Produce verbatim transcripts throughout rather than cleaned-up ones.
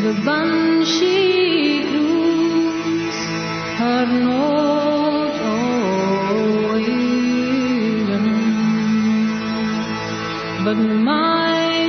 the banshee croons her note o'er, but my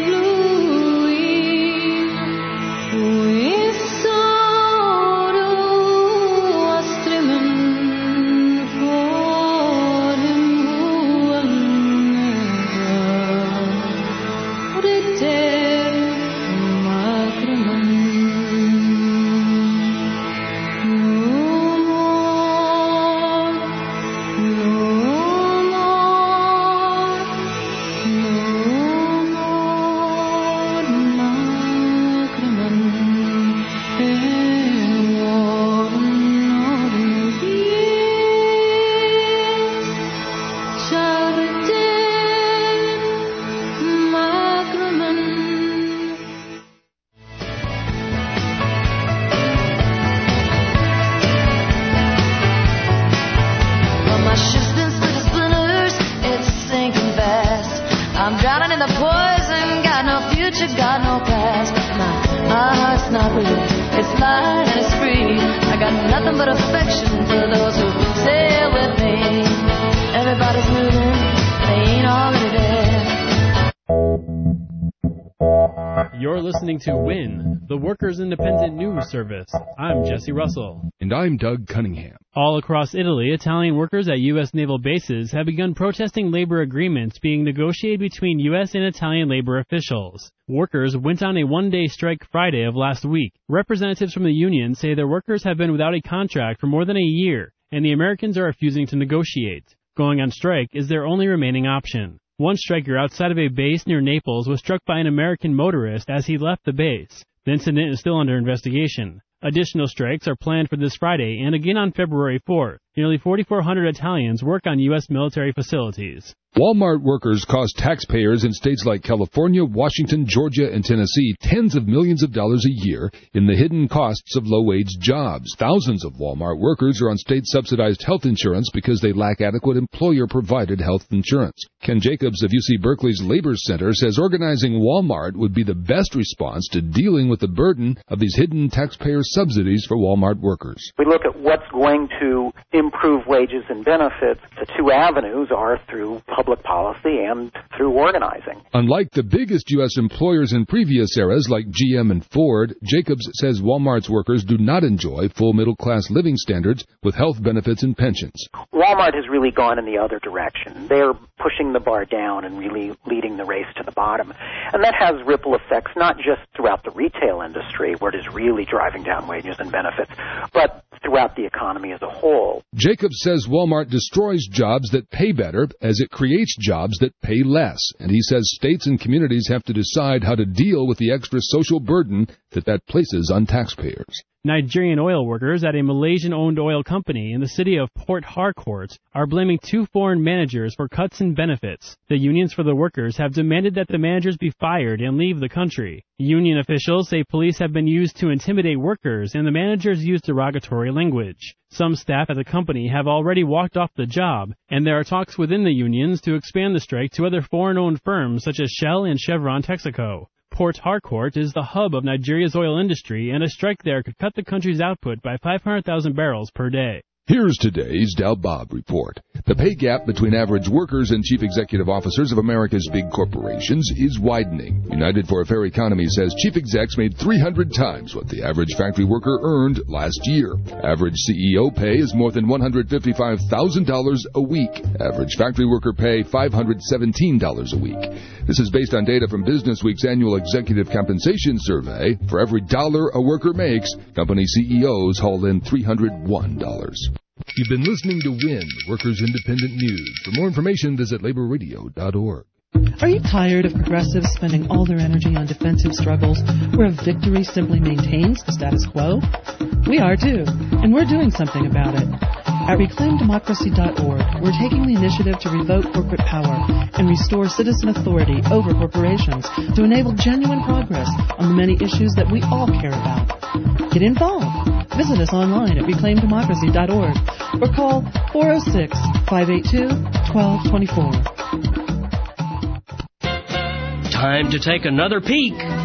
To WIN, the Workers' Independent News Service. I'm Jesse Russell. And I'm Doug Cunningham. All across Italy, Italian workers at U S naval bases have begun protesting labor agreements being negotiated between U S and Italian labor officials. Workers went on a one-day strike Friday of last week. Representatives from the union say their workers have been without a contract for more than a year, and the Americans are refusing to negotiate. Going on strike is their only remaining option. One striker outside of a base near Naples was struck by an American motorist as he left the base. The incident is still under investigation. Additional strikes are planned for this Friday and again on February fourth. Nearly forty-four hundred Italians work on U S military facilities. Walmart workers cost taxpayers in states like California, Washington, Georgia, and Tennessee tens of millions of dollars a year in the hidden costs of low-wage jobs. Thousands of Walmart workers are on state-subsidized health insurance because they lack adequate employer-provided health insurance. Ken Jacobs of U C Berkeley's Labor Center says organizing Walmart would be the best response to dealing with the burden of these hidden taxpayer subsidies for Walmart workers. We look at what's going to improve wages and benefits. The two avenues are through public policy and through organizing. Unlike the biggest U S employers in previous eras like G M and Ford, Jacobs says Walmart's workers do not enjoy full middle-class living standards with health benefits and pensions. Walmart has really gone in the other direction. They're pushing the bar down and really leading the race to the bottom. And that has ripple effects not just throughout the retail industry, where it is really driving down wages and benefits, but throughout the economy as a whole. Jacobs says Walmart destroys jobs that pay better as it creates jobs that pay less. And he says states and communities have to decide how to deal with the extra social burden that that places on taxpayers. Nigerian oil workers at a Malaysian-owned oil company in the city of Port Harcourt are blaming two foreign managers for cuts in benefits. The unions for the workers have demanded that the managers be fired and leave the country. Union officials say police have been used to intimidate workers and the managers used derogatory language. Some staff at the company have already walked off the job, and there are talks within the unions to expand the strike to other foreign-owned firms such as Shell and Chevron Texaco. Port Harcourt is the hub of Nigeria's oil industry, and a strike there could cut the country's output by five hundred thousand barrels per day. Here's today's Dow Bob report. The pay gap between average workers and chief executive officers of America's big corporations is widening. United for a Fair Economy says chief execs made three hundred times what the average factory worker earned last year. Average C E O pay is more than one hundred fifty-five thousand dollars a week. Average factory worker pay five hundred seventeen dollars a week. This is based on data from Business Week's annual executive compensation survey. For every dollar a worker makes, company C E Os haul in three hundred one dollars. You've been listening to WIN, Workers Independent News. For more information, visit labor radio dot org. Are you tired of progressives spending all their energy on defensive struggles where victory simply maintains the status quo? We are too, and we're doing something about it. At reclaim democracy dot org, we're taking the initiative to revoke corporate power and restore citizen authority over corporations to enable genuine progress on the many issues that we all care about. Get involved. Visit us online at reclaim democracy dot org or call four oh six, five eight two, one two two four. Time to take another peek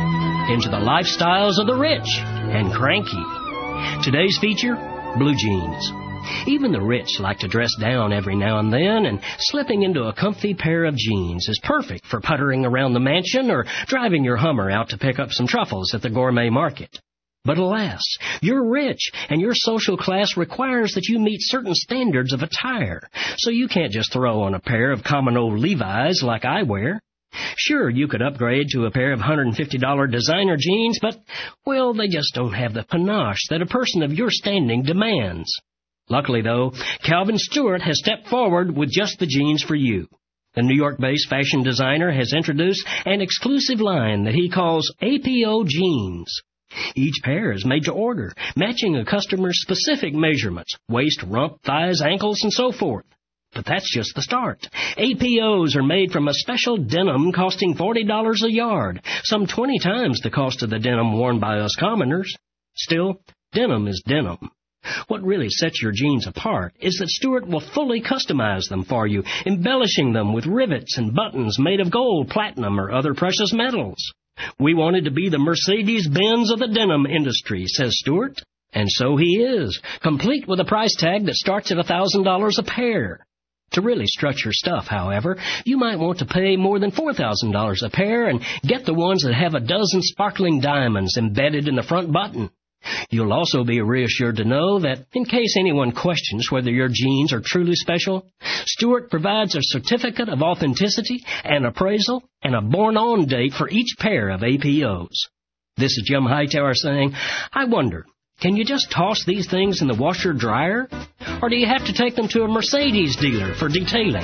into the lifestyles of the rich and cranky. Today's feature, blue jeans. Even the rich like to dress down every now and then, and slipping into a comfy pair of jeans is perfect for puttering around the mansion or driving your Hummer out to pick up some truffles at the gourmet market. But alas, you're rich, and your social class requires that you meet certain standards of attire, so you can't just throw on a pair of common old Levi's like I wear. Sure, you could upgrade to a pair of one hundred fifty dollars designer jeans, but, well, they just don't have the panache that a person of your standing demands. Luckily, though, Calvin Stewart has stepped forward with just the jeans for you. The New York-based fashion designer has introduced an exclusive line that he calls A P O jeans. Each pair is made to order, matching a customer's specific measurements, waist, rump, thighs, ankles, and so forth. But that's just the start. A P Os are made from a special denim costing forty dollars a yard, some twenty times the cost of the denim worn by us commoners. Still, denim is denim. What really sets your jeans apart is that Stewart will fully customize them for you, embellishing them with rivets and buttons made of gold, platinum, or other precious metals. We wanted to be the Mercedes-Benz of the denim industry, says Stewart. And so he is, complete with a price tag that starts at one thousand dollars a pair. To really strut your stuff, however, you might want to pay more than four thousand dollars a pair and get the ones that have a dozen sparkling diamonds embedded in the front button. You'll also be reassured to know that, in case anyone questions whether your jeans are truly special, Stewart provides a certificate of authenticity, an appraisal, and a born-on date for each pair of A P Os. This is Jim Hightower saying, I wonder, can you just toss these things in the washer-dryer? Or do you have to take them to a Mercedes dealer for detailing?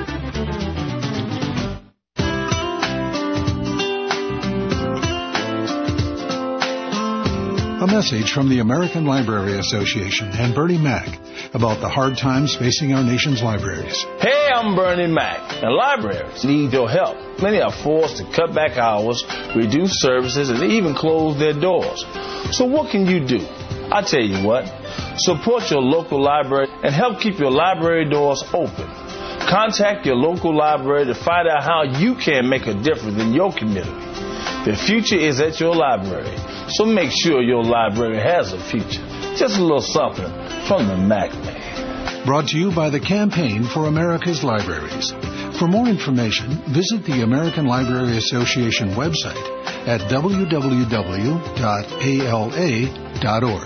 A message from the American Library Association and Bernie Mac about the hard times facing our nation's libraries. Hey, I'm Bernie Mac, and libraries need your help. Many are forced to cut back hours, reduce services, and even close their doors. So what can you do? I tell you what, support your local library and help keep your library doors open. Contact your local library to find out how you can make a difference in your community. The future is at your library, so make sure your library has a future. Just a little something from the Mac Man. Brought to you by the Campaign for America's Libraries. For more information, visit the American Library Association website at w w w dot a l a dot org.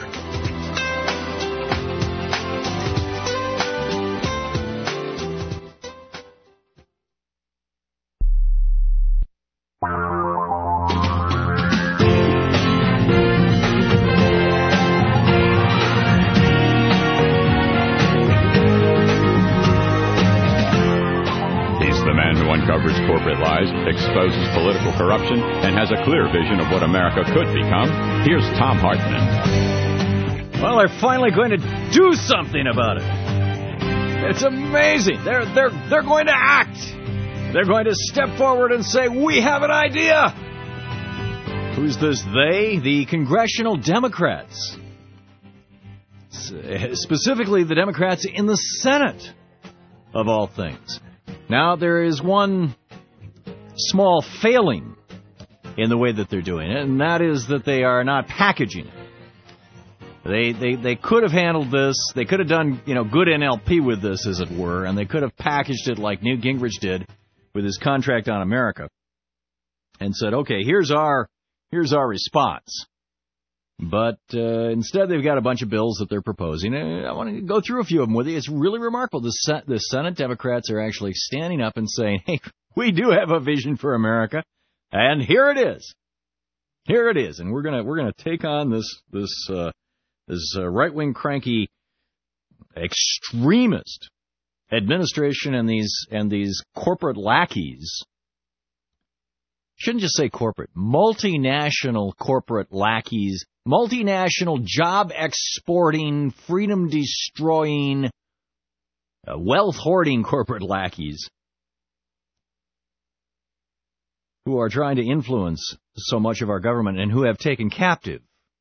Corporate lies, exposes political corruption, and has a clear vision of what America could become. Here's Tom Hartman. Well, they're finally going to do something about it. It's amazing. They're they're they're going to act. They're going to step forward and say, "We have an idea." Who's this they? The congressional Democrats. Specifically, the Democrats in the Senate, of all things. Now, there is one small failing in the way that they're doing it, and that is that they are not packaging it. They they they could have handled this. They could have done, you know, good N L P with this, as it were, and they could have packaged it like Newt Gingrich did with his contract on America and said, okay, here's our here's our response. But uh, instead, they've got a bunch of bills that they're proposing. I want to go through a few of them with you. It's really remarkable. The, Sen- the Senate Democrats are actually standing up and saying, hey, we do have a vision for America, and here it is. Here it is, and we're gonna we're gonna take on this this uh, this uh, right-wing cranky extremist administration and these and these corporate lackeys. Shouldn't just say corporate, multinational corporate lackeys, multinational job exporting, freedom destroying, uh, wealth hoarding corporate lackeys who are trying to influence so much of our government and who have taken captive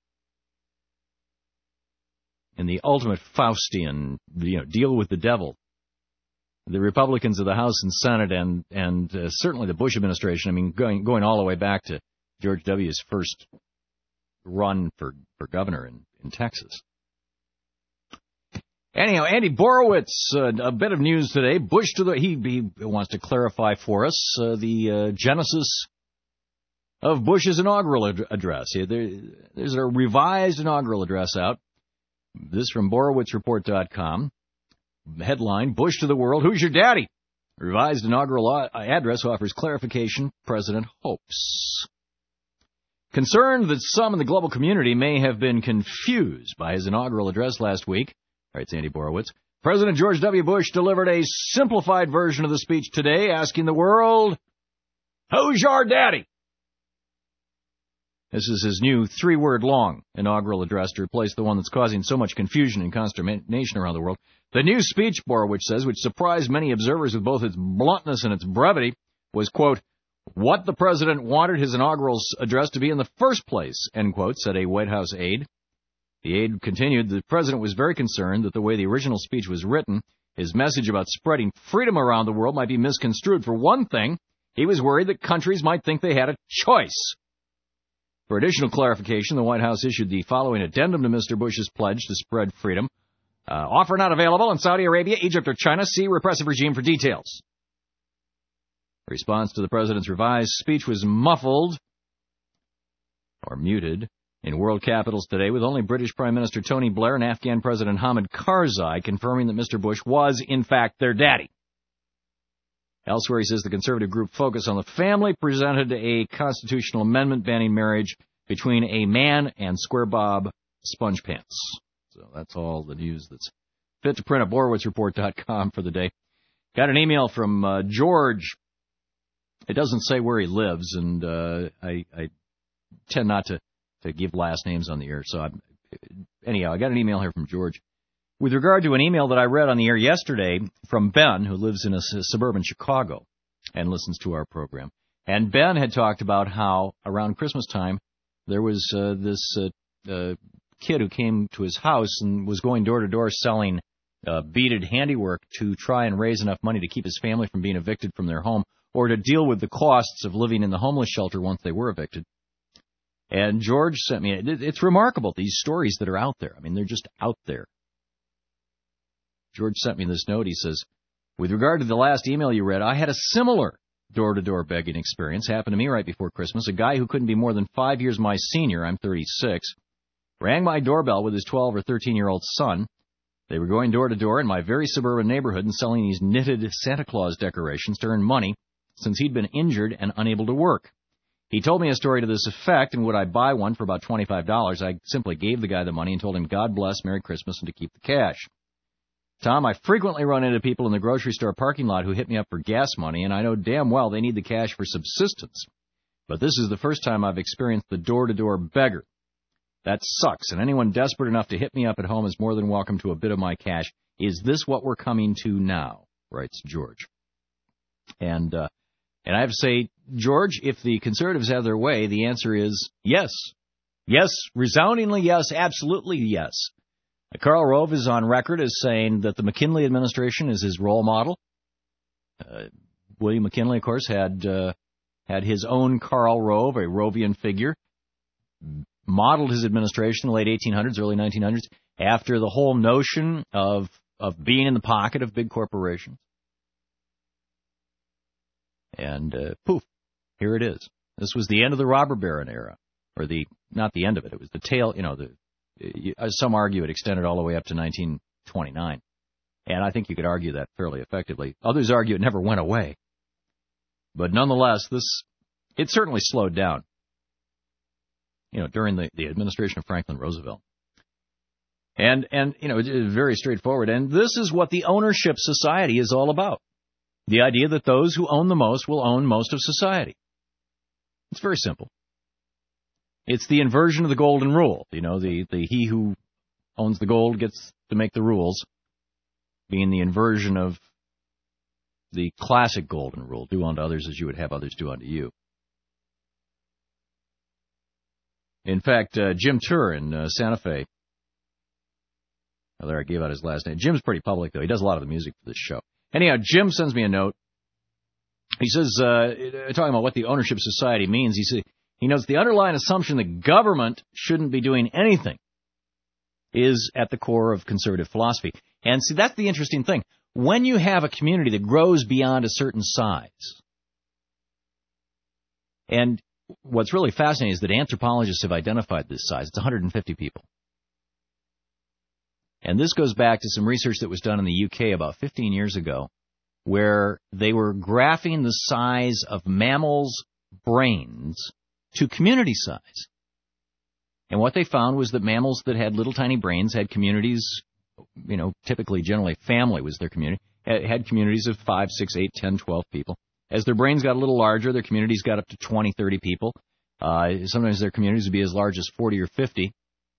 in the ultimate Faustian, you know, deal with the devil, the Republicans of the House and Senate, and and uh, certainly the Bush administration. I mean, going going all the way back to George W.'s first run for, for governor in, in Texas. Anyhow, Andy Borowitz, uh, a bit of news today. Bush to the he, he wants to clarify for us uh, the uh, genesis of Bush's inaugural ad- address. There, there's a revised inaugural address out. This from Borowitz Report dot com. Headline: Bush to the world. Who's your daddy? Revised inaugural address offers clarification. President hopes. Concerned that some in the global community may have been confused by his inaugural address last week, writes Andy Borowitz, President George W. Bush delivered a simplified version of the speech today, asking the world, "Who's your daddy?" This is his new three-word long inaugural address to replace the one that's causing so much confusion and consternation around the world. The new speech, Borowitz says, which surprised many observers with both its bluntness and its brevity, was, quote, what the president wanted his inaugural address to be in the first place, end quote, said a White House aide. The aide continued, the president was very concerned that the way the original speech was written, his message about spreading freedom around the world might be misconstrued. For one thing, he was worried that countries might think they had a choice. For additional clarification, the White House issued the following addendum to Mister Bush's pledge to spread freedom. Uh, offer not available in Saudi Arabia, Egypt, or China. See repressive regime for details. The response to the president's revised speech was muffled or muted in world capitals today, with only British Prime Minister Tony Blair and Afghan President Hamid Karzai confirming that Mister Bush was, in fact, their daddy. Elsewhere, he says the conservative group Focus on the Family presented a constitutional amendment banning marriage between a man and square bob sponge pants. So that's all the news that's fit to print at Borowitz Report dot com for the day. Got an email from uh, George. It doesn't say where he lives, and uh, I, I tend not to, to give last names on the air. So I'm, anyhow, I got an email here from George with regard to an email that I read on the air yesterday from Ben, who lives in a, a suburban Chicago and listens to our program. And Ben had talked about how around Christmas time there was uh, this uh, uh, kid who came to his house and was going door to door selling uh, beaded handiwork to try and raise enough money to keep his family from being evicted from their home or to deal with the costs of living in the homeless shelter once they were evicted. And George sent me, it, it's remarkable, these stories that are out there. I mean, they're just out there. George sent me this note. He says, with regard to the last email you read, I had a similar door-to-door begging experience happen to me right before Christmas. A guy who couldn't be more than five years my senior, I'm thirty-six, rang my doorbell with his twelve or thirteen-year-old son. They were going door-to-door in my very suburban neighborhood and selling these knitted Santa Claus decorations to earn money since he'd been injured and unable to work. He told me a story to this effect, and would I buy one for about twenty-five dollars? I simply gave the guy the money and told him, God bless, Merry Christmas, and to keep the cash. Tom, I frequently run into people in the grocery store parking lot who hit me up for gas money, and I know damn well they need the cash for subsistence. But this is the first time I've experienced the door-to-door beggar. That sucks, and anyone desperate enough to hit me up at home is more than welcome to a bit of my cash. Is this what we're coming to now? Writes George. And, uh, and I have to say, George, if the conservatives have their way, the answer is yes. Yes, resoundingly yes, absolutely yes. Karl Rove is on record as saying that the McKinley administration is his role model. Uh, William McKinley, of course, had uh, had his own Karl Rove, a Rovian figure, modeled his administration in the late eighteen hundreds, early nineteen hundreds, after the whole notion of of being in the pocket of big corporations. And uh, poof, here it is. This was the end of the robber baron era, or the not the end of it. It was the tail, you know, the. Some argue it extended all the way up to nineteen twenty-nine, and I think you could argue that fairly effectively. Others argue it never went away. But nonetheless, this it certainly slowed down, you know, during the, the administration of Franklin Roosevelt. And, and you know, it's very straightforward, and this is what the ownership society is all about. The idea that those who own the most will own most of society. It's very simple. It's the inversion of the golden rule. You know, the, the he who owns the gold gets to make the rules, being the inversion of the classic golden rule, do unto others as you would have others do unto you. In fact, uh, Jim Tur in uh, Santa Fe, oh, there I gave out his last name. Jim's pretty public, though. He does a lot of the music for this show. Anyhow, Jim sends me a note. He says, uh, talking about what the ownership society means, he says, He notes the underlying assumption that government shouldn't be doing anything is at the core of conservative philosophy. And see, that's the interesting thing. When you have a community that grows beyond a certain size, and what's really fascinating is that anthropologists have identified this size. It's one hundred fifty people. And this goes back to some research that was done in the U K about fifteen years ago, where they were graphing the size of mammals' brains to community size. And what they found was that mammals that had little tiny brains had communities, you know, typically, generally, family was their community, had communities of five, six, eight, ten, twelve people. As their brains got a little larger, their communities got up to twenty, thirty people. Uh, sometimes their communities would be as large as forty or fifty.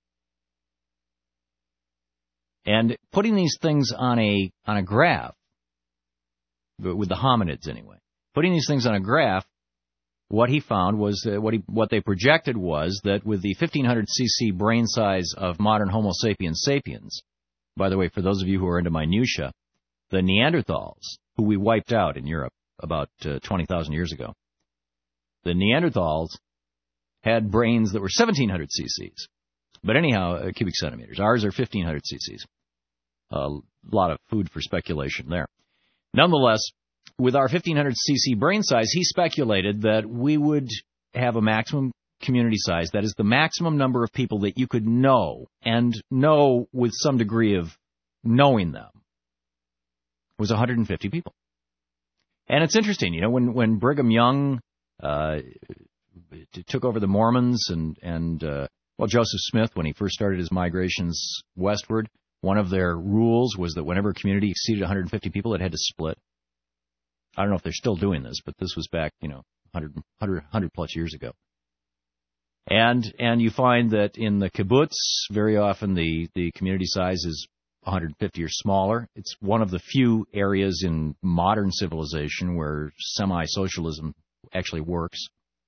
And putting these things on a on a graph, with the hominids anyway, putting these things on a graph, what he found was, uh, what he what they projected was that with the fifteen hundred c c brain size of modern Homo sapiens sapiens, by the way, for those of you who are into minutia, the Neanderthals, who we wiped out in Europe about uh, twenty thousand years ago, the Neanderthals had brains that were seventeen hundred c c's. But anyhow, uh, cubic centimeters. Ours are fifteen hundred c c's. A uh, lot of food for speculation there. Nonetheless, with our fifteen hundred c c brain size, he speculated that we would have a maximum community size, that is the maximum number of people that you could know, and know with some degree of knowing them, was one hundred fifty people. And it's interesting, you know, when, when Brigham Young uh, t- took over the Mormons and, and uh, well, Joseph Smith, when he first started his migrations westward, one of their rules was that whenever a community exceeded one hundred fifty people, it had to split. I don't know if they're still doing this, but this was back, you know, one hundred, one hundred, one hundred plus years ago. And and you find that in the kibbutz, very often the, the community size is one hundred fifty or smaller. It's one of the few areas in modern civilization where semi-socialism actually works.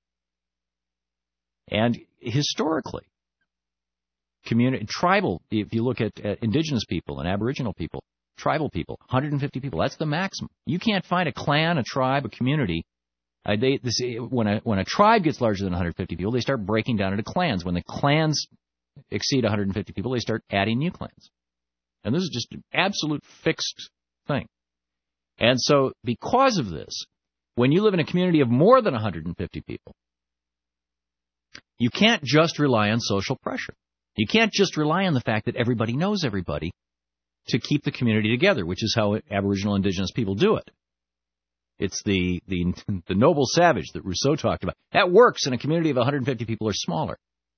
And historically, community, tribal, if you look at, at indigenous people and aboriginal people, tribal people, one hundred fifty people, that's the maximum. You can't find a clan, a tribe, a community. Uh, they, this, when, a, when a tribe gets larger than one hundred fifty people, they start breaking down into clans. When the clans exceed one hundred fifty people, they start adding new clans. And this is just an absolute fixed thing. And so because of this, when you live in a community of more than one hundred fifty people, you can't just rely on social pressure. You can't just rely on the fact that everybody knows everybody to keep the community together, which is how Aboriginal indigenous people do it. It's the, the, the noble savage that Rousseau talked about. That works in a community of one hundred fifty people or smaller.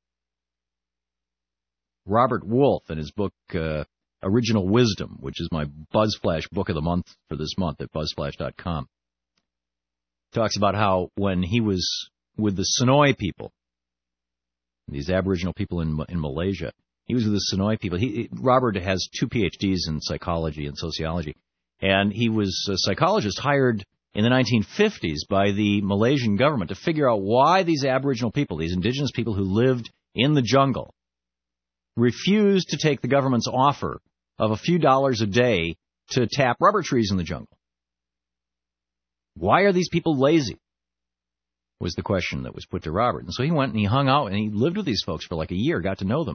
Robert Wolfe, in his book uh, Original Wisdom, which is my BuzzFlash book of the month for this month at buzzflash dot com, talks about how when he was with the Sonoy people, these Aboriginal people in in Malaysia, he was with the Sonoy people. He, Robert has two P H Ds in psychology and sociology, and he was a psychologist hired in the nineteen fifties by the Malaysian government to figure out why these Aboriginal people, these indigenous people who lived in the jungle, refused to take the government's offer of a few dollars a day to tap rubber trees in the jungle. Why are these people lazy? Was the question that was put to Robert. And so he went and he hung out and he lived with these folks for like a year, got to know them.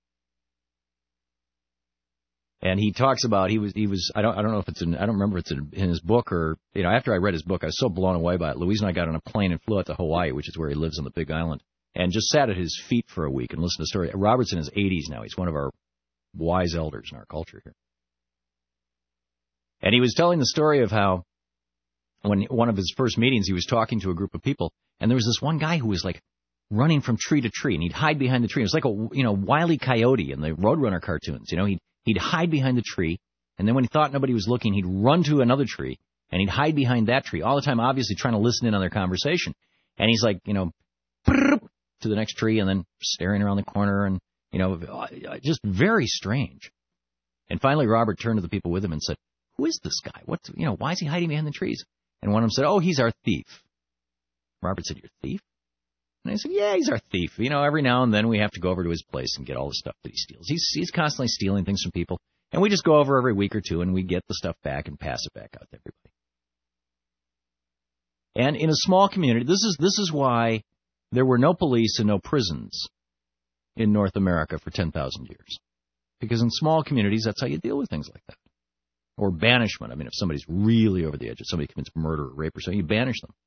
And he talks about he was he was I don't I don't know if it's in I don't remember if it's in, in his book or you know after I read his book I was so blown away by it. Louise and I got on a plane and flew out to Hawaii, which is where he lives on the Big Island, and just sat at his feet for a week and listened to the story. Robert's in his eighties now. He's one of our wise elders in our culture here. And he was telling the story of how when one of his first meetings he was talking to a group of people, and there was this one guy who was like running from tree to tree, and he'd hide behind the tree. It was like a you know Wile E. Coyote in the Roadrunner cartoons. You know, he'd He'd hide behind the tree, and then when he thought nobody was looking, he'd run to another tree, and he'd hide behind that tree, all the time obviously trying to listen in on their conversation. And he's like, you know, to the next tree, and then staring around the corner, and, you know, just very strange. And finally, Robert turned to the people with him and said, who is this guy? What, you know, why is he hiding behind the trees? And one of them said, oh, he's our thief. Robert said, your thief? And I said, yeah, he's our thief. You know, every now and then we have to go over to his place and get all the stuff that he steals. He's he's constantly stealing things from people. And we just go over every week or two and we get the stuff back and pass it back out to everybody. And in a small community, this is this is why there were no police and no prisons in North America for ten thousand years. Because in small communities, that's how you deal with things like that. Or banishment. I mean, if somebody's really over the edge, if somebody commits murder or rape or something, you banish them.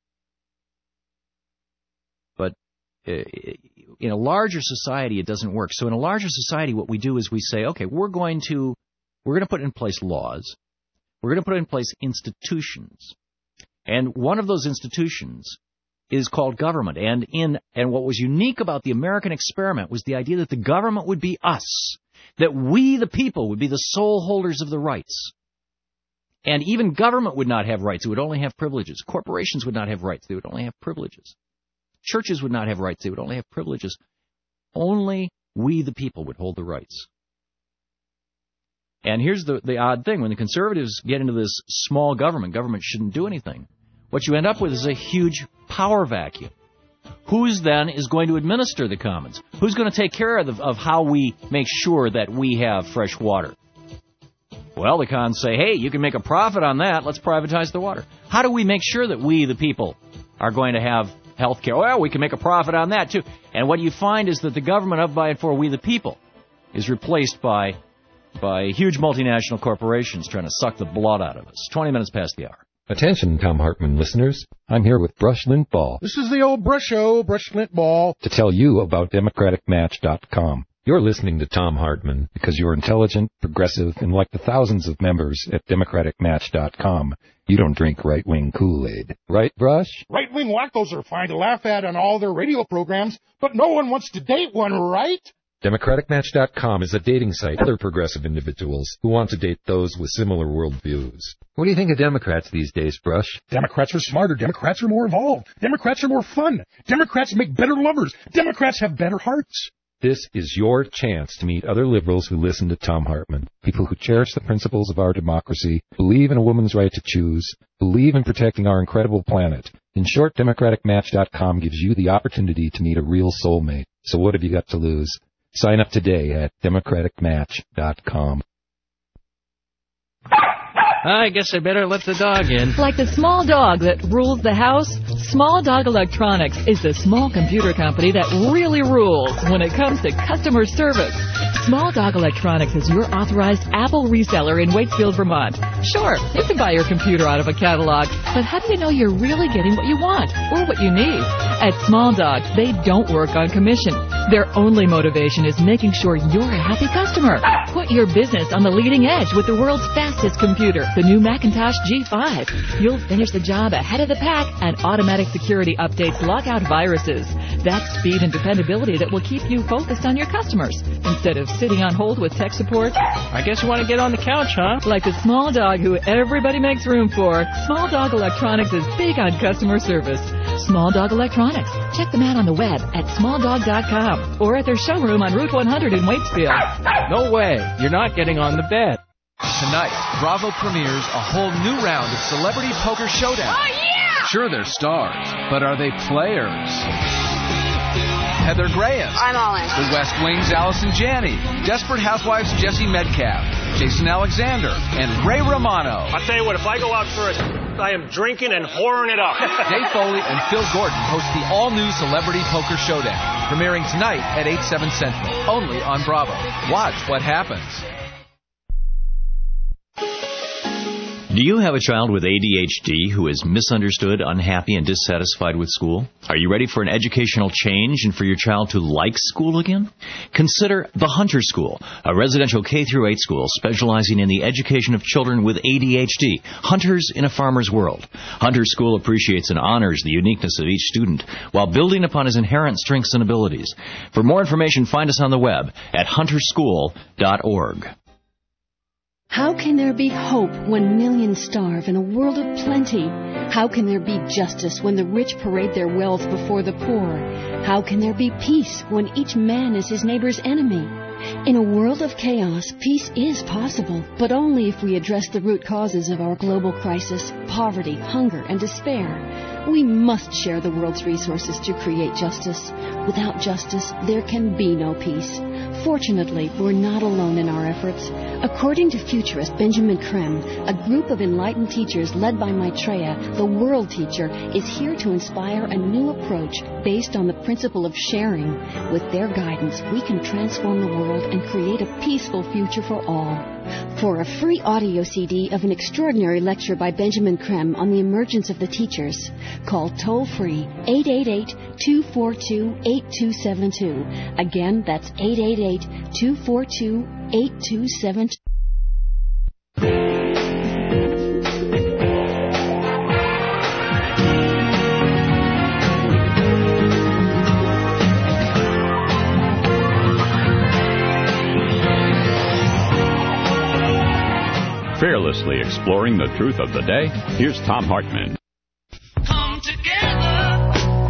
But in a larger society, it doesn't work. So in a larger society, what we do is we say, okay, we're going to we're going to put in place laws. We're going to put in place institutions. And one of those institutions is called government. And in and what was unique about the American experiment was the idea that the government would be us, that we, the people, would be the sole holders of the rights. And even government would not have rights. It would only have privileges. Corporations would not have rights. They would only have privileges. Churches would not have rights. They would only have privileges. Only we, the people, would hold the rights. And here's the, the odd thing. When the conservatives get into this small government, government shouldn't do anything, what you end up with is a huge power vacuum. Who's then is going to administer the commons? Who's going to take care of, the, of how we make sure that we have fresh water? Well, the cons say, hey, you can make a profit on that. Let's privatize the water. How do we make sure that we, the people, are going to have health care? Well, we can make a profit on that, too. And what you find is that the government of, by, and for we, the people, is replaced by by huge multinational corporations trying to suck the blood out of us. twenty minutes past the hour. Attention, Tom Hartman listeners. I'm here with Brush Lint Ball. This is the old Brush Show, Brush Lint Ball. To tell you about Democratic Match dot com. You're listening to Tom Hartman because you're intelligent, progressive, and like the thousands of members at Democratic Match dot com, you don't drink right-wing Kool-Aid. Right, Brush? Right-wing wackos are fine to laugh at on all their radio programs, but no one wants to date one, right? Democratic Match dot com is a dating site for other progressive individuals who want to date those with similar worldviews. What do you think of Democrats these days, Brush? Democrats are smarter. Democrats are more involved. Democrats are more fun. Democrats make better lovers. Democrats have better hearts. This is your chance to meet other liberals who listen to Tom Hartman, people who cherish the principles of our democracy, believe in a woman's right to choose, believe in protecting our incredible planet. In short, Democratic Match dot com gives you the opportunity to meet a real soulmate. So what have you got to lose? Sign up today at Democratic Match dot com. I guess I better let the dog in. Like the small dog that rules the house, Small Dog Electronics is the small computer company that really rules when it comes to customer service. Small Dog Electronics is your authorized Apple reseller in Waitsfield, Vermont. Sure, you can buy your computer out of a catalog, but how do you know you're really getting what you want or what you need? At Small Dog, they don't work on commission. Their only motivation is making sure you're a happy customer. Put your business on the leading edge with the world's fastest computer, the new Macintosh G five. You'll finish the job ahead of the pack, and automatic security updates lock out viruses. That's speed and dependability that will keep you focused on your customers instead of sitting on hold with tech support. I guess you want to get on the couch, huh? Like the small dog who everybody makes room for, Small Dog Electronics is big on customer service. Small Dog Electronics. Check them out on the web at small dog dot com or at their showroom on Route one hundred in Waitsfield. No way. You're not getting on the bed. Tonight, Bravo premieres a whole new round of Celebrity Poker Showdown. Oh, yeah! Sure, they're stars, but are they players? Heather Graham. I'm all in. The West Wing's Allison Janney. Desperate Housewives' Jesse Metcalf. Jason Alexander. And Ray Romano. I'll tell you what, if I go out for a... I am drinking and whoring it up. Dave Foley and Phil Gordon host the all-new Celebrity Poker Showdown. Premiering tonight at eight, seven Central. Only on Bravo. Watch what happens. Do you have a child with A D H D who is misunderstood, unhappy, and dissatisfied with school? Are you ready for an educational change and for your child to like school again? Consider the Hunter School, a residential K through eight school specializing in the education of children with A D H D, hunters in a farmer's world. Hunter School appreciates and honors the uniqueness of each student while building upon his inherent strengths and abilities. For more information, find us on the web at hunter school dot org. How can there be hope when millions starve in a world of plenty? How can there be justice when the rich parade their wealth before the poor? How can there be peace when each man is his neighbor's enemy? In a world of chaos, peace is possible, but only if we address the root causes of our global crisis, poverty, hunger, and despair. We must share the world's resources to create justice. Without justice, there can be no peace. Fortunately, we're not alone in our efforts. According to futurist Benjamin Creme, a group of enlightened teachers led by Maitreya, the world teacher, is here to inspire a new approach based on the principle of sharing. With their guidance, we can transform the world and create a peaceful future for all. For a free audio C D of an extraordinary lecture by Benjamin Creme on the emergence of the teachers, call toll-free eight eight eight, two four two, eight two seven two. Again, that's eight eight eight, two four two, eight two seven two. Fearlessly exploring the truth of the day, here's Tom Hartman. Come together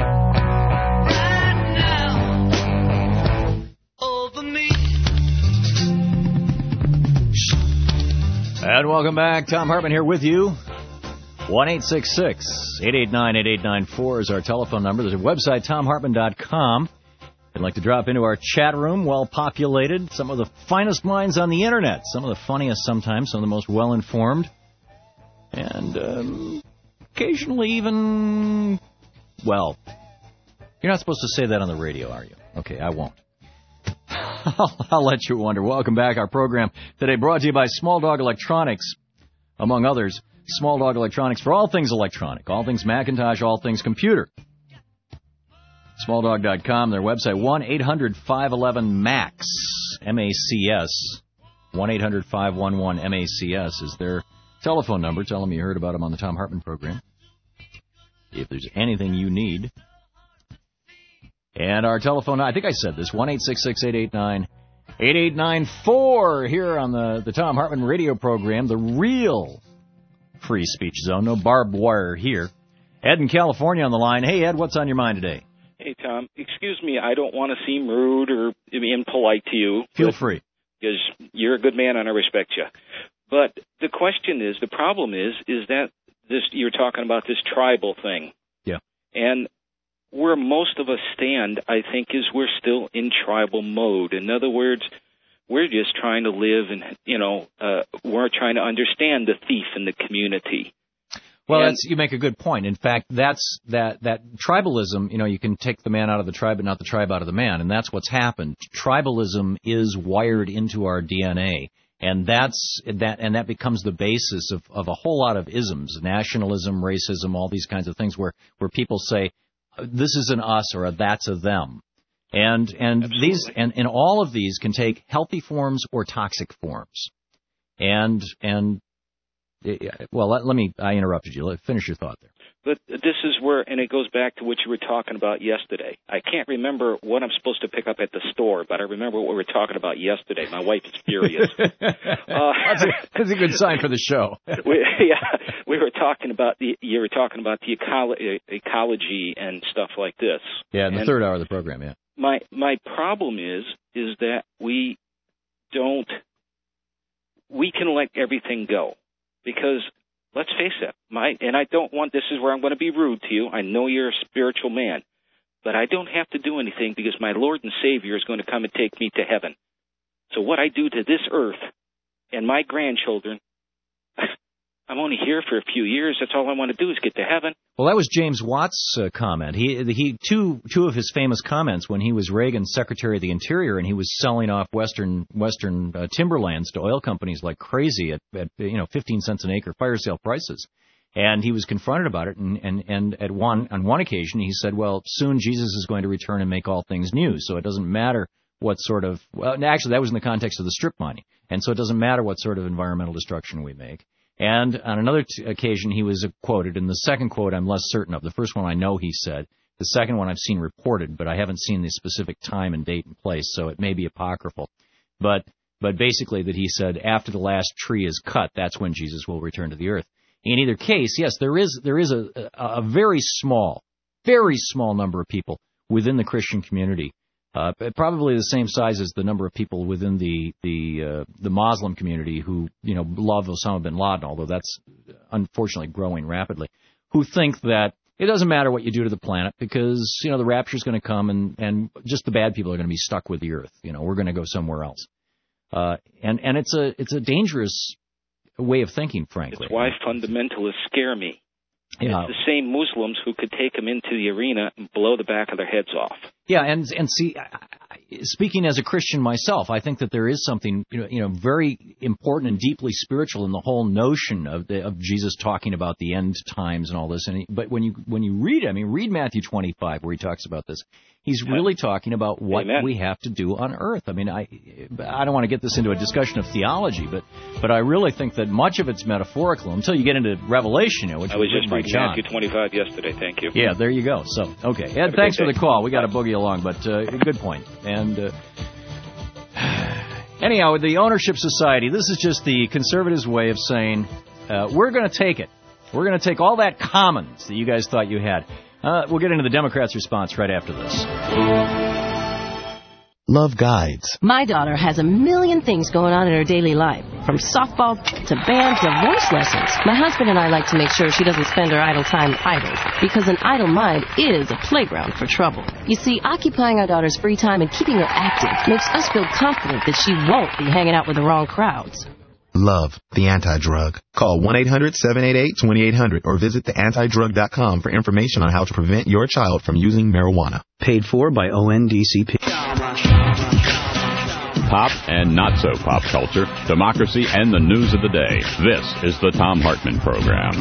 right now over me. And welcome back. Tom Hartman here with you. one eight six six, eight eight nine, eight eight nine four is our telephone number. There's a website, tom hartman dot com. If you'd like to drop into our chat room, well populated, some of the finest minds on the internet, some of the funniest sometimes, some of the most well-informed, and um, occasionally even, well, you're not supposed to say that on the radio, are you? Okay, I won't. I'll, I'll let you wonder. Welcome back. Our program today brought to you by Small Dog Electronics, among others. Small Dog Electronics for all things electronic, all things Macintosh, all things computer. small dog dot com, their website, one eight hundred, five one one, M A C, M A C S. one eight hundred, five one one, M A C S is their telephone number. Tell them you heard about them on the Tom Hartman program, if there's anything you need. And our telephone, I think I said this, one eight six six, eight eight nine, eight eight nine four here on the, the Tom Hartman radio program, the real free speech zone. No barbed wire here. Ed in California on the line. Hey, Ed, what's on your mind today? Hey, Tom, excuse me, I don't want to seem rude or impolite to you. Feel free. Because you're a good man and I respect you. But the question is, the problem is, is that this you're talking about this tribal thing. Yeah. And where most of us stand, I think, is we're still in tribal mode. In other words, we're just trying to live and, you know, uh, we're trying to understand the thief in the community. Well, that's, you make a good point. In fact, that's that that tribalism, you know, you can take the man out of the tribe but not the tribe out of the man, and that's what's happened. Tribalism is wired into our D N A, and that's that and that becomes the basis of, of a whole lot of isms, nationalism, racism, all these kinds of things where, where people say this is an us or a that's a them. And and Absolutely. these and, and all of these can take healthy forms or toxic forms. And and Well, let, let me, I interrupted you. Let, finish your thought there. But this is where, and it goes back to what you were talking about yesterday. I can't remember what I'm supposed to pick up at the store, but I remember what we were talking about yesterday. My wife is furious. uh, that's, a, that's a good sign for the show. we, yeah, we were talking about the, you were talking about the ecolo- ecology and stuff like this. Yeah, in the and third hour of the program, yeah. My, my problem is, is that we don't, we can let everything go. Because, let's face it, my and I don't want, this is where I'm going to be rude to you. I know you're a spiritual man. But I don't have to do anything because my Lord and Savior is going to come and take me to heaven. So what I do to this earth and my grandchildren, I'm only here for a few years. That's all I want to do is get to heaven. Well, that was James Watt's uh, comment. He he two two of his famous comments when he was Reagan's Secretary of the Interior and he was selling off western western uh, timberlands to oil companies like crazy at, at you know fifteen cents an acre fire sale prices. And he was confronted about it, and, and, and at one on one occasion he said, well, soon Jesus is going to return and make all things new, so it doesn't matter what sort of, well, actually that was in the context of the strip mining, and so it doesn't matter what sort of environmental destruction we make. And on another t- occasion he was quoted, and the second quote I'm less certain of. The first one I know he said. The second one I've seen reported, but I haven't seen the specific time and date and place, so it may be apocryphal. But but basically that he said, after the last tree is cut, that's when Jesus will return to the earth. In either case, yes, there is there is a, a, a very small, very small number of people within the Christian community Uh, probably the same size as the number of people within the the uh, the Muslim community who, you know, love Osama bin Laden, although that's unfortunately growing rapidly, who think that it doesn't matter what you do to the planet because, you know, the rapture's going to come and, and just the bad people are going to be stuck with the earth. You know, we're going to go somewhere else. Uh, and, and it's a it's a dangerous way of thinking, frankly. It's why fundamentalists scare me. Yeah. It's the same Muslims who could take them into the arena and blow the back of their heads off. Yeah, and and see, speaking as a Christian myself, I think that there is something, you know, you know, very important and deeply spiritual in the whole notion of the, of Jesus talking about the end times and all this. And he, but when you when you read, I mean, read Matthew twenty-five where he talks about this. He's really talking about what Amen. we have to do on earth. I mean, I I don't want to get this into a discussion of theology, but but I really think that much of it's metaphorical until you get into Revelation, you know, which I was was just written by reading John. Matthew twenty-five yesterday. Thank you. Yeah, there you go. So, okay. Ed, Have a thanks for great the day. call. We got to boogie along, but uh, good point. And uh, anyhow, with the Ownership Society, this is just the conservatives' way of saying, uh, we're going to take it. We're going to take all that commons that you guys thought you had. Uh, we'll get into the Democrats' response right after this. Love Guides. My daughter has a million things going on in her daily life, from softball to band to voice lessons. My husband and I like to make sure she doesn't spend her idle time idle, because an idle mind is a playground for trouble. You see, occupying our daughter's free time and keeping her active makes us feel confident that she won't be hanging out with the wrong crowds. Love, the anti-drug. Call one eight hundred seven eight eight two eight zero zero or visit the anti drug dot com for information on how to prevent your child from using marijuana. Paid for by O N D C P. Pop and not so pop culture, democracy, and the news of the day. This is the Thom Hartmann Program.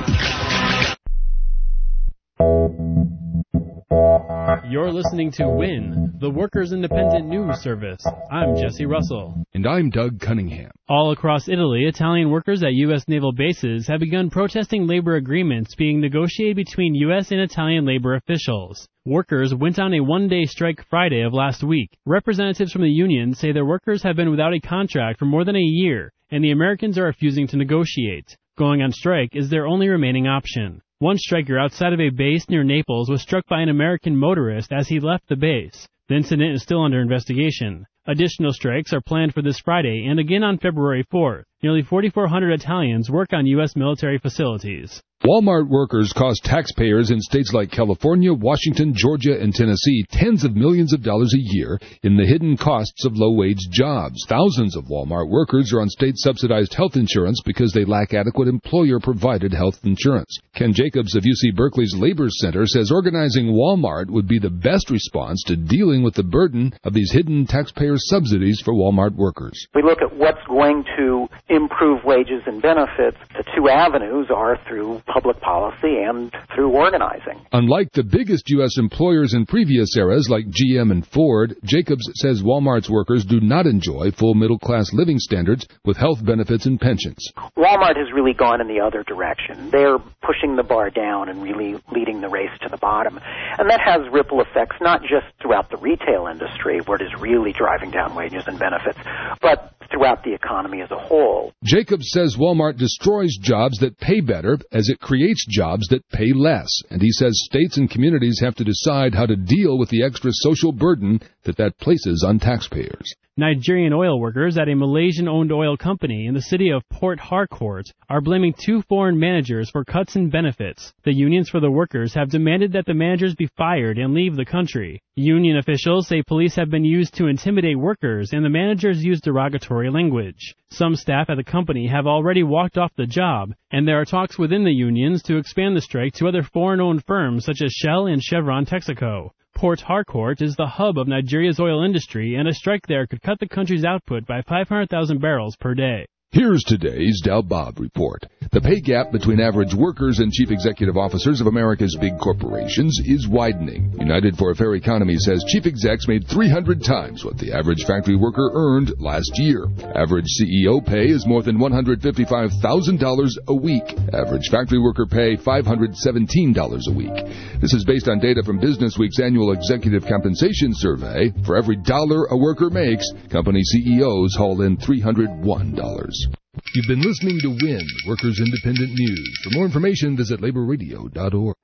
You're listening to W I N, the Workers' Independent News Service. I'm Jesse Russell. And I'm Doug Cunningham. All across Italy, Italian workers at U S naval bases have begun protesting labor agreements being negotiated between U S and Italian labor officials. Workers went on a one-day strike Friday of last week. Representatives from the union say their workers have been without a contract for more than a year, and the Americans are refusing to negotiate. Going on strike is their only remaining option. One striker outside of a base near Naples was struck by an American motorist as he left the base. The incident is still under investigation. Additional strikes are planned for this Friday and again on February fourth. Nearly forty-four hundred Italians work on U S military facilities. Walmart workers cost taxpayers in states like California, Washington, Georgia, and Tennessee tens of millions of dollars a year in the hidden costs of low-wage jobs. Thousands of Walmart workers are on state-subsidized health insurance because they lack adequate employer-provided health insurance. Ken Jacobs of U C Berkeley's Labor Center says organizing Walmart would be the best response to dealing with the burden of these hidden taxpayer subsidies for Walmart workers. We look at what's going to improve wages and benefits. The two avenues are through public policy and through organizing. Unlike the biggest U S employers in previous eras like G M and Ford, Jacobs says Walmart's workers do not enjoy full middle-class living standards with health benefits and pensions. Walmart has really gone in the other direction. They're pushing the bar down and really leading the race to the bottom. And that has ripple effects not just throughout the retail industry, where it is really driving down wages and benefits, but throughout the economy as a whole. Jacobs says Walmart destroys jobs that pay better as it creates jobs that pay less. And he says states and communities have to decide how to deal with the extra social burden that that places on taxpayers. Nigerian oil workers at a Malaysian-owned oil company in the city of Port Harcourt are blaming two foreign managers for cuts in benefits. The unions for the workers have demanded that the managers be fired and leave the country. Union officials say police have been used to intimidate workers and the managers use derogatory language. Some staff at the company have already walked off the job, and there are talks within the unions to expand the strike to other foreign-owned firms such as Shell and Chevron Texaco. Port Harcourt is the hub of Nigeria's oil industry, and a strike there could cut the country's output by five hundred thousand barrels per day. Here's today's Dow Bob report. The pay gap between average workers and chief executive officers of America's big corporations is widening. United for a Fair Economy says chief execs made three hundred times what the average factory worker earned last year. Average C E O pay is more than one hundred fifty-five thousand dollars a week. Average factory worker pay five hundred seventeen dollars a week. This is based on data from Business Week's annual executive compensation survey. For every dollar a worker makes, company C E Os haul in three hundred one dollars. You've been listening to W I N, Workers Independent News. For more information, visit labor radio dot org.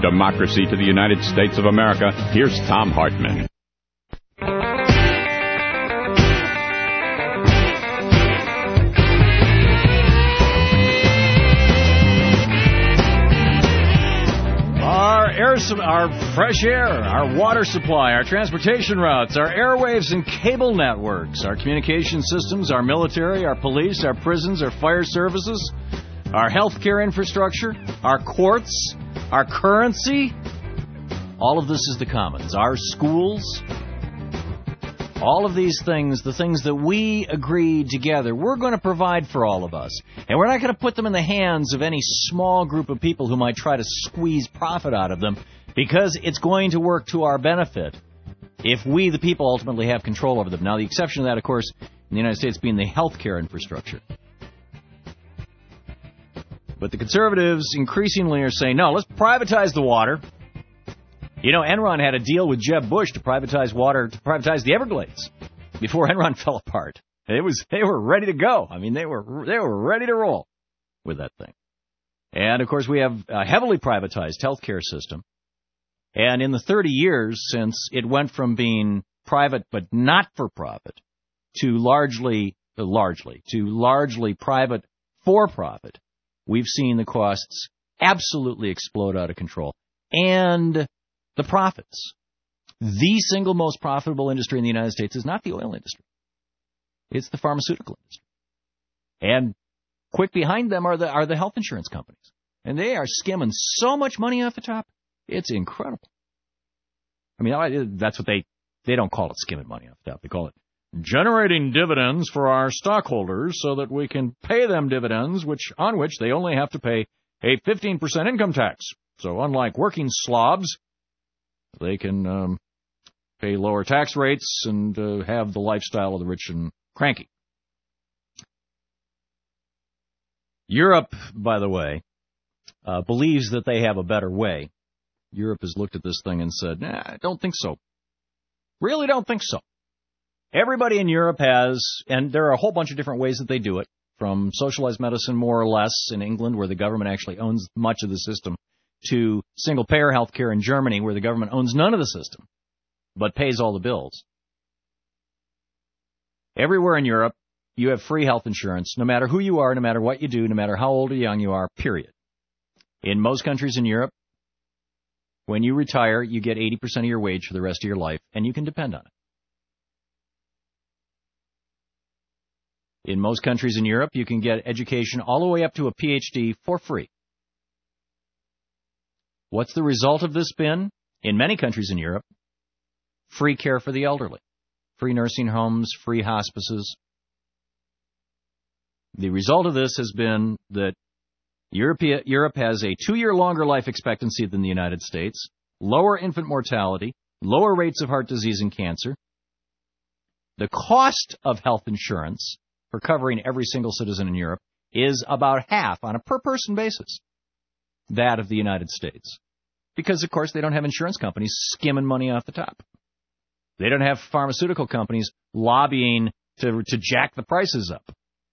democracy to the United States of America. Here's Thom Hartmann. Our air, our fresh air, our water supply, our transportation routes, our airwaves and cable networks, our communication systems, our military, our police, our prisons, our fire services, our healthcare infrastructure, our courts, our currency. All of this is the commons. Our schools. All of these things, the things that we agreed together, we're going to provide for all of us. And we're not going to put them in the hands of any small group of people who might try to squeeze profit out of them, because it's going to work to our benefit if we, the people, ultimately have control over them. Now, the exception to that, of course, in the United States being the healthcare infrastructure. But the conservatives increasingly are saying, no, let's privatize the water. You know, Enron had a deal with Jeb Bush to privatize water, to privatize the Everglades before Enron fell apart. It was, they were ready to go. I mean, they were, they were ready to roll with that thing. And, of course, we have a heavily privatized healthcare system. And in the thirty years since it went from being private but not for profit to largely, uh, largely, to largely private for profit, we've seen the costs absolutely explode out of control. And the profits. The single most profitable industry in the United States is not the oil industry. It's the pharmaceutical industry. And quick behind them are the are the health insurance companies. And they are skimming so much money off the top. It's incredible. I mean, that's what they, they don't call it skimming money off the top. They call it generating dividends for our stockholders so that we can pay them dividends, which on which they only have to pay a fifteen percent income tax. So unlike working slobs, they can um, pay lower tax rates and uh, have the lifestyle of the rich and cranky. Europe, by the way, uh, believes that they have a better way. Europe has looked at this thing and said, nah, I don't think so. Really don't think so. Everybody in Europe has, and there are a whole bunch of different ways that they do it, from socialized medicine more or less in England, where the government actually owns much of the system, to single-payer health care in Germany, where the government owns none of the system, but pays all the bills. Everywhere in Europe, you have free health insurance, no matter who you are, no matter what you do, no matter how old or young you are, period. In most countries in Europe, when you retire, you get eighty percent of your wage for the rest of your life, and you can depend on it. In most countries in Europe, you can get education all the way up to a P H D for free. What's the result of this been? In many countries in Europe, free care for the elderly, free nursing homes, free hospices. The result of this has been that Europe, Europe has a two-year longer life expectancy than the United States, lower infant mortality, lower rates of heart disease and cancer. The cost of health insurance for covering every single citizen in Europe is about half on a per-person basis that of the United States. Because, of course, they don't have insurance companies skimming money off the top. They don't have pharmaceutical companies lobbying to, to jack the prices up.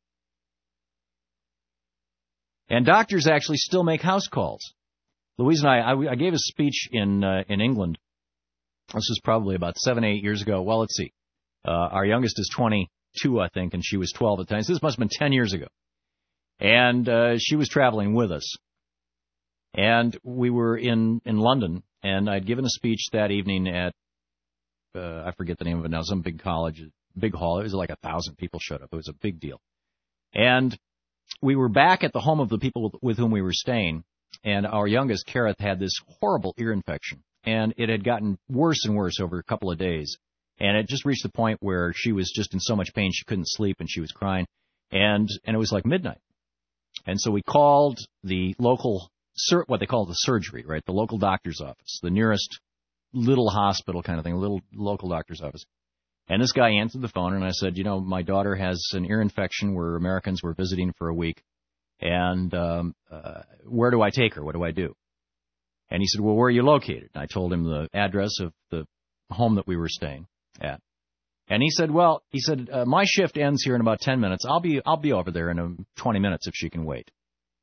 And doctors actually still make house calls. Louise and I, I, I gave a speech in uh, in England. This was probably about seven, eight years ago. Well, let's see. Uh, our youngest is twenty-two, I think, and she was twelve at the time. So this must have been ten years ago. And uh, she was traveling with us. And we were in, in London, and I'd given a speech that evening at, uh, I forget the name of it now, some big college, big hall. It was like a thousand people showed up. It was a big deal. And we were back at the home of the people with whom we were staying, and our youngest, Kareth, had this horrible ear infection, and it had gotten worse and worse over a couple of days, and it just reached the point where she was just in so much pain she couldn't sleep, and she was crying, and and it was like midnight. And so we called the local, what they call the surgery, right, the local doctor's office, the nearest little hospital kind of thing, a little local doctor's office. And this guy answered the phone, and I said, you know, my daughter has an ear infection. We're Americans. We're visiting for a week. And um, uh, where do I take her? What do I do? And he said, well, where are you located? And I told him the address of the home that we were staying at. And he said, well, he said, uh, my shift ends here in about ten minutes. I'll be I'll be over there in uh, twenty minutes if she can wait.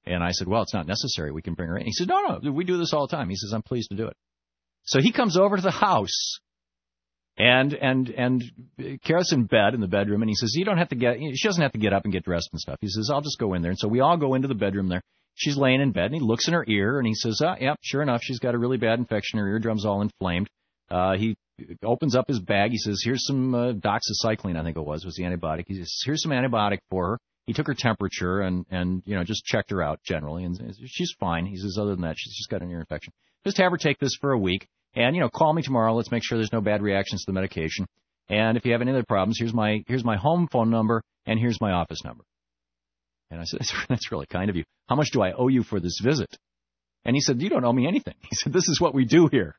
And I said, well, it's not necessary. We can bring her in. He said, no, no, we do this all the time. He says, I'm pleased to do it. So he comes over to the house, and and and Kara's in bed in the bedroom, and he says, you don't have to get, she doesn't have to get up and get dressed and stuff. He says, I'll just go in there. And so we all go into the bedroom there. She's laying in bed, and he looks in her ear, and he says, oh, yeah, sure enough, she's got a really bad infection. Her eardrum's all inflamed. Uh, he opens up his bag. He says, here's some uh, doxycycline, I think it was, was the antibiotic. He says, here's some antibiotic for her. He took her temperature and, and you know, just checked her out generally, and she's fine. He says, other than that, she's just got an ear infection. Just have her take this for a week, and, you know, call me tomorrow. Let's make sure there's no bad reactions to the medication. And if you have any other problems, here's my here's my home phone number, and here's my office number. And I said, that's, that's really kind of you. How much do I owe you for this visit? And he said, you don't owe me anything. He said, this is what we do here.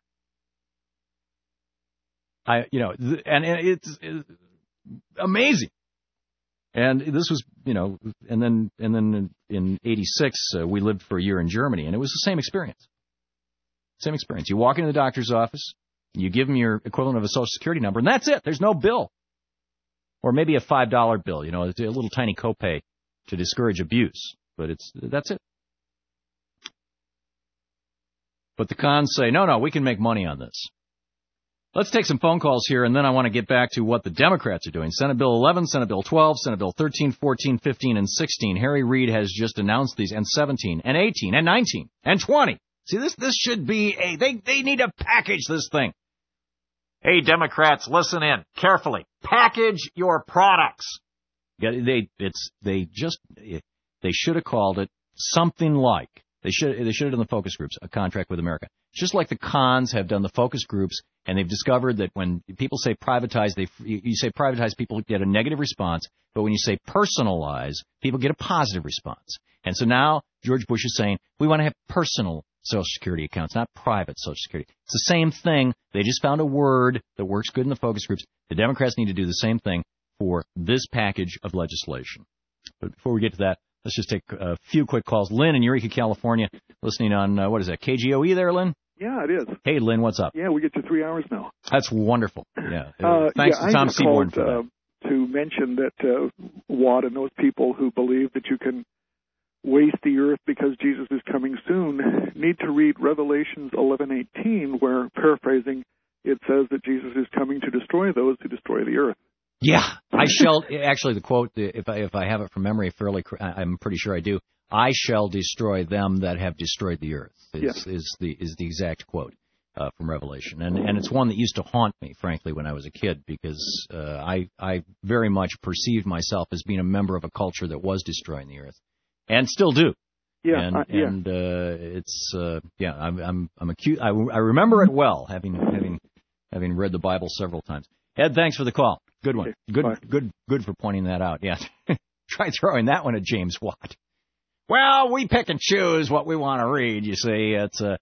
I, you know, and, and it's, it's amazing. And this was, you know, and then and then in eighty-six, uh, we lived for a year in Germany, and it was the same experience. Same experience. You walk into the doctor's office, you give them your equivalent of a Social Security number, and that's it. There's no bill. Or maybe a five dollar bill, you know, it's a little tiny copay to discourage abuse. But it's that's it. But the cons say, no, no, we can make money on this. Let's take some phone calls here, and then I want to get back to what the Democrats are doing. Senate Bill eleven, Senate Bill twelve, Senate Bill thirteen, fourteen, fifteen, and sixteen. Harry Reid has just announced these, and seventeen, and eighteen, and nineteen, and twenty. See, this this should be a, they, they need to package this thing. Hey, Democrats, listen in carefully. Package your products. They, it's, they just, they should have called it something like, They should they should have done the focus groups, a contract with America. Just like the cons have done the focus groups, and they've discovered that when people say privatize, they you say privatize, people get a negative response. But when you say personalize, people get a positive response. And so now George Bush is saying, we want to have personal Social Security accounts, not private Social Security. It's the same thing. They just found a word that works good in the focus groups. The Democrats need to do the same thing for this package of legislation. But before we get to that, let's just take a few quick calls. Lynn in Eureka, California, listening on, uh, what is that, K G O E there, Lynn? Yeah, it is. Hey, Lynn, what's up? Yeah, we get to three hours now. That's wonderful. Yeah. Uh, Thanks yeah, to Tom I just Seaborn called, for that. Uh, to mention that uh, Watt and those people who believe that you can waste the earth because Jesus is coming soon need to read Revelations eleven eighteen, where, paraphrasing, it says that Jesus is coming to destroy those who destroy the earth. Yeah, I shall, actually the quote, if I, if I have it from memory fairly, I'm pretty sure I do, I shall destroy them that have destroyed the earth, is, yes. is, the, is the exact quote uh, from Revelation. And, and it's one that used to haunt me, frankly, when I was a kid, because uh, I, I very much perceived myself as being a member of a culture that was destroying the earth, and still do. Yeah, and uh, yeah. and uh, it's uh, yeah, I'm I'm I'm acute. I, I remember it well, having having having read the Bible several times. Ed, thanks for the call. Good one. Good, Bye. good, good for pointing that out. Yeah. Try throwing that one at James Watt. Well, we pick and choose what we want to read, you see. It's, uh,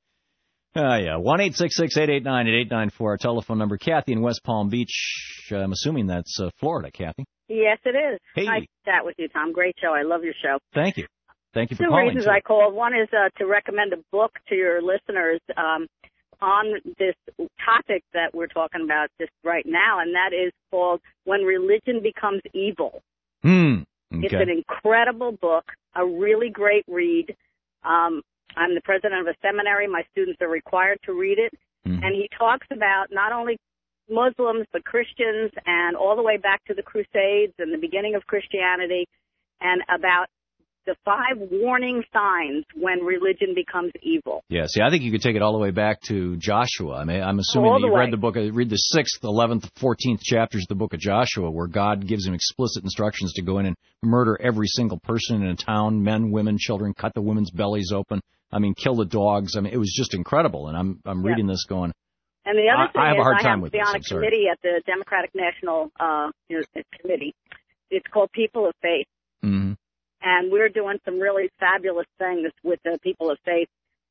uh yeah, one eight six six, eight eight nine, eight eight nine four, our telephone number. Kathy in West Palm Beach. I'm assuming that's uh, Florida, Kathy. Yes, it is. Hey. Nice to chat with you, Tom. Great show. I love your show. Thank you. Thank you for Two calling. reasons too. I called. One is uh, to recommend a book to your listeners um, on this topic that we're talking about just right now, and that is called When Religion Becomes Evil. Hmm. Okay. It's an incredible book, a really great read. Um, I'm the president of a seminary. My students are required to read it. Mm-hmm. And he talks about not only Muslims, but Christians, and all the way back to the Crusades and the beginning of Christianity, and about the five warning signs when religion becomes evil. Yeah, see, I think you could take it all the way back to Joshua. I mean, I'm assuming All that you the read way. the book, read the sixth, eleventh, fourteenth chapters of the book of Joshua, where God gives him explicit instructions to go in and murder every single person in a town, men, women, children, cut the women's bellies open. I mean, kill the dogs. I mean, it was just incredible. And I'm I'm Yeah. reading this going, And the other I- thing I have a is hard I time have to with be this. on a I'm sorry. committee at the Democratic National uh, you know, Committee. It's called People of Faith. mm-hmm. And we're doing some really fabulous things with the people of faith,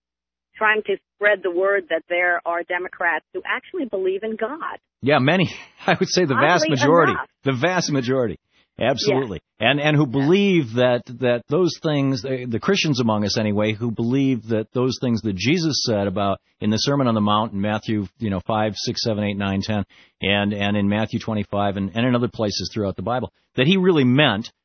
trying to spread the word that there are Democrats who actually believe in God. Yeah, many. I would say the vast Oddly majority. enough. The vast majority. Absolutely. And and who believe that, that those things, the the Christians among us anyway, who believe that those things that Jesus said about in the Sermon on the Mount in Matthew, you know, five, six, seven, eight, nine, ten, and, and in Matthew twenty-five and, and in other places throughout the Bible, that he really meant,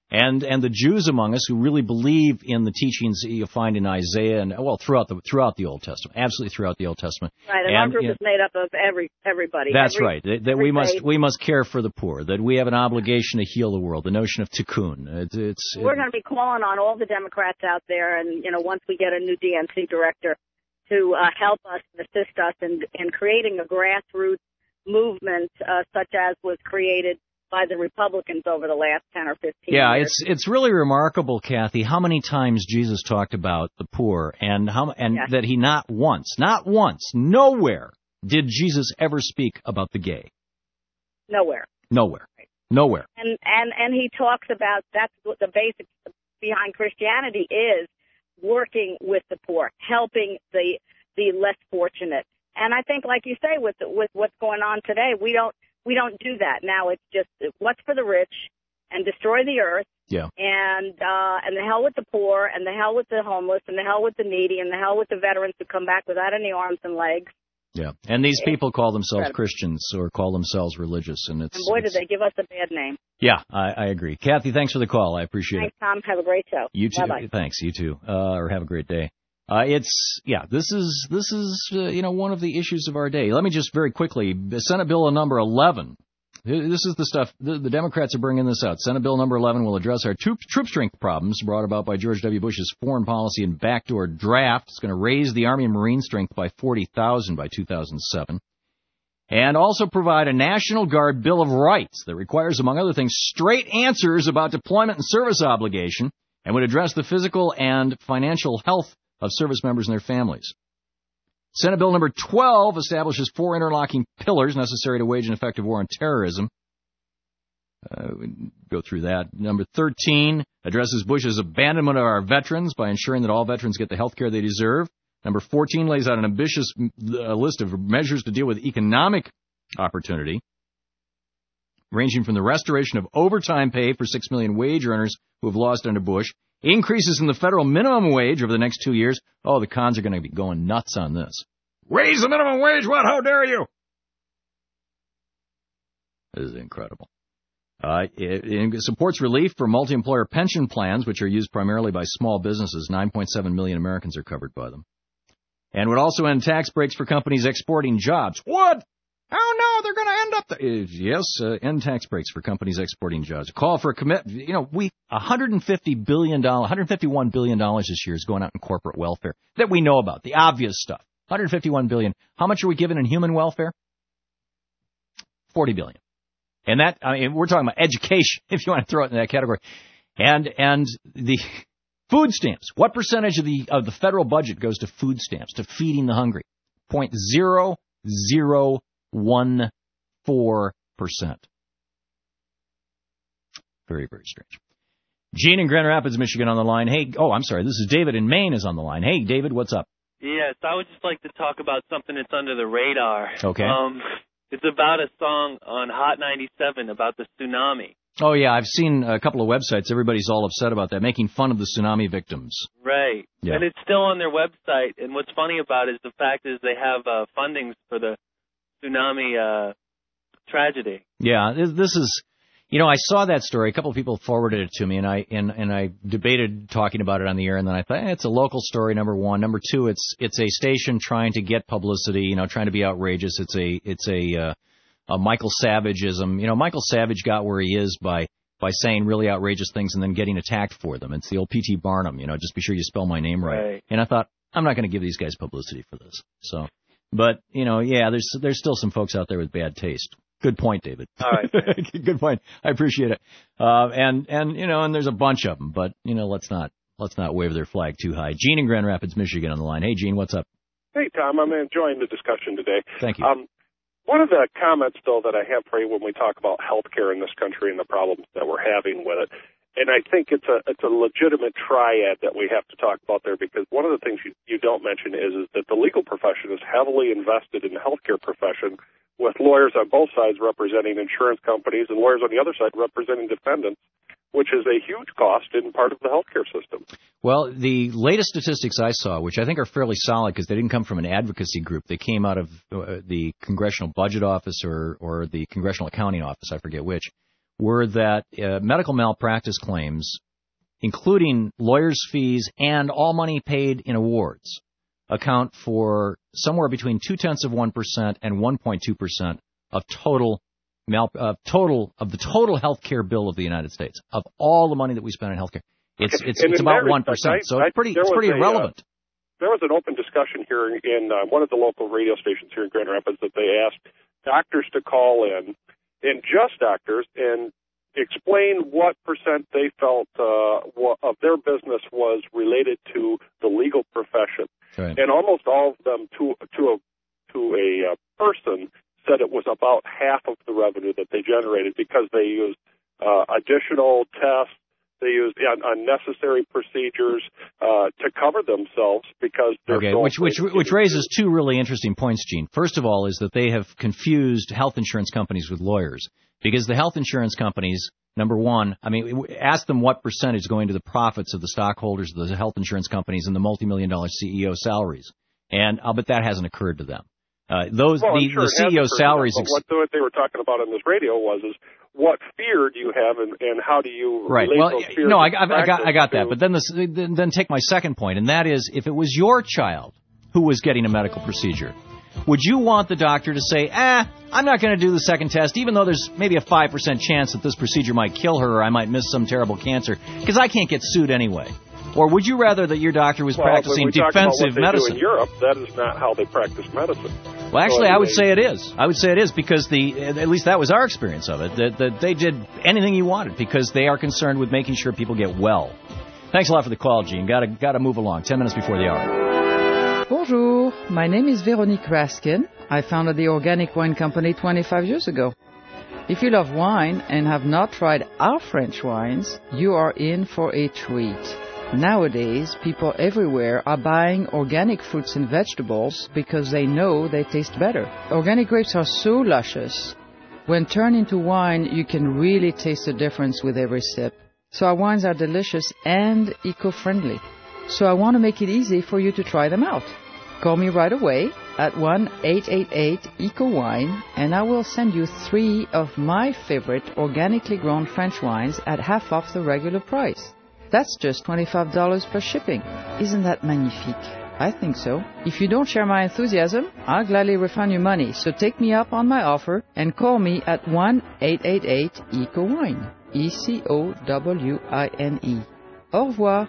And and the Jews among us who really believe in the teachings that you find in Isaiah and, well, throughout the throughout the Old Testament, absolutely throughout the Old Testament. Right, and, and our group you know, is made up of every everybody. That's every, right. That, that we every must faith. we must care for the poor. That we have an obligation to heal the world. The notion of tikkun. It, it's We're it, going to be calling on all the Democrats out there, and you know, once we get a new D N C director, to uh, help us and assist us in in creating a grassroots movement uh, such as was created by the Republicans over the last ten or fifteen yeah, years. it's it's really remarkable, Kathy, how many times Jesus talked about the poor, and how and Yes. that he not once, not once, nowhere did Jesus ever speak about the gay. Nowhere. Nowhere. Nowhere. And and and he talks about that's what the basics behind Christianity is, working with the poor, helping the the less fortunate. And I think, like you say, with with what's going on today, we don't we don't do that now. It's just what's for the rich and destroy the earth. Yeah. And uh, and the hell with the poor, and the hell with the homeless, and the hell with the needy, and the hell with the veterans who come back without any arms and legs. Yeah. And these people call themselves incredible. Christians or call themselves religious, and it's And boy, it's, did they give us a bad name. yeah, I, I agree. Kathy, thanks for the call. I appreciate Thanks, it. Tom. Have a great show. You too. Bye-bye. Thanks. You too. Uh, or have a great day. Uh, it's yeah. This is this is uh, you know one of the issues of our day. Let me just very quickly. Senate Bill number eleven. This is the stuff the, the Democrats are bringing this out. Senate Bill number eleven will address our troop, troop strength problems brought about by George W. Bush's foreign policy and backdoor draft. It's going to raise the Army and Marine strength by forty thousand by two thousand seven. And also provide a National Guard Bill of Rights that requires, among other things, straight answers about deployment and service obligation, and would address the physical and financial health of service members and their families. Senate Bill number twelve establishes four interlocking pillars necessary to wage an effective war on terrorism. Uh, we go through that. Number thirteen addresses Bush's abandonment of our veterans by ensuring that all veterans get the health care they deserve. Number fourteen lays out an ambitious uh, list of measures to deal with economic opportunity, ranging from the restoration of overtime pay for six million wage earners who have lost under Bush, increases in the federal minimum wage over the next two years. Oh, the cons are going to be going nuts on this. Raise the minimum wage? What? How dare you? This is incredible. Uh, it, it supports relief for multi-employer pension plans, which are used primarily by small businesses. nine point seven million Americans are covered by them. And would also end tax breaks for companies exporting jobs. What? Oh, no, they're going to end up... The, yes, uh, end tax breaks for companies exporting jobs. Call for a commit... You know, we one hundred fifty billion dollars, one hundred fifty-one billion dollars this year is going out in corporate welfare that we know about, the obvious stuff. one hundred fifty-one billion dollars. How much are we giving in human welfare? forty billion dollars. And that, I mean, we're talking about education, if you want to throw it in that category. And and the food stamps. What percentage of the of the federal budget goes to food stamps, to feeding the hungry? zero point zero zero one four percent. Very, very strange. Gene in Grand Rapids, Michigan on the line. Hey, oh, I'm sorry. This is David in Maine is on the line. Hey, David, what's up? Yes, I would just like to talk about something that's under the radar. Okay. Um, it's about a song on Hot ninety-seven about the tsunami. Oh, yeah, I've seen a couple of websites. Everybody's all upset about that, making fun of the tsunami victims. Right. Yeah. And it's still on their website. And what's funny about it is the fact is they have uh, fundings for the tsunami uh, tragedy. Yeah, this, this is, you know, I saw that story. A couple of people forwarded it to me, and I and, and I debated talking about it on the air, and then I thought, eh, it's a local story, number one. Number two, it's it's a station trying to get publicity, you know, trying to be outrageous. It's a it's a, uh, a Michael Savageism. You know, Michael Savage got where he is by by saying really outrageous things and then getting attacked for them. It's the old P T Barnum, you know, just be sure you spell my name right. Right. And I thought, I'm not going to give these guys publicity for this. So, but, you know, yeah, there's there's still some folks out there with bad taste. Good point, David. All right. Good point. I appreciate it. Uh, and, and, you know, and there's a bunch of them, but, you know, let's not, let's not wave their flag too high. Gene in Grand Rapids, Michigan on the line. Hey, Gene, what's up? Hey, Tom, I'm enjoying the discussion today. Thank you. Um, one of the comments, though, that I have for you when we talk about health care in this country and the problems that we're having with it, and I think it's a it's a legitimate triad that we have to talk about there, because one of the things you, you don't mention is, is that the legal profession is heavily invested in the healthcare profession, with lawyers on both sides representing insurance companies and lawyers on the other side representing defendants, which is a huge cost in part of the healthcare system. Well, the latest statistics I saw, which I think are fairly solid because they didn't come from an advocacy group, they came out of uh, the Congressional Budget Office or, or the Congressional Accounting Office, I forget which, were that uh, medical malpractice claims, including lawyers' fees and all money paid in awards, account for somewhere between two-tenths of one percent and one point two percent of total mal, uh, total of the total health care bill of the United States, of all the money that we spend on health care. It's, it's, it's about one percent, so it's pretty, it's pretty irrelevant. A, uh, there was an open discussion here in uh, one of the local radio stations here in Grand Rapids that they asked doctors to call in, and just doctors, and explain what percent they felt uh, of their business was related to the legal profession. Right. And almost all of them, to to a to a uh, person, said it was about half of the revenue that they generated because they used uh, additional tests, they used un- unnecessary procedures uh, to cover themselves because they're okay, which which which raises two really interesting points, Gene. First of all, is that they have confused health insurance companies with lawyers. Because the health insurance companies, number one, I mean, ask them what percentage is going to the profits of the stockholders of the health insurance companies and the multi-million dollar C E O salaries. And I'll bet that hasn't occurred to them. Uh, those well, the, sure the C E O salaries. Them, but what they were talking about on this radio was is what fear do you have and, and how do you right? relate Well, those fears no, I, I, I got I got to... that. But then this, then, then take my second point, and that is, if it was your child who was getting a medical procedure, would you want the doctor to say, ah, I'm not going to do the second test, even though there's maybe a five percent chance that this procedure might kill her or I might miss some terrible cancer, because I can't get sued anyway? Or would you rather that your doctor was well, practicing when we defensive talk about what they medicine? Do in Europe, that is not how they practice medicine. Well, actually, so, I would they, say it is. I would say it is because the at least that was our experience of it, that, that they did anything you wanted because they are concerned with making sure people get well. Thanks a lot for the call, Gene. Got to got to move along. Ten minutes before the hour. Bonjour. My name is Veronique Raskin. I founded the Organic Wine Company twenty-five years ago. If you love wine and have not tried our French wines, you are in for a treat. Nowadays, people everywhere are buying organic fruits and vegetables because they know they taste better. Organic grapes are so luscious. When turned into wine, you can really taste the difference with every sip. So our wines are delicious and eco-friendly. So I want to make it easy for you to try them out. Call me right away at one eight eight eight E C O wine and I will send you three of my favorite organically grown French wines at half off the regular price. That's just twenty-five dollars plus shipping. Isn't that magnifique? I think so. If you don't share my enthusiasm, I'll gladly refund your money. So take me up on my offer and call me at one eight eight eight E C O wine. E C O W I N E. Au revoir.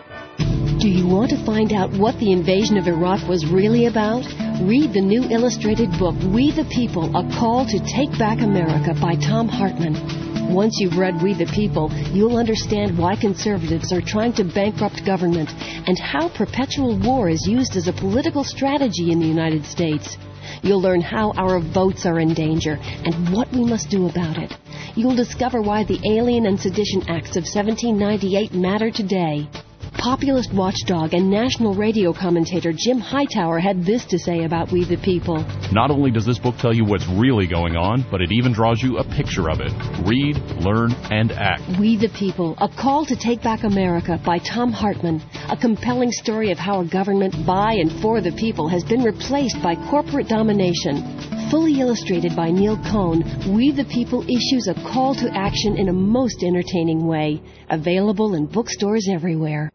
Do you want to find out what the invasion of Iraq was really about? Read the new illustrated book, We the People, A Call to Take Back America by Tom Hartman. Once you've read We the People, you'll understand why conservatives are trying to bankrupt government and how perpetual war is used as a political strategy in the United States. You'll learn how our votes are in danger and what we must do about it. You'll discover why the Alien and Sedition Acts of seventeen ninety-eight matter today. Populist watchdog and national radio commentator Jim Hightower had this to say about We the People. Not only does this book tell you what's really going on, but it even draws you a picture of it. Read, learn, and act. We the People, A Call to Take Back America by Tom Hartman. A compelling story of how a government by and for the people has been replaced by corporate domination. Fully illustrated by Neil Cohn, We the People issues a call to action in a most entertaining way. Available in bookstores everywhere.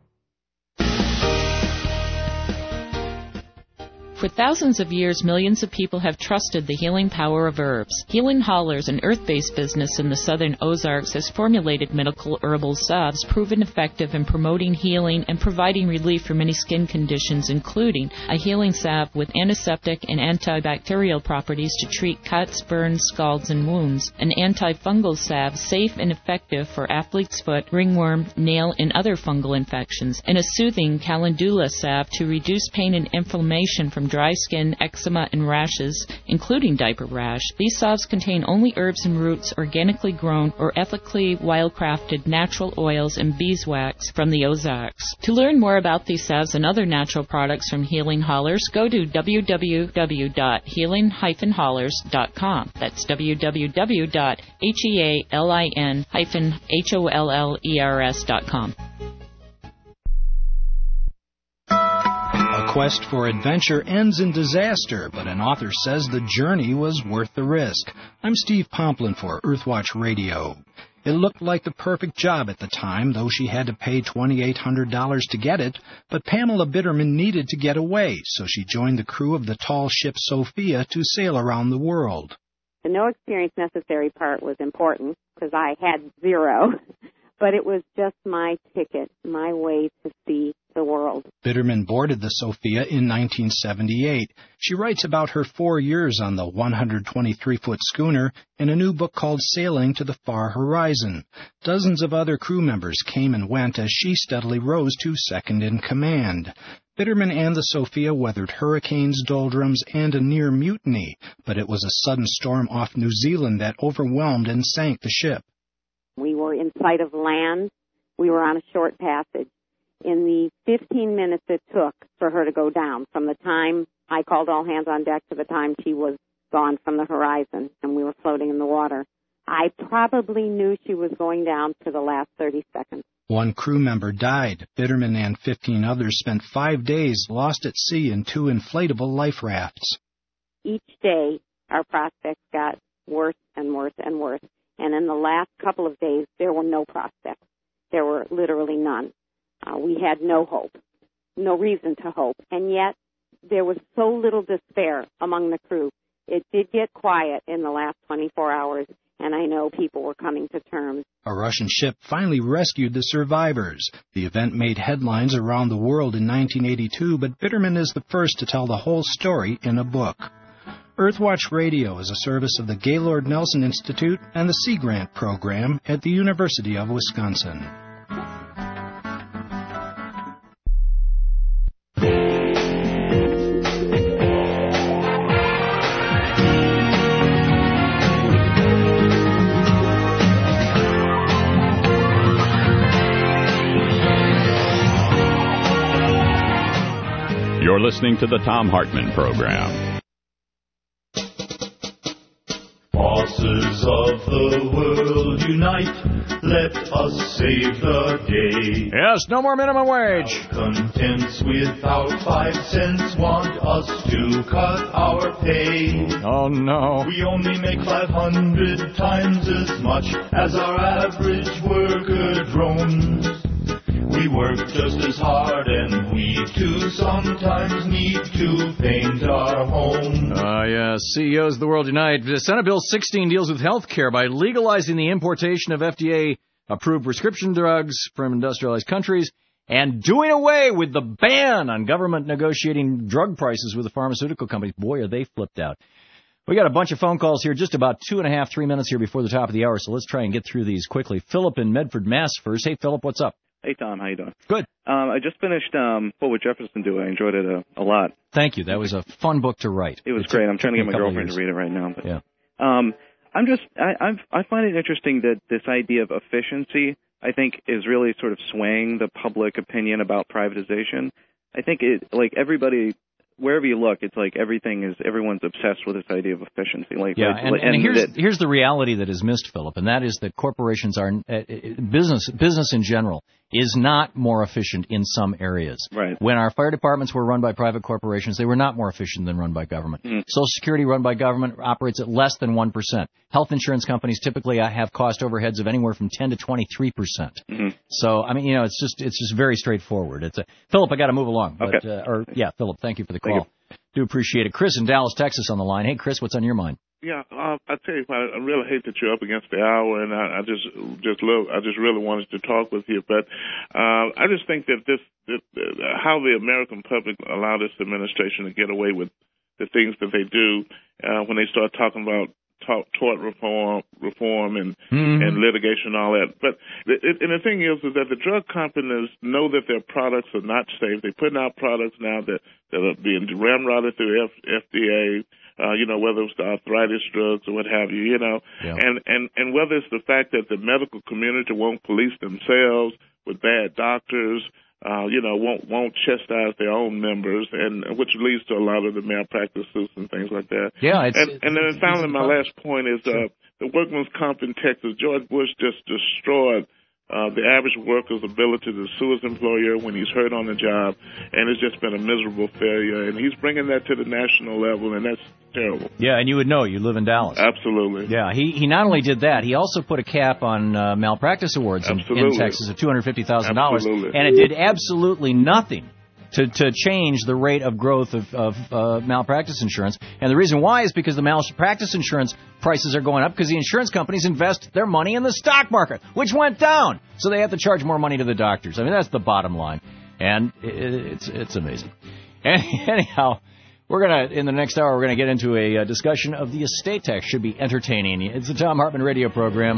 For thousands of years, millions of people have trusted the healing power of herbs. Healing Hollers, an earth-based business in the southern Ozarks, has formulated medical herbal salves proven effective in promoting healing and providing relief for many skin conditions, including a healing salve with antiseptic and antibacterial properties to treat cuts, burns, scalds, and wounds, an antifungal salve safe and effective for athlete's foot, ringworm, nail, and other fungal infections, and a soothing calendula salve to reduce pain and inflammation from dry skin, eczema, and rashes, including diaper rash. These salves contain only herbs and roots organically grown or ethically wildcrafted natural oils and beeswax from the Ozarks. To learn more about these salves and other natural products from Healing Hollers, go to w w w dot healing dash hollers dot com. That's w w w dot healin dash hollers dot com. quest for adventure ends in disaster, but an author says the journey was worth the risk. I'm Steve Pomplin for Earthwatch Radio. It looked like the perfect job at the time, though she had to pay two thousand eight hundred dollars to get it, but Pamela Bitterman needed to get away, so she joined the crew of the tall ship Sophia to sail around the world. The no experience necessary part was important, because I had zero, but it was just my ticket, my way to see the world. Bitterman boarded the Sophia in nineteen seventy-eight. She writes about her four years on the one hundred twenty-three foot schooner in a new book called Sailing to the Far Horizon. Dozens of other crew members came and went as she steadily rose to second in command. Bitterman and the Sophia weathered hurricanes, doldrums, and a near mutiny, but it was a sudden storm off New Zealand that overwhelmed and sank the ship. We were in sight of land. We were on a short passage. In the fifteen minutes it took for her to go down, from the time I called all hands on deck to the time she was gone from the horizon and we were floating in the water, I probably knew she was going down for the last thirty seconds. One crew member died. Bitterman and fifteen others spent five days lost at sea in two inflatable life rafts. Each day, our prospects got worse and worse and worse. And in the last couple of days, there were no prospects. There were literally none. Uh, we had no hope, no reason to hope. And yet, there was so little despair among the crew. It did get quiet in the last twenty-four hours, and I know people were coming to terms. A Russian ship finally rescued the survivors. The event made headlines around the world in nineteen eighty-two, but Bitterman is the first to tell the whole story in a book. Earthwatch Radio is a service of the Gaylord Nelson Institute and the Sea Grant Program at the University of Wisconsin. You're listening to the Thom Hartmann Program. Bosses of the world unite, let us save the day. Yes, no more minimum wage. Contents without five cents want us to cut our pay. Oh, no. We only make five hundred times as much as our average worker drones. We work just as hard, and we too sometimes need to paint our home. Ah, uh, yeah, C E Os of the world unite. Senate Bill sixteen deals with health care by legalizing the importation of F D A-approved prescription drugs from industrialized countries and doing away with the ban on government negotiating drug prices with the pharmaceutical companies. Boy, are they flipped out. We got a bunch of phone calls here, just about two and a half, three minutes here before the top of the hour, so let's try and get through these quickly. Philip in Medford, Mass. first. Hey, Philip, what's up? Hey, Tom, how you doing? Good. Um, I just finished um, What Would Jefferson Do? I enjoyed it a, a lot. Thank you. That was a fun book to write. It was it great. I'm trying to get my girlfriend years. to read it right now. But, yeah. Um, I'm just, I, I've, I find it interesting that this idea of efficiency, I think, is really sort of swaying the public opinion about privatization. I think it, like everybody, wherever you look, it's like everything is, everyone's obsessed with this idea of efficiency. Like, yeah, like, and, and, and here's that, here's the reality that is missed, Philip, and that is that corporations are uh, business business in general is not more efficient in some areas. Right. When our fire departments were run by private corporations, they were not more efficient than run by government. Mm. Social Security run by government operates at less than one percent. Health insurance companies typically have cost overheads of anywhere from ten to twenty-three percent. Mm-hmm. So, I mean, you know, it's just it's just very straightforward. It's a, Philip, I got to move along. But, okay. Uh, or yeah, Philip, thank you for the Thank call. You. Do appreciate it. Chris in Dallas, Texas on the line. Hey, Chris, what's on your mind? Yeah, uh, I tell you what, I really hate that you're up against the hour, and I, I just, just love, I just really wanted to talk with you. But uh, I just think that this, that, uh, how the American public allow this administration to get away with the things that they do uh, when they start talking about tort, tort reform, reform, and mm-hmm. and litigation and all that. But it, and the thing is, is that the drug companies know that their products are not safe. They're putting out products now that that are being ramrodded through F, FDA. Uh, you know, whether it's the arthritis drugs or what have you, you know, yeah. and, and, and whether it's the fact that the medical community won't police themselves with bad doctors, uh, you know, won't, won't chastise their own members, and which leads to a lot of the malpractices and things like that. Yeah. It's, and, it's, and then it's, finally, it's my last point is, uh, the workman's comp in Texas. George Bush just destroyed uh, the average worker's ability to sue his employer when he's hurt on the job, and it's just been a miserable failure. And he's bringing that to the national level, and that's terrible. Yeah, and you would know. You live in Dallas. Absolutely. Yeah, he, he not only did that, he also put a cap on uh, malpractice awards in, in Texas of two hundred fifty thousand dollars, and it did absolutely nothing to, to change the rate of growth of, of uh, malpractice insurance. And the reason why is because the malpractice insurance prices are going up because the insurance companies invest their money in the stock market, which went down. So they have to charge more money to the doctors. I mean, that's the bottom line. And it, it's it's amazing. And anyhow, we're going to, in the next hour, we're going to get into a uh, discussion of the estate tax. Should be entertaining. It's the Thom Hartmann radio program.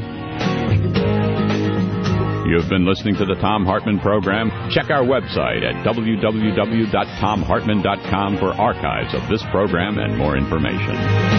You've been listening to the Thom Hartmann program. Check our website at w w w dot thom hartmann dot com for archives of this program and more information.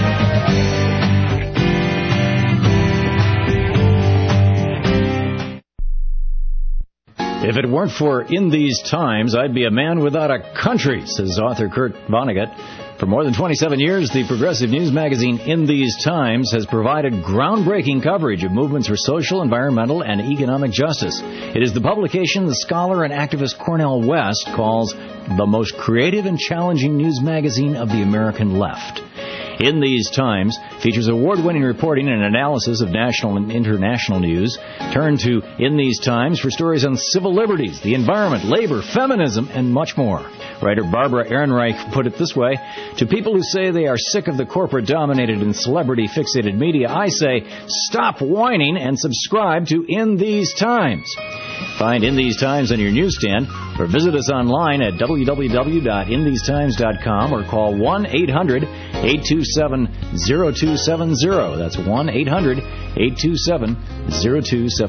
If it weren't for In These Times, I'd be a man without a country, says author Kurt Vonnegut. For more than twenty-seven years, the progressive news magazine In These Times has provided groundbreaking coverage of movements for social, environmental, and economic justice. It is the publication the scholar and activist Cornel West calls the most creative and challenging news magazine of the American left. In These Times features award-winning reporting and analysis of national and international news. Turn to In These Times for stories on civil liberties, the environment, labor, feminism, and much more. Writer Barbara Ehrenreich put it this way: to people who say they are sick of the corporate-dominated and celebrity-fixated media, I say, stop whining and subscribe to In These Times. Find In These Times on your newsstand or visit us online at w w w dot in these times dot com or call one eight hundred eight two seven zero two seven zero. That's one eight hundred eight two seven zero two seven zero.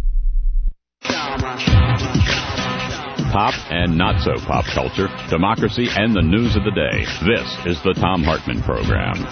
Pop and not so pop culture, democracy, and the news of the day. This is the Thom Hartmann program.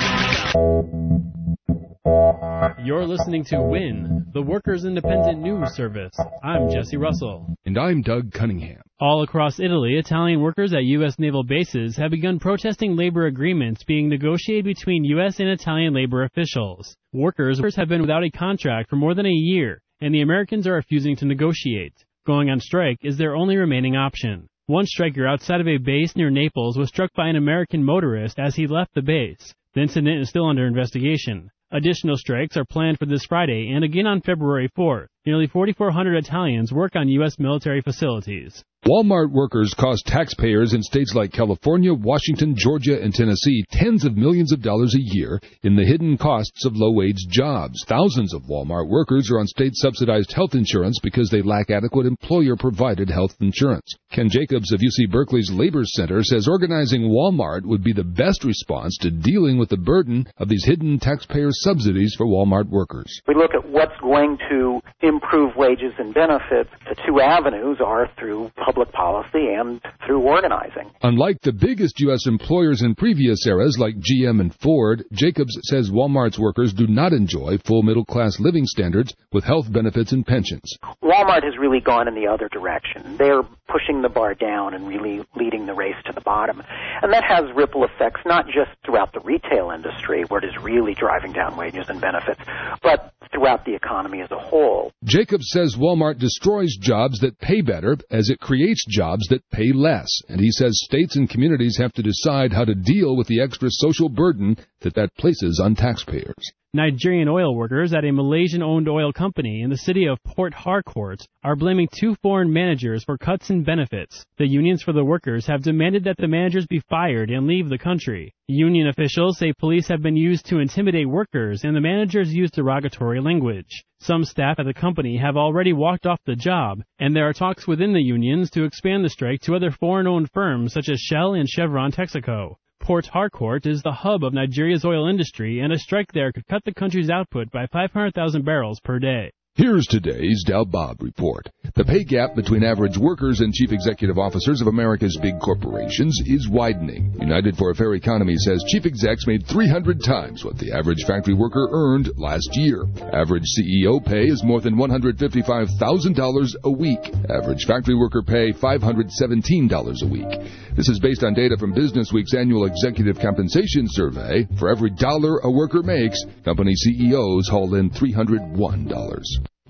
You're listening to W I N, the Workers' Independent News Service. I'm Jesse Russell. And I'm Doug Cunningham. All across Italy, Italian workers at U S naval bases have begun protesting labor agreements being negotiated between U S and Italian labor officials. Workers have been without a contract for more than a year, and the Americans are refusing to negotiate. Going on strike is their only remaining option. One striker outside of a base near Naples was struck by an American motorist as he left the base. The incident is still under investigation. Additional strikes are planned for this Friday and again on February fourth. Nearly forty-four hundred Italians work on U S military facilities. Walmart workers cost taxpayers in states like California, Washington, Georgia, and Tennessee tens of millions of dollars a year in the hidden costs of low-wage jobs. Thousands of Walmart workers are on state-subsidized health insurance because they lack adequate employer-provided health insurance. Ken Jacobs of U C Berkeley's Labor Center says organizing Walmart would be the best response to dealing with the burden of these hidden taxpayer subsidies for Walmart workers. We look at what's going to improve wages and benefits. The two avenues are through public policy and through organizing. Unlike the biggest U S employers in previous eras like G M and Ford, Jacobs says Walmart's workers do not enjoy full middle-class living standards with health benefits and pensions. Walmart has really gone in the other direction. They're pushing the bar down and really leading the race to the bottom. And that has ripple effects not just throughout the retail industry, where it is really driving down wages and benefits, but throughout the economy as a whole. Jacobs says Walmart destroys jobs that pay better as it creates jobs that pay less. And he says states and communities have to decide how to deal with the extra social burden that that places on taxpayers. Nigerian oil workers at a Malaysian-owned oil company in the city of Port Harcourt are blaming two foreign managers for cuts in benefits. The unions for the workers have demanded that the managers be fired and leave the country. Union officials say police have been used to intimidate workers and the managers used derogatory language. Some staff at the company have already walked off the job, and there are talks within the unions to expand the strike to other foreign-owned firms such as Shell and Chevron Texaco. Port Harcourt is the hub of Nigeria's oil industry, and a strike there could cut the country's output by five hundred thousand barrels per day. Here's today's Dow Bob report. The pay gap between average workers and chief executive officers of America's big corporations is widening. United for a Fair Economy says chief execs made three hundred times what the average factory worker earned last year. Average C E O pay is more than one hundred fifty-five thousand dollars a week. Average factory worker pay five hundred seventeen dollars a week. This is based on data from Business Week's annual executive compensation survey. For every dollar a worker makes, company C E Os haul in three hundred one dollars.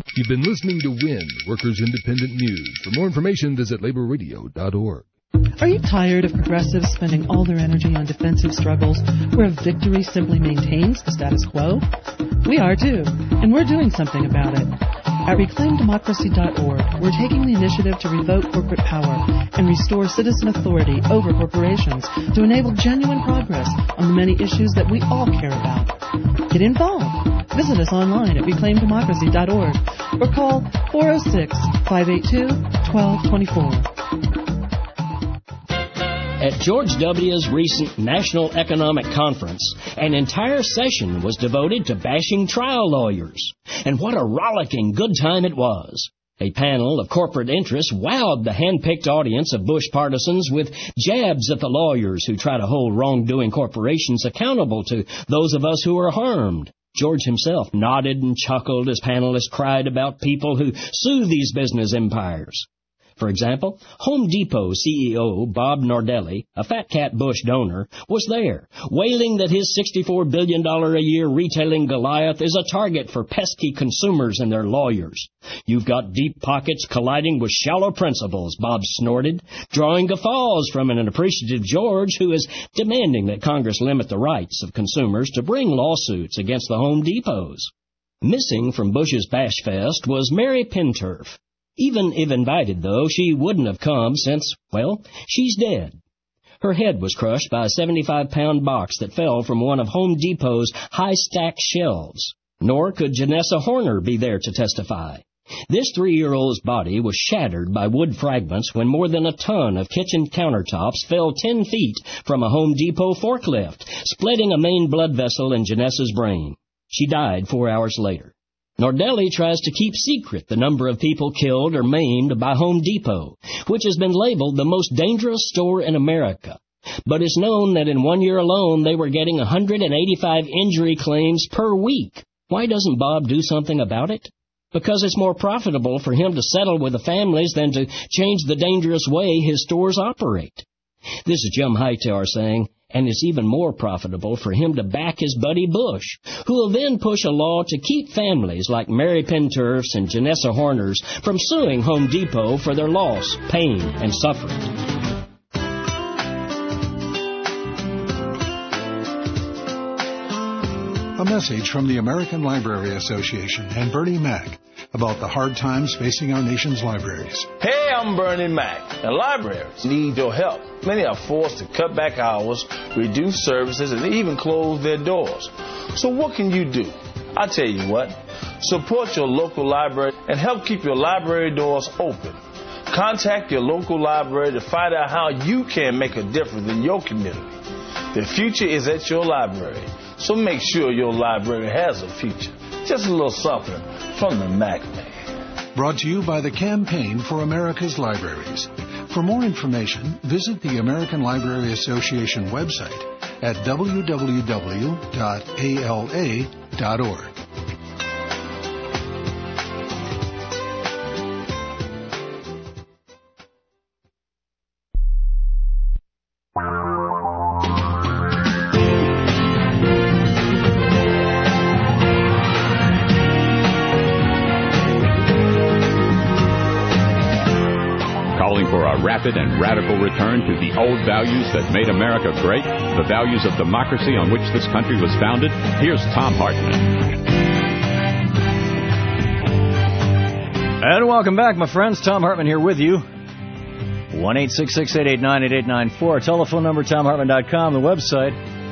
You've been listening to W I N, Workers Independent News. For more information, visit labor radio dot org. Are you tired of progressives spending all their energy on defensive struggles where victory simply maintains the status quo? We are too, and we're doing something about it. At reclaim democracy dot org, we're taking the initiative to revoke corporate power and restore citizen authority over corporations to enable genuine progress on the many issues that we all care about. Get involved. Visit us online at reclaim democracy dot org or call four oh six, five eight two, one two two four. At George W.'s recent National Economic Conference, an entire session was devoted to bashing trial lawyers. And what a rollicking good time it was. A panel of corporate interests wowed the hand-picked audience of Bush partisans with jabs at the lawyers who try to hold wrongdoing corporations accountable to those of us who are harmed. George himself nodded and chuckled as panelists cried about people who sue these business empires. For example, Home Depot C E O Bob Nardelli, a fat cat Bush donor, was there, wailing that his sixty-four billion dollars a year retailing Goliath is a target for pesky consumers and their lawyers. You've got deep pockets colliding with shallow principles, Bob snorted, drawing guffaws from an appreciative George who is demanding that Congress limit the rights of consumers to bring lawsuits against the Home Depots. Missing from Bush's Bash Fest was Mary Pinturf. Even if invited, though, she wouldn't have come since, well, she's dead. Her head was crushed by a seventy-five pound box that fell from one of Home Depot's high-stacked shelves. Nor could Janessa Horner be there to testify. This three-year-old's body was shattered by wood fragments when more than a ton of kitchen countertops fell ten feet from a Home Depot forklift, splitting a main blood vessel in Janessa's brain. She died four hours later. Nardelli tries to keep secret the number of people killed or maimed by Home Depot, which has been labeled the most dangerous store in America. But it's known that in one year alone they were getting one hundred eighty-five injury claims per week. Why doesn't Bob do something about it? Because it's more profitable for him to settle with the families than to change the dangerous way his stores operate. This is Jim Hightower saying, and it's even more profitable for him to back his buddy Bush, who will then push a law to keep families like Mary Pinturf's and Janessa Horner's from suing Home Depot for their loss, pain, and suffering. A message from the American Library Association and Bernie Mac about the hard times facing our nation's libraries. Hey, I'm Bernie Mac, and libraries need your help. Many are forced to cut back hours, reduce services, and even close their doors. So what can you do? I tell you what, support your local library and help keep your library doors open. Contact your local library to find out how you can make a difference in your community. The future is at your library, so make sure your library has a future. Just a little something from the Mac Man. Brought to you by the Campaign for America's Libraries. For more information, visit the American Library Association website at w w w dot a l a dot org. Rapid and radical return to the old values that made America great, the values of democracy on which this country was founded. Here's Thom Hartmann. And welcome back, my friends. Thom Hartmann here with you. one eight six six, eight eight nine, eight eight nine four. Our telephone number, tom hartmann dot com. The website.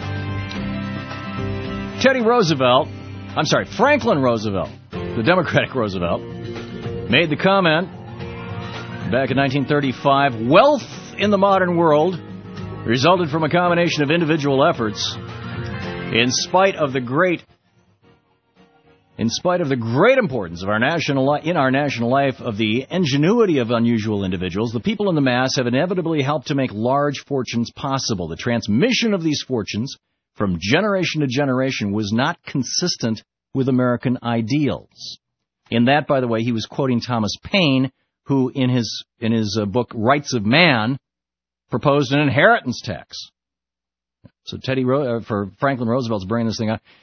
Teddy Roosevelt, I'm sorry, Franklin Roosevelt, the Democratic Roosevelt, made the comment back in nineteen thirty-five, wealth in the modern world resulted from a combination of individual efforts. In spite of the great, in spite of the great importance of our national li- in our national life of the ingenuity of unusual individuals, the people in the mass have inevitably helped to make large fortunes possible. The transmission of these fortunes from generation to generation was not consistent with American ideals. In that, by the way, he was quoting Thomas Paine, who in his in his uh, book Rights of Man proposed an inheritance tax. So Teddy Ro- uh, for Franklin Roosevelt's bringing this thing up.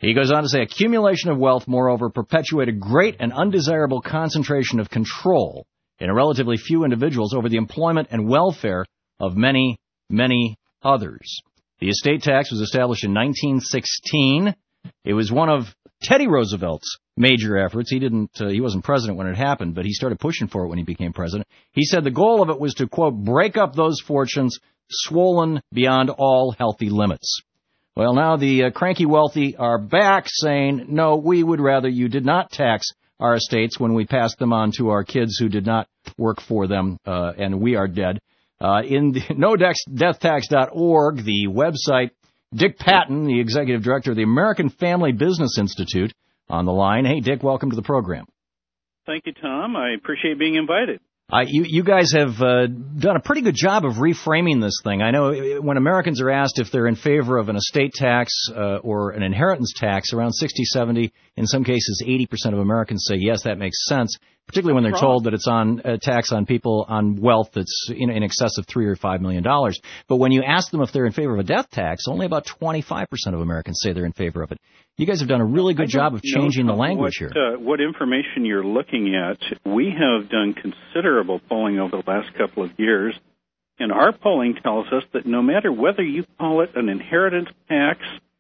He goes on to say, accumulation of wealth, moreover, perpetuated great and undesirable concentration of control in a relatively few individuals over the employment and welfare of many, many others. The estate tax was established in nineteen sixteen. It was one of Teddy Roosevelt's major efforts. He didn't, uh, he wasn't president when it happened, but he started pushing for it when he became president. He said the goal of it was to, quote, break up those fortunes swollen beyond all healthy limits. Well, now the uh, cranky wealthy are back saying, no, we would rather you did not tax our estates when we passed them on to our kids who did not work for them, uh, and we are dead. Uh, in the no death tax dot org, the website, Dick Patton, the executive director of the American Family Business Institute, on the line. Hey, Dick, welcome to the program. Thank you, Tom. I appreciate being invited. Uh, you, you guys have uh, done a pretty good job of reframing this thing. I know when Americans are asked if they're in favor of an estate tax uh, or an inheritance tax, around sixty, seventy, in some cases eighty percent of Americans say, yes, that makes sense, particularly when they're told that it's on a tax on people on wealth that's in, in excess of three or five million dollars. But when you ask them if they're in favor of a death tax, only about twenty-five percent of Americans say they're in favor of it. You guys have done a really good job of changing the language what, here. Uh, what information you're looking at, we have done considerable polling over the last couple of years, and our polling tells us that no matter whether you call it an inheritance tax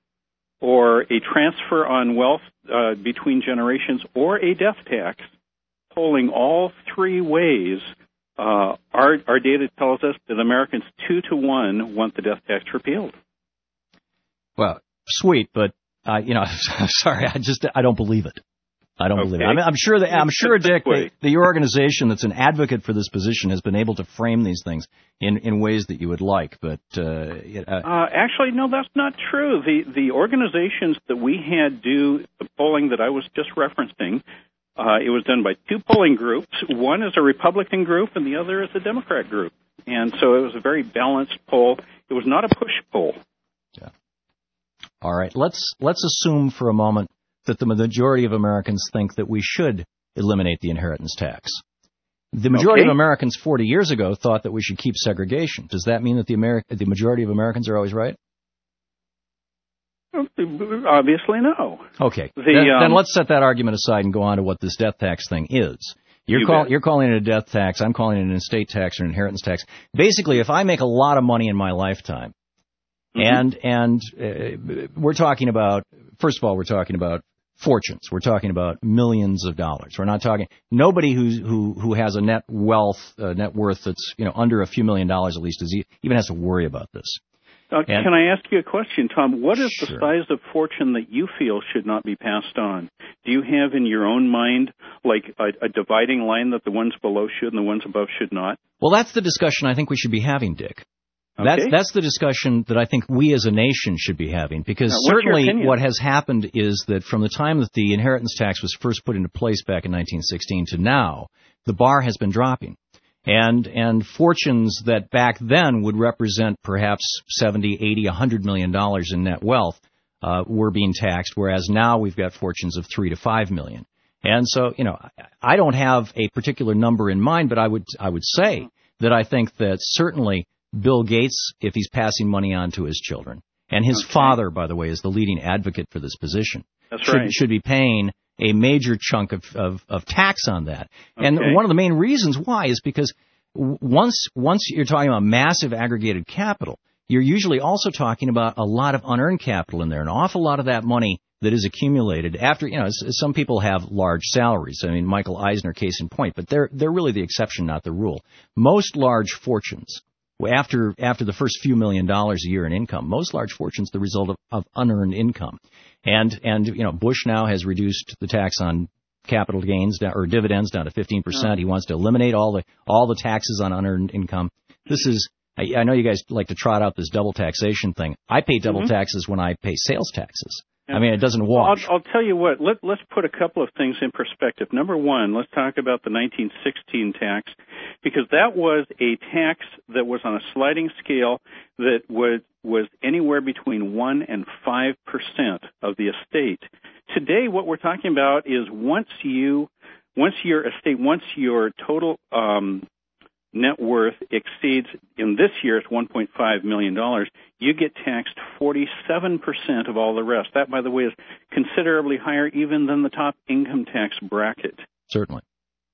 or a transfer on wealth uh, between generations or a death tax, polling all three ways, uh, our, our data tells us that Americans two to one want the death tax repealed. Well, sweet, but Uh, you know, sorry, I just I don't believe it. I don't okay. believe it. I mean, I'm sure that I'm sure, Dick, that, that your organization that's an advocate for this position has been able to frame these things in, in ways that you would like. But uh, uh, uh, actually, no, that's not true. The the organizations that we had do the polling that I was just referencing, uh, it was done by two polling groups. One is a Republican group, and the other is a Democrat group. And so it was a very balanced poll. It was not a push poll. Yeah. All right, let's let's assume for a moment that the majority of Americans think that we should eliminate the inheritance tax. The majority okay. of Americans forty years ago thought that we should keep segregation. Does that mean that the Ameri- the majority of Americans are always right? Obviously, no. Okay, the, then, um, then let's set that argument aside and go on to what this death tax thing is. You're, you call, you're calling it a death tax. I'm calling it an estate tax or an inheritance tax. Basically, if I make a lot of money in my lifetime, Mm-hmm. And and uh, we're talking about, first of all, we're talking about fortunes. We're talking about millions of dollars. We're not talking, nobody who's, who who has a net wealth, uh, net worth that's, you know, under a few million dollars at least is even has to worry about this. Uh, and, can I ask you a question, Tom? What is sure. the size of fortune that you feel should not be passed on? Do you have in your own mind like a, a dividing line that the ones below should and the ones above should not? Well, that's the discussion I think we should be having, Dick. Okay. That's that's the discussion that I think we as a nation should be having, because now, certainly what has happened is that from the time that the inheritance tax was first put into place back in nineteen sixteen to now, the bar has been dropping. And and fortunes that back then would represent perhaps seventy, eighty, one hundred million dollars in net wealth uh, were being taxed, whereas now we've got fortunes of three to five million. And so, you know, I don't have a particular number in mind, but I would I would say that I think that certainly Bill Gates, if he's passing money on to his children, and his okay. father, by the way, is the leading advocate for this position, That's should, right. should be paying a major chunk of, of, of tax on that. Okay. And one of the main reasons why is because once once you're talking about massive aggregated capital, you're usually also talking about a lot of unearned capital in there, an awful lot of that money that is accumulated after, you know, some people have large salaries. I mean, Michael Eisner, case in point, but they're they're really the exception, not the rule. Most large fortunes, After after the first few million dollars a year in income, most large fortunes the result of, of unearned income, and and you know Bush now has reduced the tax on capital gains down, or dividends down to fifteen percent. He wants to eliminate all the all the taxes on unearned income. This is I, I know you guys like to trot out this double taxation thing. I pay double mm-hmm. taxes when I pay sales taxes. I mean, it doesn't wash. I'll, I'll tell you what. Let, let's put a couple of things in perspective. Number one, let's talk about the nineteen sixteen tax, because that was a tax that was on a sliding scale that was was anywhere between one and five percent of the estate. Today, what we're talking about is once you, once your estate, once your total um, net worth exceeds, in this year it's one point five million dollars, you get taxed forty-seven percent of all the rest. That, by the way, is considerably higher even than the top income tax bracket. Certainly.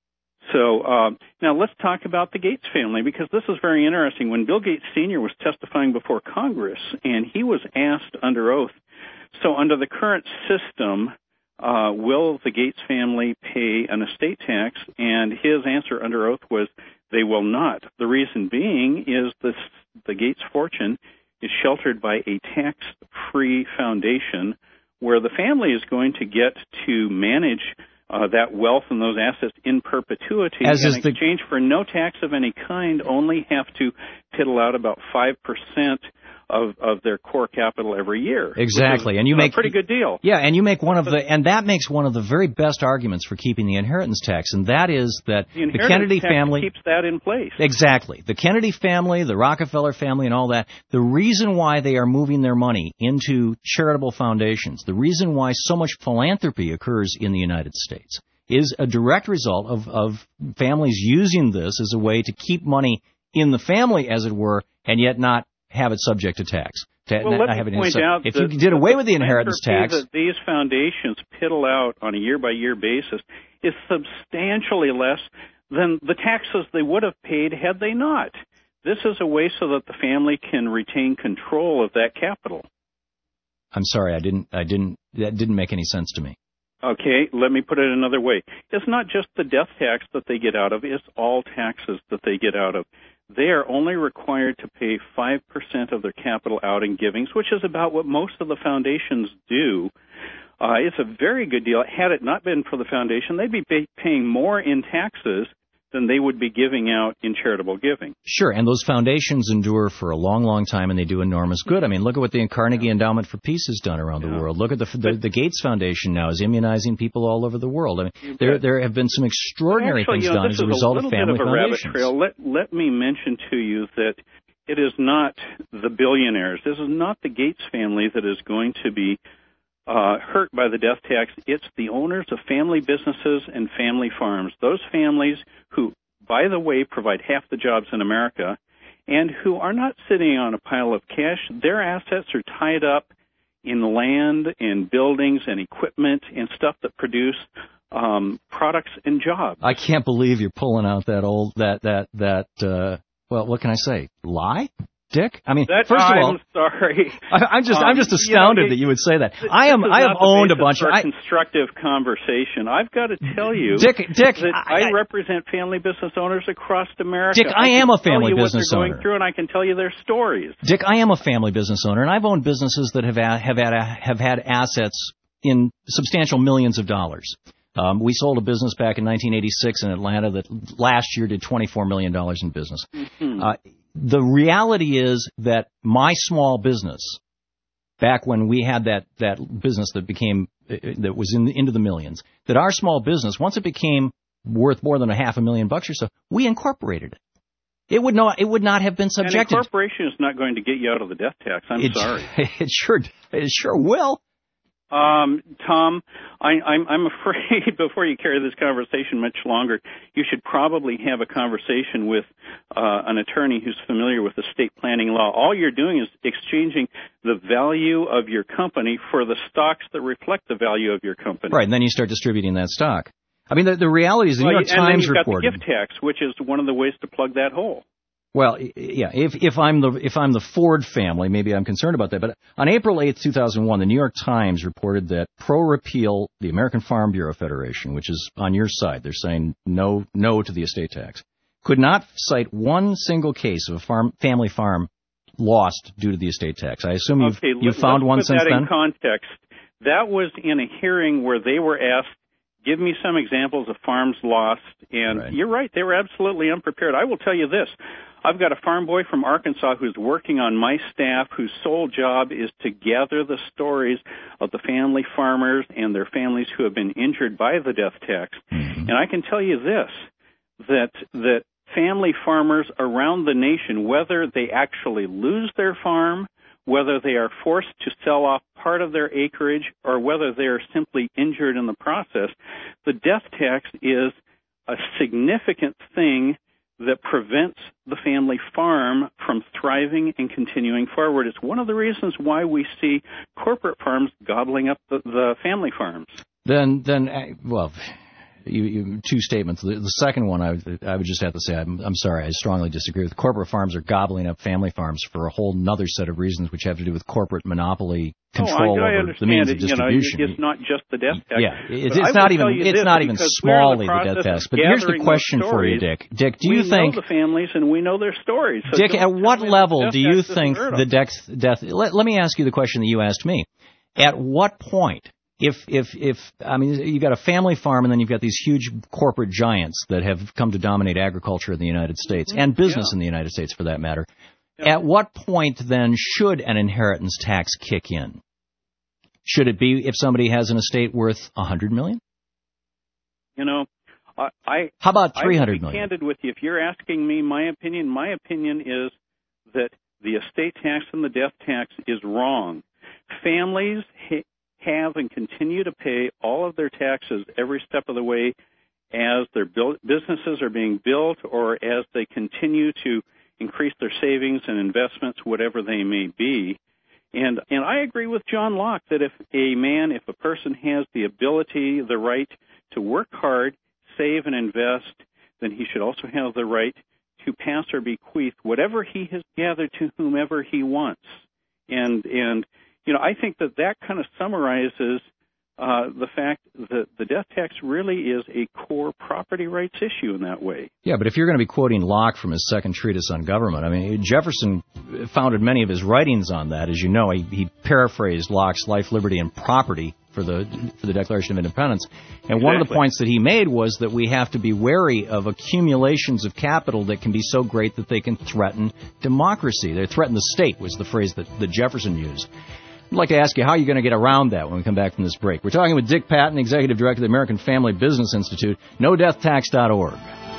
So uh, now let's talk about the Gates family, because this is very interesting. When Bill Gates Senior was testifying before Congress, and he was asked under oath, so under the current system, uh, will the Gates family pay an estate tax? And his answer under oath was, they will not. The reason being is this, the Gates fortune is sheltered by a tax-free foundation where the family is going to get to manage Uh, that wealth and those assets in perpetuity As in is the... exchange for no tax of any kind, only have to piddle out about five percent of, of their core capital every year. Exactly. Is, and you know, make a pretty good deal. Yeah, and you make one of the, and that makes one of the very best arguments for keeping the inheritance tax, and that is that the, the Kennedy tax family keeps that in place. Exactly. The Kennedy family, the Rockefeller family, and all that, the reason why they are moving their money into charitable foundations, the reason why so much philanthropy occurs in the United States, is a direct result of, of families using this as a way to keep money in the family, as it were, and yet not have it subject to tax. To Well, not let have me it point in, out if that you did away with the the inheritance tax, that these foundations piddle out on a year-by-year basis is substantially less than the taxes they would have paid had they not. This is a way so that the family can retain control of that capital. I'm sorry, I didn't, I didn't, that didn't make any sense to me. Okay, let me put it another way. It's not just the death tax that they get out of, it's all taxes that they get out of. They are only required to pay five percent of their capital out in givings, which is about what most of the foundations do. Uh, it's a very good deal. Had it not been for the foundation, they'd be pay- paying more in taxes than they would be giving out in charitable giving. Sure, and those foundations endure for a long, long time, and they do enormous good. I mean, look at what the Carnegie Endowment for Peace has done around yeah. the world. Look at the, the the Gates Foundation now is immunizing people all over the world. I mean, there there have been some extraordinary Actually, things you know, done as a result a of family bit of a foundations. Rabbit trail. Let let me mention to you that it is not the billionaires. This is not the Gates family that is going to be Uh, hurt by the death tax. It's the owners of family businesses and family farms. Those families who, by the way, provide half the jobs in America and who are not sitting on a pile of cash. Their assets are tied up in land and buildings and equipment and stuff that produce um, products and jobs. I can't believe you're pulling out that old, that, that, that, uh, well, what can I say? Lie? Dick? I mean, that, first of all, I'm sorry. I, I'm just, um, I'm just astounded you know, that you would say that. I am, I have owned a bunch of I, constructive conversation. I've got to tell you, Dick, Dick, that I, I represent family business owners across America. Dick, I, I am a family business owner. Going through, and I can tell you their stories. Dick, I am a family business owner, and I've owned businesses that have have had have had assets in substantial millions of dollars. Um, we sold a business back in nineteen eighty-six in Atlanta that last year did twenty-four million dollars in business. Mm-hmm. Uh, the reality is that my small business, back when we had that, that business that became, uh, that was in the, into the millions, that our small business, once it became worth more than a half a million bucks or so, we incorporated it. It would not, it would not have been subjected. And incorporation is not going to get you out of the death tax. I'm it, sorry. It sure, it sure will. Um, Tom, I, I'm, I'm afraid before you carry this conversation much longer, you should probably have a conversation with uh, an attorney who's familiar with estate planning law. All you're doing is exchanging the value of your company for the stocks that reflect the value of your company. Right, and then you start distributing that stock. I mean, the, the reality is the well, New York and Times then you've reported. got the gift tax, which is one of the ways to plug that hole. Well, yeah, if, if I'm the if I'm the Ford family, maybe I'm concerned about that. But on April eighth, two thousand one, the New York Times reported that pro-repeal, the American Farm Bureau Federation, which is on your side, they're saying no no to the estate tax, could not cite one single case of a farm family farm lost due to the estate tax. I assume you've okay, you've let, found one put since that then? In context, that was in a hearing where they were asked, give me some examples of farms lost, and right. You're right, they were absolutely unprepared. I will tell you this. I've got a farm boy from Arkansas who's working on my staff whose sole job is to gather the stories of the family farmers and their families who have been injured by the death tax. Mm-hmm. And I can tell you this, that that family farmers around the nation, whether they actually lose their farm, whether they are forced to sell off part of their acreage, or whether they are simply injured in the process, the death tax is a significant thing that prevents the family farm from thriving and continuing forward. It's one of the reasons why we see corporate farms gobbling up the, the family farms. Then, then, well, you, you, two statements. The, the second one, I would, I would just have to say, I'm, I'm sorry, I strongly disagree with. Corporate farms are gobbling up family farms for a whole other set of reasons, which have to do with corporate monopoly control oh, I, I over the means it. of distribution. You know, it's not just the death tax. Yeah, it's, it's not even it's not even smallly the death tax. But here's the question for you, Dick. Dick, do you we think know the families and we know their stories? So Dick, at what level do you think the death death? Let, let me ask you the question that you asked me. At what point? If, if, if, I mean, you've got a family farm and then you've got these huge corporate giants that have come to dominate agriculture in the United States and business yeah. in the United States for that matter. Yeah. At what point then should an inheritance tax kick in? Should it be if somebody has an estate worth a hundred million? You know, I, I how about three hundred million? I will be candid with you. If you're asking me my opinion, my opinion is that the estate tax and the death tax is wrong. Families ha- have and continue to pay all of their taxes every step of the way as their build, businesses are being built or as they continue to increase their savings and investments, whatever they may be. And and I agree with John Locke that if a man, if a person has the ability, the right to work hard, save and invest, then he should also have the right to pass or bequeath whatever he has gathered to whomever he wants. And and you know, I think that that kind of summarizes uh, the fact that the death tax really is a core property rights issue in that way. Yeah, but if you're going to be quoting Locke from his second treatise on government, I mean, Jefferson founded many of his writings on that. As you know, he, he paraphrased Locke's Life, Liberty, and Property for the for the Declaration of Independence. And exactly. One of the points that he made was that we have to be wary of accumulations of capital that can be so great that they can threaten democracy. They threaten the state was the phrase that, that Jefferson used. I'd like to ask you how you're going to get around that when we come back from this break. We're talking with Dick Patton, Executive Director of the American Family Business Institute, no death tax dot org.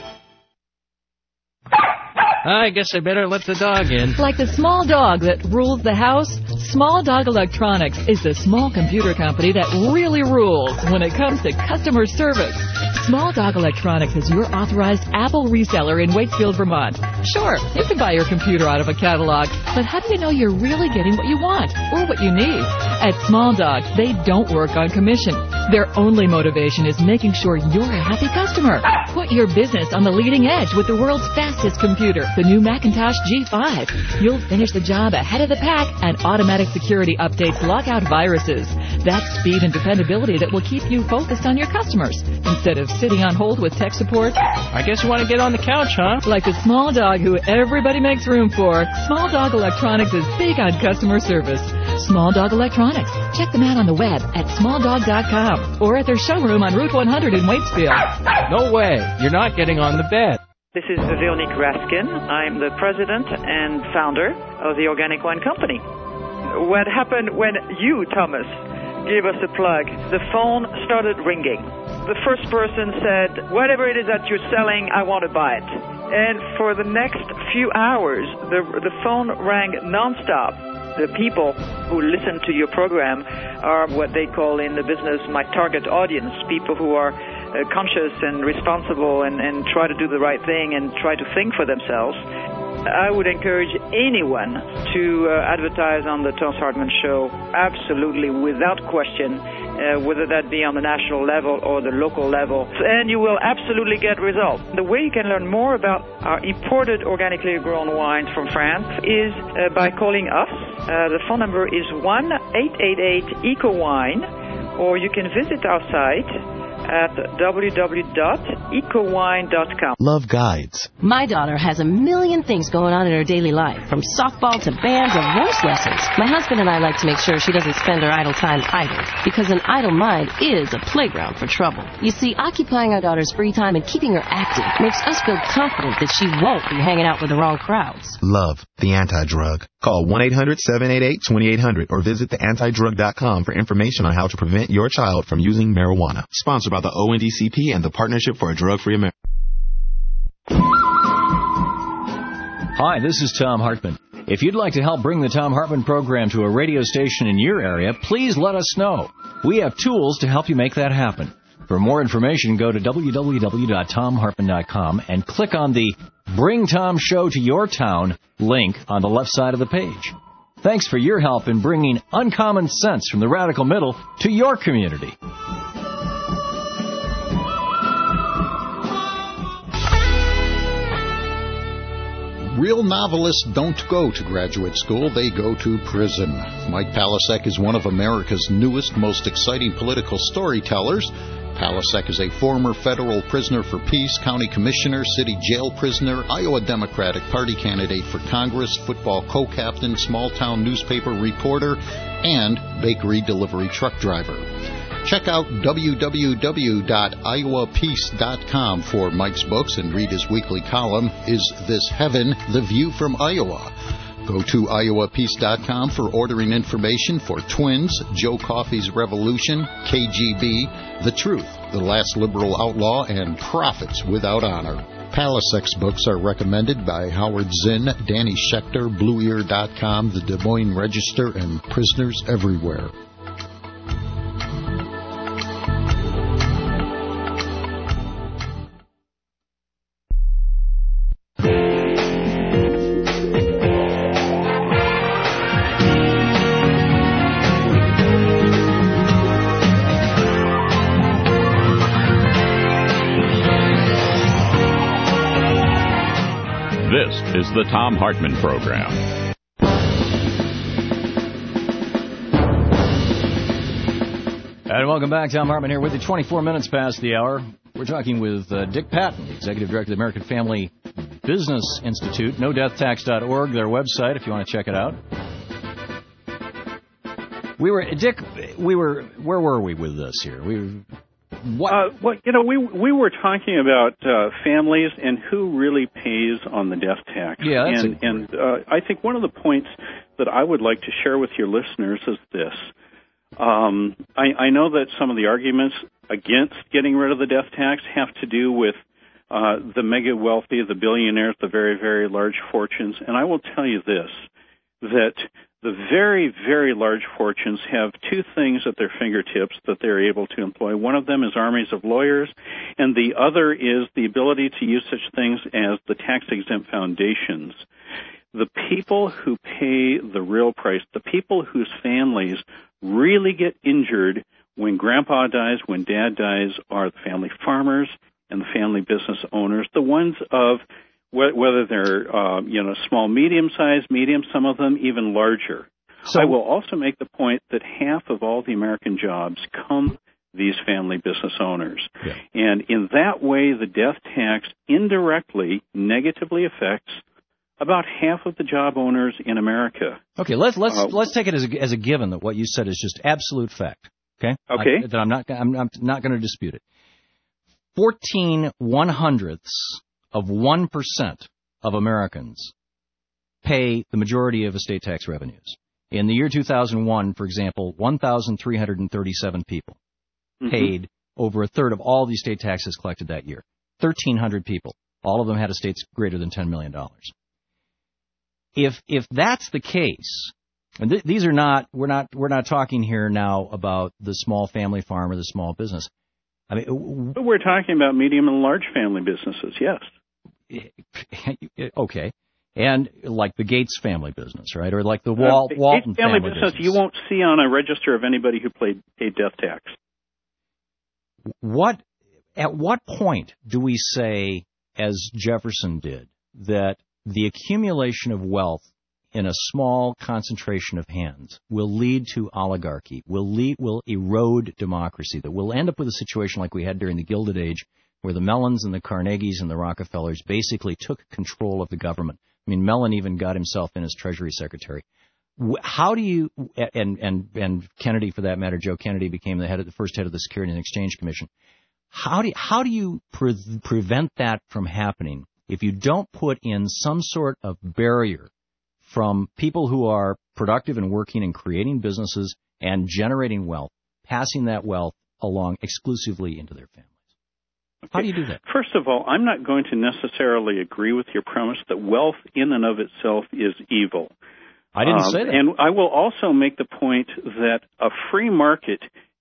I guess I better let the dog in. Like the small dog that rules the house, Small Dog Electronics is the small computer company that really rules when it comes to customer service. Small Dog Electronics is your authorized Apple reseller in Waitsfield, Vermont. Sure, you can buy your computer out of a catalog, but how do you know you're really getting what you want or what you need? At Small Dog, they don't work on commission. Their only motivation is making sure you're a happy customer. Put your business on the leading edge with the world's fastest computer, the new Macintosh G five. You'll finish the job ahead of the pack, and automatic security updates lock out viruses. That's speed and dependability that will keep you focused on your customers instead of sitting on hold with tech support. I guess you want to get on the couch, huh? Like the small dog who everybody makes room for, Small Dog Electronics is big on customer service. Small Dog Electronics. Check them out on the web at small dog dot com or at their showroom on Route one hundred in Waitsfield. No way. You're not getting on the bed. This is Veronique Raskin. I'm the president and founder of the Organic Wine Company. What happened when you, Thomas, gave us a plug? The phone started ringing. The first person said, whatever it is that you're selling, I want to buy it. And for the next few hours, the, the phone rang nonstop. The people who listen to your program are what they call in the business my target audience, people who are uh, conscious and responsible and, and try to do the right thing and try to think for themselves. I would encourage anyone to uh, advertise on the Thomas Hartman Show, absolutely, without question, uh, whether that be on the national level or the local level, and you will absolutely get results. The way you can learn more about our imported organically grown wines from France is uh, by calling us. Uh, the phone number is one eight eight eight eco wine, or you can visit our site at w w w dot eco wine dot com. Love guides. My daughter has a million things going on in her daily life, from softball to band to voice lessons. My husband and I like to make sure she doesn't spend her idle time idle, because an idle mind is a playground for trouble. You see, occupying our daughter's free time and keeping her active makes us feel confident that she won't be hanging out with the wrong crowds. Love, the anti-drug. Call one eight hundred seven eight eight two eight zero zero or visit the anti drug dot com for information on how to prevent your child from using marijuana. Sponsored by the O N D C P and the Partnership for a Drug-Free America. Hi, this is Tom Hartman. If you'd like to help bring the Tom Hartman program to a radio station in your area, please let us know. We have tools to help you make that happen. For more information, go to w w w dot tom hartman dot com and click on the Bring Tom Show to Your Town link on the left side of the page. Thanks for your help in bringing uncommon sense from the radical middle to your community. Real novelists don't go to graduate school, they go to prison. Mike Palasek is one of America's newest, most exciting political storytellers. Palasek is a former federal prisoner for peace, county commissioner, city jail prisoner, Iowa Democratic Party candidate for Congress, football co-captain, small-town newspaper reporter, and bakery delivery truck driver. Check out w w w dot iowa peace dot com for Mike's books and read his weekly column, Is This Heaven? The View from Iowa. Go to iowa peace dot com for ordering information for Twins, Joe Coffey's Revolution, K G B, The Truth, The Last Liberal Outlaw, and Prophets Without Honor. Palasek's books are recommended by Howard Zinn, Danny Schechter, blue ear dot com, the Des Moines Register, and Prisoners Everywhere. This is the Tom Hartman Program. And welcome back. Tom Hartman here with you. twenty-four minutes past the hour. We're talking with uh, Dick Patton, Executive Director of the American Family Business Institute. no death tax dot org, their website, if you want to check it out. We were, Dick, we were, where were we with this here? We were... What? Uh, well, you know, we we were talking about uh, families and who really pays on the death tax. Yeah, that's and a... and uh, I think one of the points that I would like to share with your listeners is this. Um, I, I know that some of the arguments against getting rid of the death tax have to do with uh, the mega wealthy, the billionaires, the very, very large fortunes. And I will tell you this, that the very, very large fortunes have two things at their fingertips that they're able to employ. One of them is armies of lawyers, and the other is the ability to use such things as the tax-exempt foundations. The people who pay the real price, the people whose families really get injured when grandpa dies, when dad dies, are the family farmers and the family business owners, the ones of whether they're, uh, you know, small, medium-sized, medium, some of them even larger. So I will also make the point that half of all the American jobs come these family business owners. Yeah. And in that way, the death tax indirectly negatively affects about half of the job owners in America. Okay, let's let's uh, let's take it as a, as a given that what you said is just absolute fact. Okay. Okay. I, that I'm not I'm, I'm not going to dispute it. Fourteen one hundredths of one percent of Americans pay the majority of estate tax revenues. In the year two thousand one, for example, one thousand three hundred thirty-seven people mm-hmm. paid over a third of all the estate taxes collected that year. thirteen hundred people. All of them had estates greater than ten million dollars. If if that's the case, and th- these are not we're not we're not talking here now about the small family farm or the small business. I mean, w- we're talking about medium and large family businesses. Yes. Okay, and like the Gates family business, right, or like the Wal- uh, Walton Gates family, family business, business. You won't see on a register of anybody who paid paid death tax. What at what point do we say, as Jefferson did, that the accumulation of wealth in a small concentration of hands will lead to oligarchy, will lead, will erode democracy, that we'll end up with a situation like we had during the Gilded Age, where the Mellons and the Carnegies and the Rockefellers basically took control of the government. I mean, Mellon even got himself in as Treasury Secretary. How do you, and and and Kennedy, for that matter, Joe Kennedy became the head of the first head of the Securities and Exchange Commission. How do you, how do you pre- prevent that from happening if you don't put in some sort of barrier from people who are productive and working and creating businesses and generating wealth, passing that wealth along exclusively into their families? Okay. How do you do that? First of all, I'm not going to necessarily agree with your premise that wealth in and of itself is evil. I didn't um, say that. And I will also make the point that a free market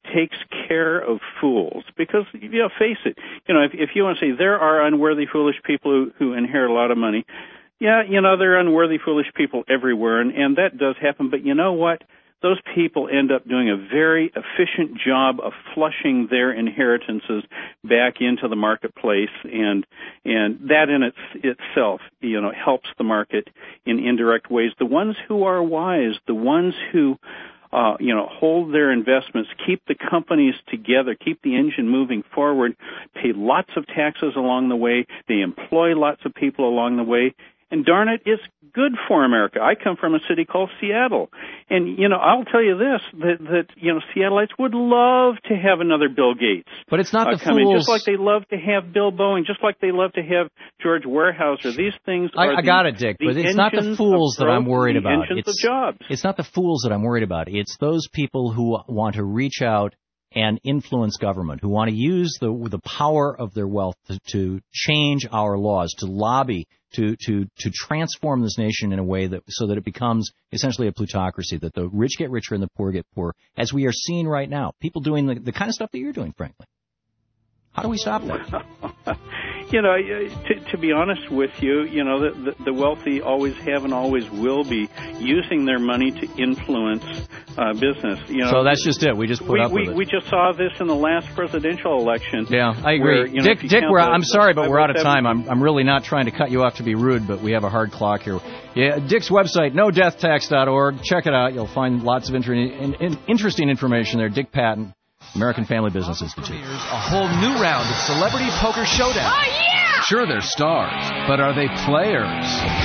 takes care of fools. Because, you know, face it, you know, if, if you want to say there are unworthy, foolish people who, who inherit a lot of money, yeah, you know, there are unworthy, foolish people everywhere, and, and that does happen. But you know what? Those people end up doing a very efficient job of flushing their inheritances back into the marketplace, and and that in its, itself, you know, helps the market in indirect ways. The ones who are wise, the ones who, uh, you know, hold their investments, keep the companies together, keep the engine moving forward, pay lots of taxes along the way, they employ lots of people along the way. And darn it, it's good for America. I come from a city called Seattle. And, you know, I'll tell you this, that, that you know, Seattleites would love to have another Bill Gates. But it's not uh, the come in, fools. just like they love to have Bill Boeing, just like they love to have George Weyerhaeuser. These things are I, I the, got it, Dick, but it's not the fools that I'm worried about. Engines It's, of jobs. it's not the fools that I'm worried about. It's those people who want to reach out and influence government, who want to use the the power of their wealth to, to change our laws, to lobby, to, to, to transform this nation in a way that so that it becomes essentially a plutocracy, that the rich get richer and the poor get poorer, as we are seeing right now. People doing the, the kind of stuff that you're doing, frankly. How do we stop that? You know, to, to be honest with you, you know, the, the, the wealthy always have and always will be using their money to influence uh, business. You know, so that's just it. We just put we, up we, with it. We just saw this in the last presidential election. Yeah, I agree. Where, you know, Dick, Dick, we're, the, I'm sorry, but we're out of seven, time. I'm, I'm really not trying to cut you off to be rude, but we have a hard clock here. Yeah, Dick's website, no death tax dot org. Check it out. You'll find lots of inter- in, in, interesting information there. Dick Patton, American Family Business Institute. A whole new round of Celebrity Poker Showdown. Oh, yeah! Sure, they're stars, but are they players?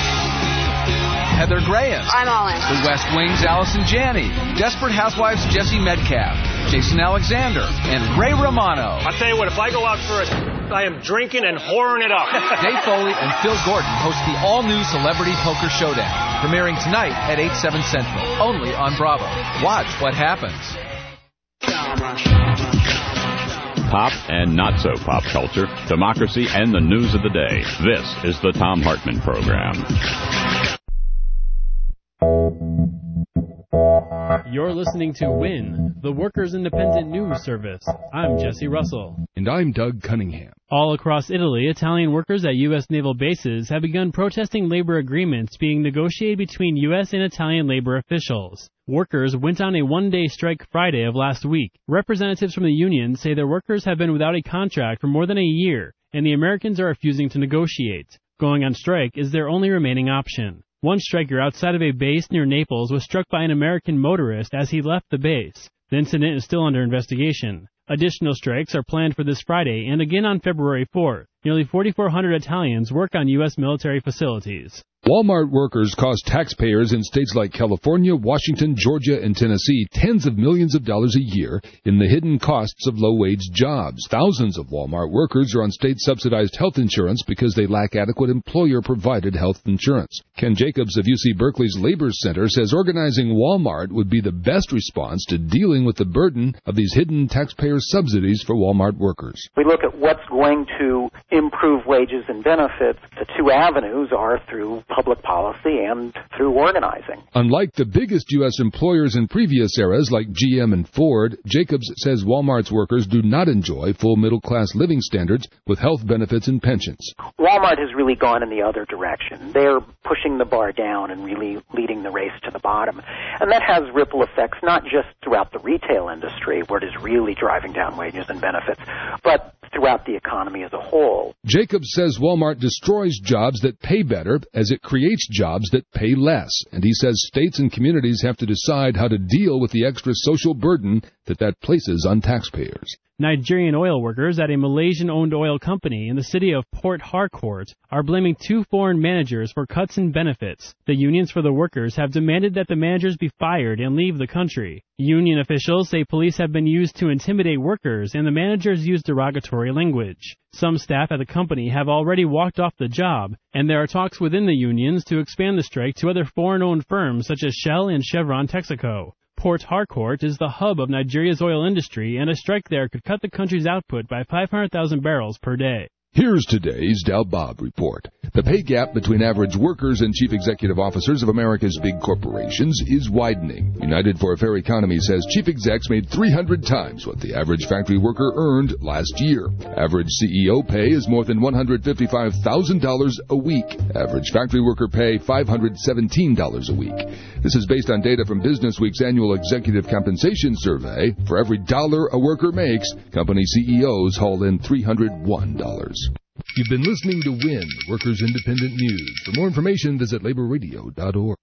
Heather Graham. I'm all in. The West Wing's Allison Janney. Desperate Housewives' Jesse Metcalf. Jason Alexander. And Ray Romano. I'll tell you what, if I go out for it, I am drinking and whoring it up. Dave Foley and Phil Gordon host the all-new Celebrity Poker Showdown, premiering tonight at eight, seven Central, only on Bravo. Watch what happens. Pop and not so pop culture, democracy, and the news of the day. This is the Thom Hartmann Program. You're listening to W I N, the Workers' Independent News Service. I'm Jesse Russell. And I'm Doug Cunningham. All across Italy, Italian workers at U S naval bases have begun protesting labor agreements being negotiated between U S and Italian labor officials. Workers went on a one-day strike Friday of last week. Representatives from the union say their workers have been without a contract for more than a year, and the Americans are refusing to negotiate. Going on strike is their only remaining option. One striker outside of a base near Naples was struck by an American motorist as he left the base. The incident is still under investigation. Additional strikes are planned for this Friday and again on February fourth. Nearly forty-four hundred Italians work on U S military facilities. Walmart workers cost taxpayers in states like California, Washington, Georgia, and Tennessee tens of millions of dollars a year in the hidden costs of low-wage jobs. Thousands of Walmart workers are on state-subsidized health insurance because they lack adequate employer-provided health insurance. Ken Jacobs of U C Berkeley's Labor Center says organizing Walmart would be the best response to dealing with the burden of these hidden taxpayer subsidies for Walmart workers. We look at what's going to improve wages and benefits. The two avenues are through public policy and through organizing. Unlike the biggest U S employers in previous eras like G M and Ford, Jacobs says Walmart's workers do not enjoy full middle-class living standards with health benefits and pensions. Walmart has really gone in the other direction. They're pushing the bar down and really leading the race to the bottom. And that has ripple effects not just throughout the retail industry, where it is really driving down wages and benefits, but throughout the economy as a whole. Jacobs says Walmart destroys jobs that pay better as it creates jobs that pay less. And he says states and communities have to decide how to deal with the extra social burden that that places on taxpayers. Nigerian oil workers at a Malaysian-owned oil company in the city of Port Harcourt are blaming two foreign managers for cuts in benefits. The unions for the workers have demanded that the managers be fired and leave the country. Union officials say police have been used to intimidate workers and the managers use derogatory language. Some staff at the company have already walked off the job, and there are talks within the unions to expand the strike to other foreign-owned firms such as Shell and Chevron Texaco. Port Harcourt is the hub of Nigeria's oil industry, and a strike there could cut the country's output by five hundred thousand barrels per day. Here's today's Del Bob Report. The pay gap between average workers and chief executive officers of America's big corporations is widening. United for a Fair Economy says chief execs made three hundred times what the average factory worker earned last year. Average C E O pay is more than one hundred fifty-five thousand dollars a week. Average factory worker pay five hundred seventeen dollars a week. This is based on data from Business Week's annual executive compensation survey. For every dollar a worker makes, company C E Os haul in three hundred one dollars. You've been listening to W I N, Workers Independent News. For more information, visit labor radio dot org.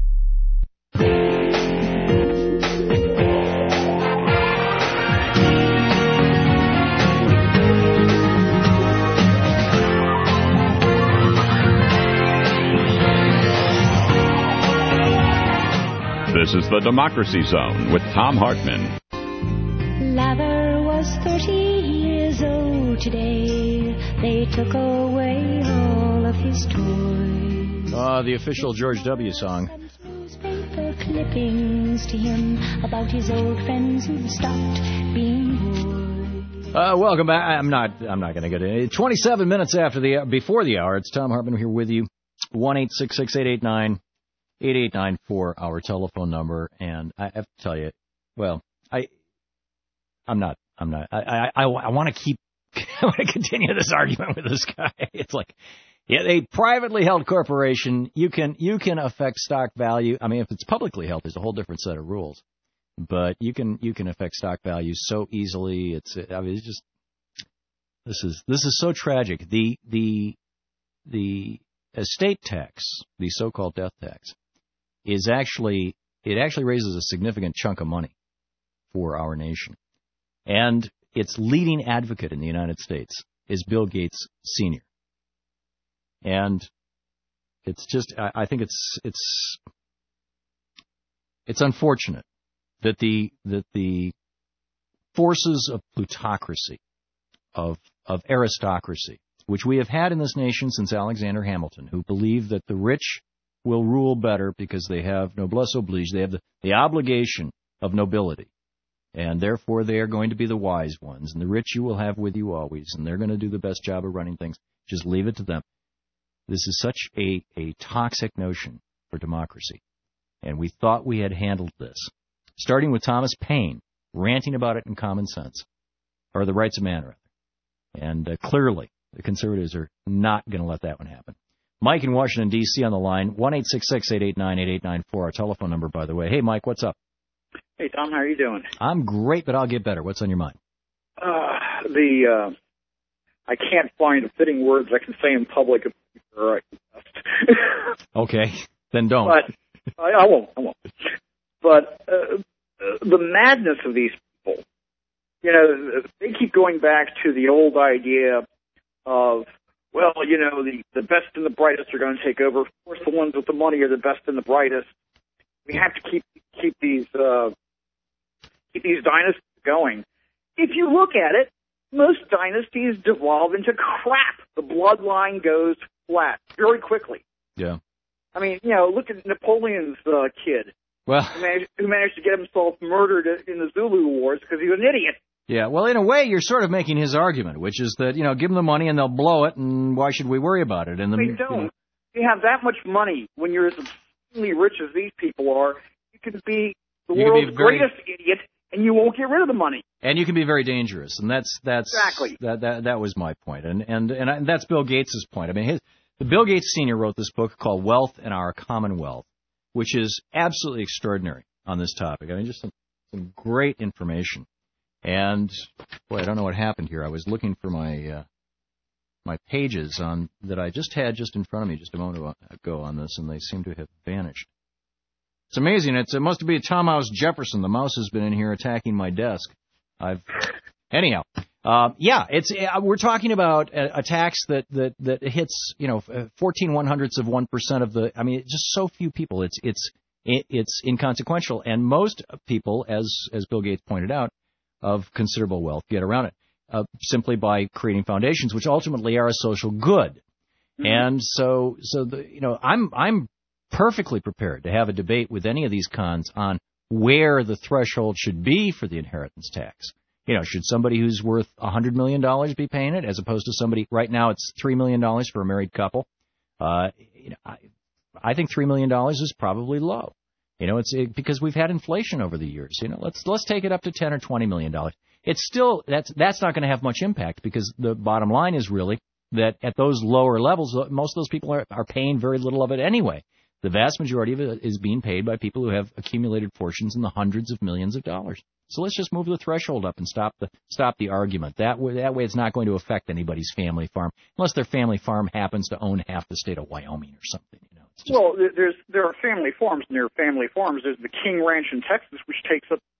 This is the Democracy Zone with Tom Hartman. Lather was thirty years old today. They took away all of his toys. Uh, the official George W. song. Newspaper clippings to him about his old friends who stopped being boys. Uh, welcome back. I'm not. I'm not going to get it. twenty-seven minutes after the before the hour. It's Tom Hartman here with you. One eight six six eight eight nine eight eight nine four. Our telephone number. And I have to tell you, well, I, I'm not. I'm not. I. I. I, I want to keep. I want to continue this argument with this guy. It's like, yeah, a privately held corporation, you can you can affect stock value. I mean, if it's publicly held, there's a whole different set of rules. But you can you can affect stock value so easily. It's I mean, it's just this is this is so tragic. The the the estate tax, the so-called death tax, is actually it actually raises a significant chunk of money for our nation, and its leading advocate in the United States is Bill Gates Senior And it's just, I, I think it's it's it's unfortunate that the that the forces of plutocracy, of of aristocracy, which we have had in this nation since Alexander Hamilton, who believe that the rich will rule better because they have noblesse oblige, they have the, the obligation of nobility. And therefore, they are going to be the wise ones. And the rich you will have with you always. And they're going to do the best job of running things. Just leave it to them. This is such a, a toxic notion for democracy. And we thought we had handled this. Starting with Thomas Paine, ranting about it in Common Sense. Or The Rights of Man, rather. And uh, clearly, the conservatives are not going to let that one happen. Mike in Washington, D C on the line. one eight six six eight eight nine eight eight nine four. Our telephone number, by the way. Hey, Mike, what's up? Hey, Tom, how are you doing? I'm great, but I'll get better. What's on your mind? Uh, the uh, I can't find the fitting words I can say in public. Right. Okay, then don't. But I, I won't. I won't. But uh, the madness of these people, you know, they keep going back to the old idea of, well, you know, the, the best and the brightest are going to take over. Of course, the ones with the money are the best and the brightest. We have to keep keep these uh, keep these dynasties going. If you look at it, most dynasties devolve into crap. The bloodline goes flat very quickly. Yeah. I mean, you know, look at Napoleon's uh, kid. Well, who managed, who managed to get himself murdered in the Zulu Wars because he was an idiot. Yeah, well, in a way, you're sort of making his argument, which is that, you know, give them the money and they'll blow it, and why should we worry about it? And the, they don't. You know, you have that much money when you're as extremely rich as these people are. You can be the you world's be very, greatest idiot, and you won't get rid of the money. And you can be very dangerous, and that's that's exactly that that that was my point, and and and, I, and that's Bill Gates' point. I mean, his, the Bill Gates Senior wrote this book called Wealth and Our Commonwealth, which is absolutely extraordinary on this topic. I mean, just some, some great information. And boy, I don't know what happened here. I was looking for my uh, my pages on that I just had just in front of me just a moment ago on this, and they seem to have vanished. It's amazing. It's, it must be Tom Mouse Jefferson. The mouse has been in here attacking my desk. I've anyhow. Uh, yeah, it's uh, we're talking about a, a tax that, that, that hits you know fourteen one hundredths of one percent of the. I mean, just so few people. It's it's it, it's inconsequential, and most people, as as Bill Gates pointed out, of considerable wealth get around it uh, simply by creating foundations, which ultimately are a social good. Mm-hmm. And so, so the you know, I'm I'm perfectly prepared to have a debate with any of these cons on where the threshold should be for the inheritance tax. You know, should somebody who's worth one hundred million dollars be paying it as opposed to somebody right now it's three million dollars for a married couple? Uh, you know, I, I think three million dollars is probably low. You know, it's it, because we've had inflation over the years. You know, let's let's take it up to ten or twenty million dollars. It's still that's that's not going to have much impact because the bottom line is really that at those lower levels, most of those people are, are paying very little of it anyway. The vast majority of it is being paid by people who have accumulated fortunes in the hundreds of millions of dollars. So let's just move the threshold up and stop the stop the argument. That way, that way it's not going to affect anybody's family farm, unless their family farm happens to own half the state of Wyoming or something. You know, it's just... Well, there's there are family farms near family farms. There's the King Ranch in Texas, which takes up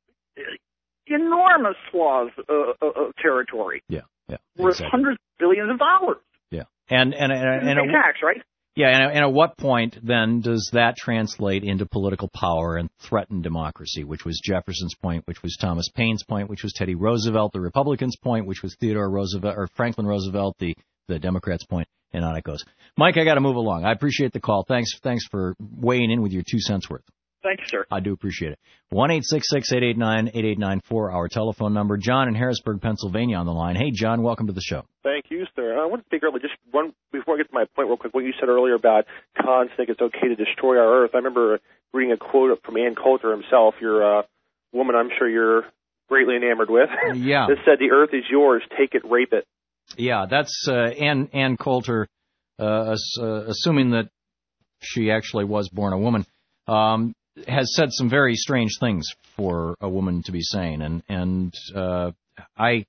enormous swaths uh, of territory. Yeah, yeah, worth exactly. hundreds of billions of dollars. Yeah, and and and, and, and a tax, right? Yeah, and, and at what point then does that translate into political power and threaten democracy, which was Jefferson's point, which was Thomas Paine's point, which was Teddy Roosevelt, the Republicans' point, which was Theodore Roosevelt or Franklin Roosevelt, the, the Democrats' point, and on it goes. Mike, I got to move along. I appreciate the call. Thanks, thanks for weighing in with your two cents worth. Thank you, sir. I do appreciate it. one eight six six, eight eight nine, eight eight nine four, our telephone number. John in Harrisburg, Pennsylvania on the line. Hey, John, welcome to the show. Thank you, sir. I want to speak earlier, just one, before I get to my point real quick, what you said earlier about cons think it's okay to destroy our Earth. I remember reading a quote from Ann Coulter himself, your uh, woman I'm sure you're greatly enamored with. Yeah. That said, the Earth is yours, take it, rape it. Yeah, that's uh, Ann, Ann Coulter, uh, uh, assuming that she actually was born a woman. Um, has said some very strange things for a woman to be saying, and and uh, I,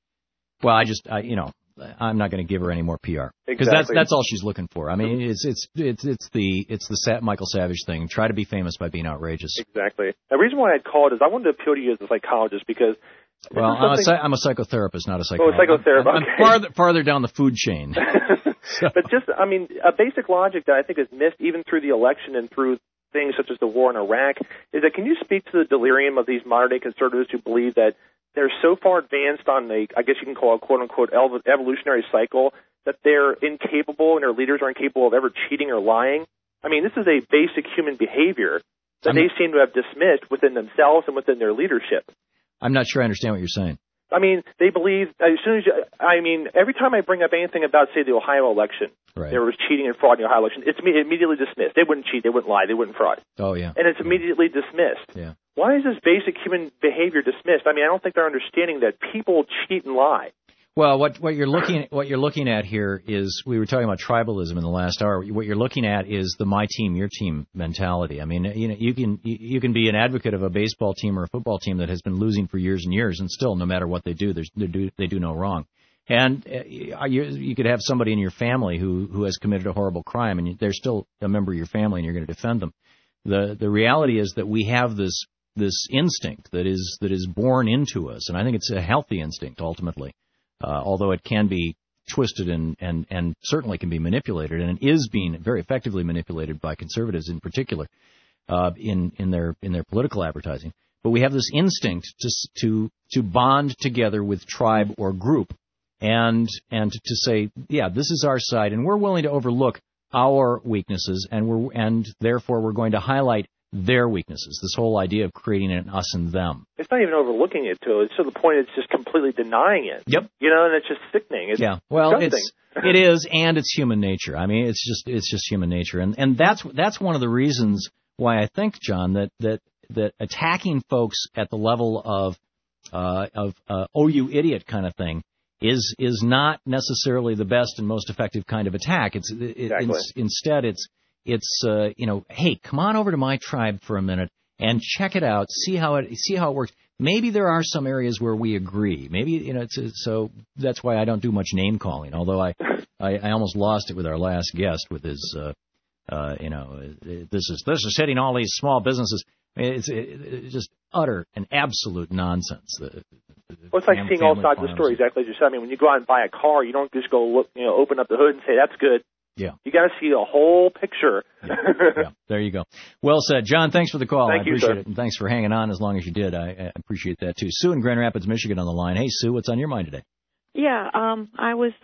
well, I just, I, you know, I'm not going to give her any more P R because exactly. that's that's all she's looking for. I mean, it's it's it's it's the it's the Sa- Michael Savage thing. Try to be famous by being outrageous. Exactly. The reason why I called is I wanted to appeal to you as a psychologist because. Well, I'm a, I'm a psychotherapist, not a psychologist. Oh, a psychotherapist. I'm, I'm okay. farther farther down the food chain. So. But just, I mean, a basic logic that I think is missed even through the election and through things such as the war in Iraq is that can you speak to the delirium of these modern-day conservatives who believe that they're so far advanced on a, I guess you can call it, quote-unquote, evolutionary cycle that they're incapable and their leaders are incapable of ever cheating or lying? I mean, this is a basic human behavior that I'm, they seem to have dismissed within themselves and within their leadership. I'm not sure I understand what you're saying. I mean, they believe, as soon as you, I mean, every time I bring up anything about, say, the Ohio election, right. there was cheating and fraud in the Ohio election, it's immediately dismissed. They wouldn't cheat, they wouldn't lie, they wouldn't fraud. Oh, yeah. And it's immediately dismissed. Yeah. Why is this basic human behavior dismissed? I mean, I don't think they're understanding that people cheat and lie. Well, what what you're looking what you're looking at here is we were talking about tribalism in the last hour. What you're looking at is the my team, your team mentality. I mean, you know, you can you can be an advocate of a baseball team or a football team that has been losing for years and years, and still, no matter what they do, they do they do no wrong. And uh, you you could have somebody in your family who who has committed a horrible crime, and they're still a member of your family, and you're going to defend them. The the reality is that we have this this instinct that is that is born into us, and I think it's a healthy instinct ultimately. Uh, although it can be twisted and, and, and certainly can be manipulated, and it is being very effectively manipulated by conservatives in particular uh, in in their in their political advertising. But we have this instinct to to to bond together with tribe or group, and and to say, yeah, this is our side, and we're willing to overlook our weaknesses, and we're and therefore we're going to highlight their weaknesses. This whole idea of creating an us and them. It's not even overlooking it, too. It's to the point it's just completely denying it. Yep. You know, and it's just sickening. It's yeah. Well, disgusting. it's it is, and it's human nature. I mean, it's just it's just human nature, and and that's that's one of the reasons why I think, John, that that that attacking folks at the level of uh, of uh, oh you idiot kind of thing is is not necessarily the best and most effective kind of attack. It's it, exactly. it's instead it's It's, uh, you know, hey, come on over to my tribe for a minute and check it out. See how it see how it works. Maybe there are some areas where we agree. Maybe, you know, it's, so that's why I don't do much name calling, although I, I, I almost lost it with our last guest with his, uh, uh, you know, this is this is hitting all these small businesses. It's, it's just utter and absolute nonsense. The, the well, it's like fam- seeing all sides of the story, exactly as you said. I mean, when you go out and buy a car, you don't just go look, you know, open up the hood and say, that's good. Yeah. You got to see the whole picture. yeah. yeah, there you go. Well said. John, thanks for the call. Thank I you, appreciate sir. it. And thanks for hanging on as long as you did. I, I appreciate that, too. Sue in Grand Rapids, Michigan on the line. Hey, Sue, what's on your mind today? Yeah, um, I was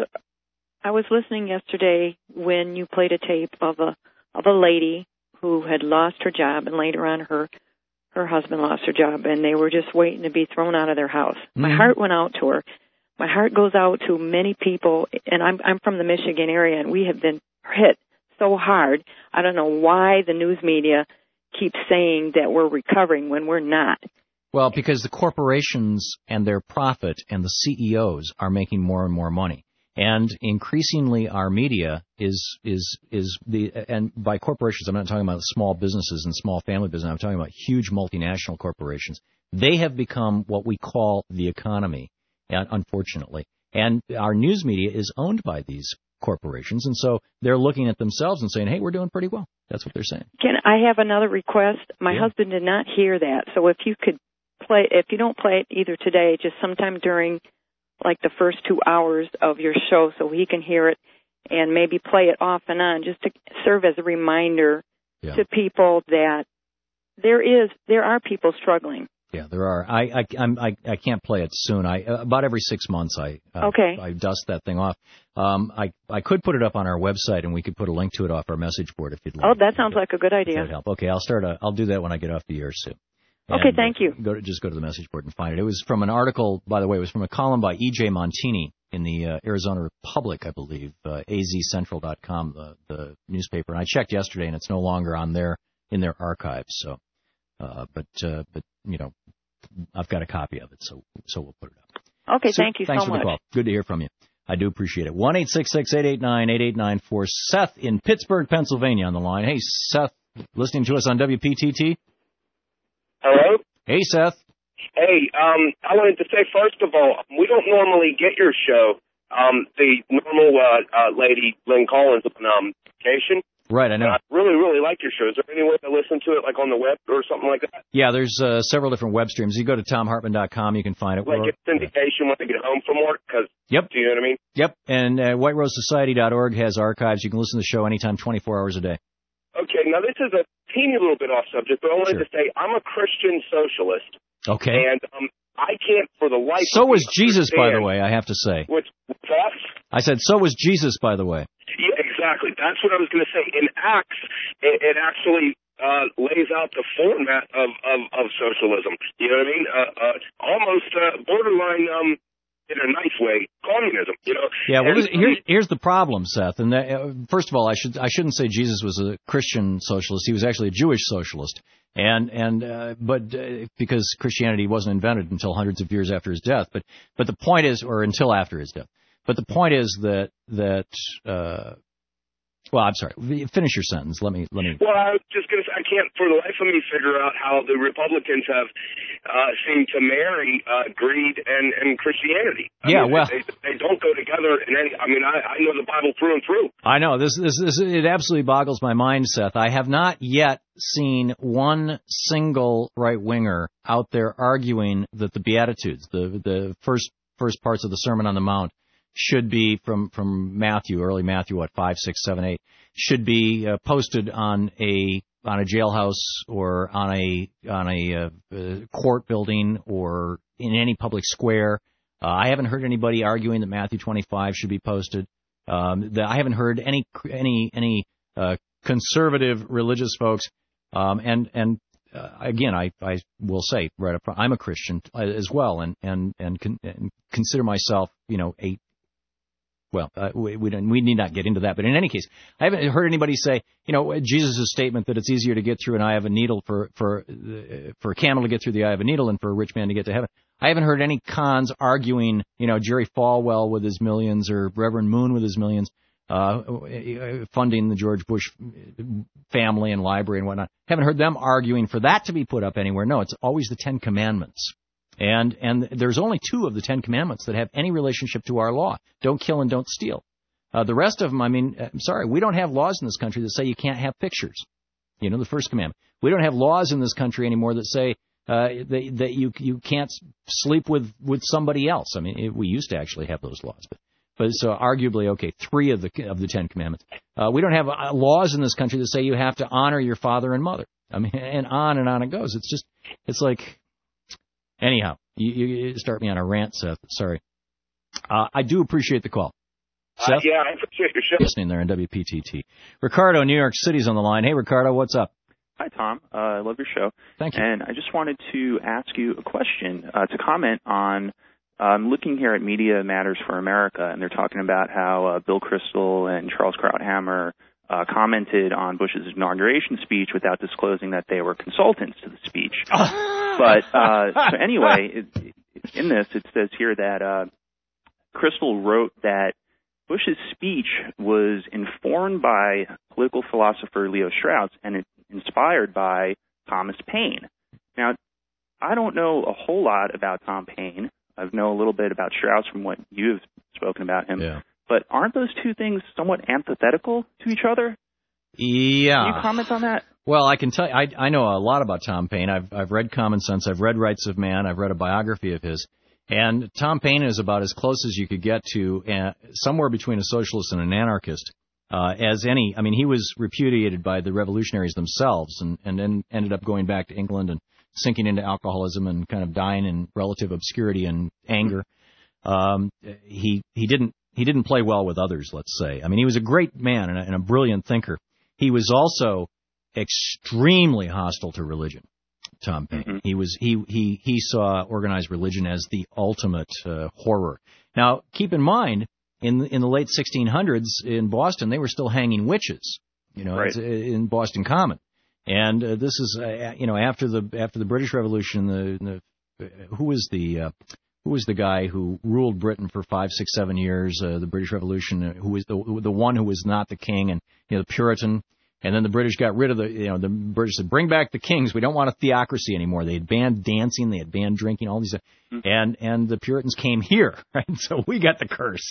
I was listening yesterday when you played a tape of a of a lady who had lost her job, and later on her her husband lost her job, and they were just waiting to be thrown out of their house. Mm-hmm. My heart went out to her. My heart goes out to many people, and I'm I'm from the Michigan area, and we have been hit so hard. I don't know why the news media keeps saying that we're recovering when we're not. Well, because the corporations and their profit and the C E Os are making more and more money. And increasingly our media is, is, is the, and by corporations, I'm not talking about small businesses and small family business. I'm talking about huge multinational corporations. They have become what we call the economy, unfortunately. And our news media is owned by these corporations. And so they're looking at themselves and saying, hey, we're doing pretty well. That's what they're saying. Can I have another request? My Yeah. husband did not hear that. So if you could play, if you don't play it either today, just sometime during like the first two hours of your show so he can hear it and maybe play it off and on just to serve as a reminder Yeah. to people that there is, there are people struggling. Yeah, there are. I I I'm, I I can't play it soon. I uh, about every six months I uh, Okay. I dust that thing off. Um, I I could put it up on our website and we could put a link to it off our message board if you'd like. Oh, that sounds like a good If idea. that'd help. Okay, I'll start. A, I'll do that when I get off the air, Sue. Okay, And, thank uh, you. Go to, just go to the message board and find it. It was from an article, by the way. It was from a column by E J Montini in the uh, Arizona Republic, I believe, uh, A Z Central dot com, the the newspaper. And I checked yesterday, and it's no longer on their in their archives. So, uh, but uh, but you know. I've got a copy of it, so so we'll put it up. Okay, Sue, thank you thanks so for much. the call. Good to hear from you. I do appreciate it. one eight six six, eight eight nine, eight eight nine four. Seth in Pittsburgh, Pennsylvania on the line. Hey, Seth, listening to us on W P T T? Hello? Hey, Seth. Hey, um, I wanted to say, first of all, we don't normally get your show. Um, the normal uh, uh, lady, Lynn Collins, on um, vacation. Right, I know. I really, really like your show. Is there any way to listen to it, like on the web or something like that? Yeah, there's uh, several different web streams. You go to tom hartman dot com, you can find it. Like Or- get syndication when I get home from work? Cause, Yep. do you know what I mean? Yep, and uh, white rose society dot org has archives. You can listen to the show anytime, twenty-four hours a day. Okay, now this is a teeny little bit off subject, but I wanted Sure. to say I'm a Christian socialist. Okay. And um, I can't for the life So of was me Jesus, by the understand way, I have to say. What's, what's that? I said, so was Jesus, by the way. Yeah, exactly. That's what I was going to say. In Acts, it, it actually uh, lays out the format of, of, of socialism. You know what I mean? Uh, uh, almost uh, borderline, um, in a nice way, communism. You know? Yeah, well, And, listen, here's here's the problem, Seth. And that, uh, first of all, I should I shouldn't say Jesus was a Christian socialist. He was actually a Jewish socialist. And and uh, but uh, because Christianity wasn't invented until hundreds of years after his death. But but the point is, or until after his death. But the point is that that. Uh, Well, I'm sorry. Finish your sentence. Let me let me. Well, I was just going to say, I can't for the life of me figure out how the Republicans have uh, seemed to marry uh, greed and, and Christianity. I Yeah, mean, well- They, they don't go together in any, I mean, I, I know the Bible through and through. I know this, this this it absolutely boggles my mind, Seth. I have not yet seen one single right winger out there arguing that the Beatitudes, the the first first parts of the Sermon on the Mount, should be from from Matthew, early Matthew, what five, six, seven, eight, should be uh, posted on a on a jailhouse or on a on a uh, uh, court building or in any public square. Uh, I haven't heard anybody arguing that Matthew twenty-five should be posted. Um, the, I haven't heard any any any uh, conservative religious folks. Um, and and uh, again, I, I will say right up front, I'm a Christian as well, and and and, con- and consider myself, you know, a well, uh, we we, don't, we need not get into that. But in any case, I haven't heard anybody say, you know, Jesus' statement that it's easier to get through an eye of a needle for for uh, for a camel to get through the eye of a needle than for a rich man to get to heaven. I haven't heard any cons arguing, you know, Jerry Falwell with his millions or Reverend Moon with his millions, uh, funding the George Bush family and library and whatnot. Haven't heard them arguing for that to be put up anywhere. No, it's always the Ten Commandments. And and there's only two of the Ten Commandments that have any relationship to our law. Don't kill and don't steal. Uh, the rest of them, I mean, I'm sorry, we don't have laws in this country that say you can't have pictures. You know, the first commandment. We don't have laws in this country anymore that say uh, that, that you you can't sleep with, with somebody else. I mean, it, we used to actually have those laws. But, but so arguably, okay, three of the of the Ten Commandments. Uh, we don't have uh, laws in this country that say you have to honor your father and mother. I mean, and on and on it goes. It's just, it's like... Anyhow, you, you start me on a rant, Seth. Sorry. Uh, I do appreciate the call. Seth? Uh, yeah, I appreciate your show. Listening there on W P T T. Ricardo, New York City's on the line. Hey, Ricardo, what's up? Hi, Tom. Uh, I love your show. Thank you. And I just wanted to ask you a question uh, to comment on. I'm um, looking here at Media Matters for America, and they're talking about how uh, Bill Kristol and Charles Krauthammer uh, commented on Bush's inauguration speech without disclosing that they were consultants to the speech. But uh, so anyway, it, in this it says here that uh, Kristol wrote that Bush's speech was informed by political philosopher Leo Strauss and it inspired by Thomas Paine. Now, I don't know a whole lot about Tom Paine. I know a little bit about Strauss from what you've spoken about him. Yeah. But aren't those two things somewhat antithetical to each other? Yeah. Can you comment on that? Well, I can tell you, I, I know a lot about Tom Paine. I've, I've read Common Sense. I've read Rights of Man. I've read a biography of his. And Tom Paine is about as close as you could get to uh, somewhere between a socialist and an anarchist uh, as any. I mean, he was repudiated by the revolutionaries themselves and, and then ended up going back to England and sinking into alcoholism and kind of dying in relative obscurity and anger. Um, he he didn't he didn't play well with others, let's say. I mean, he was a great man and a, and a brilliant thinker. He was also extremely hostile to religion. Tom Paine. Mm-hmm. He was he he he saw organized religion as the ultimate uh, horror. Now, keep in mind, in in the late sixteen hundreds in Boston, they were still hanging witches. You know, right. in Boston Common. And uh, this is, uh, you know, after the after the British Revolution, the, the uh, who was the uh, who was the guy who ruled Britain for five, six, seven years? Uh, the British Revolution, uh, who was the the one who was not the king, and you know, the Puritan. And then the British got rid of the, you know, the British said, bring back the kings. We don't want a theocracy anymore. They had banned dancing, they had banned drinking, all these, mm-hmm. and and the Puritans came here, right? So we got the curse.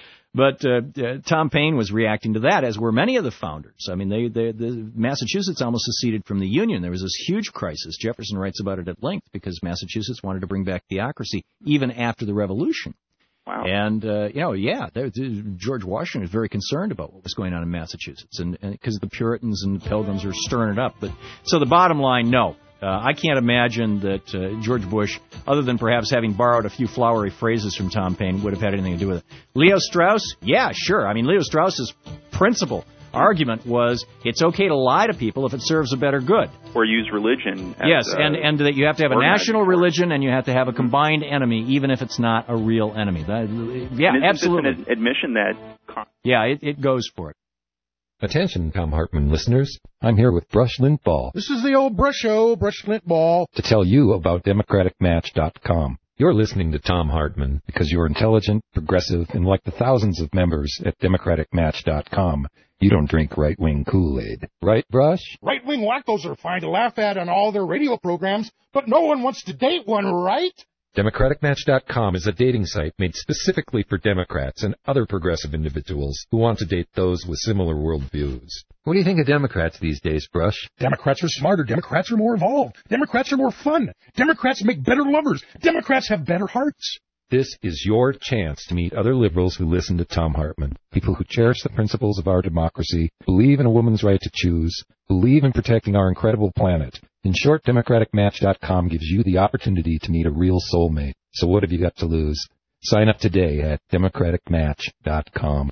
But uh, uh, Tom Paine was reacting to that, as were many of the founders. I mean, they, they, the Massachusetts almost seceded from the Union. There was this huge crisis. Jefferson writes about it at length because Massachusetts wanted to bring back theocracy even after the Revolution. Wow. And, uh, you know, yeah, there, George Washington was very concerned about what was going on in Massachusetts and because the Puritans and the Pilgrims were stirring it up. But so the bottom line, no. Uh, I can't imagine that uh, George Bush, other than perhaps having borrowed a few flowery phrases from Tom Paine, would have had anything to do with it. Leo Strauss? Yeah, sure. I mean, Leo Strauss's principle argument was it's okay to lie to people if it serves a better good. Or use religion. As, yes, uh, and, and that you have to have a national religion and you have to have a combined enemy, even if it's not a real enemy. That, yeah, and absolutely. It's an admission that... Yeah, it, it goes for it. Attention, Thom Hartmann listeners. I'm here with Brush Limbaugh. This is the old Brush Show, Brush Limbaugh. To tell you about Democratic Match dot com. You're listening to Thom Hartmann because you're intelligent, progressive, and like the thousands of members at Democratic Match dot com, you don't drink right-wing Kool-Aid. Right, Brush? Right-wing wackos are fine to laugh at on all their radio programs, but no one wants to date one, right? Democratic Match dot com is a dating site made specifically for Democrats and other progressive individuals who want to date those with similar worldviews. What do you think of Democrats these days, Brush? Democrats are smarter. Democrats are more evolved. Democrats are more fun. Democrats make better lovers. Democrats have better hearts. This is your chance to meet other liberals who listen to Thom Hartmann, people who cherish the principles of our democracy, believe in a woman's right to choose, believe in protecting our incredible planet. In short, Democratic Match dot com gives you the opportunity to meet a real soulmate. So what have you got to lose? Sign up today at Democratic Match dot com.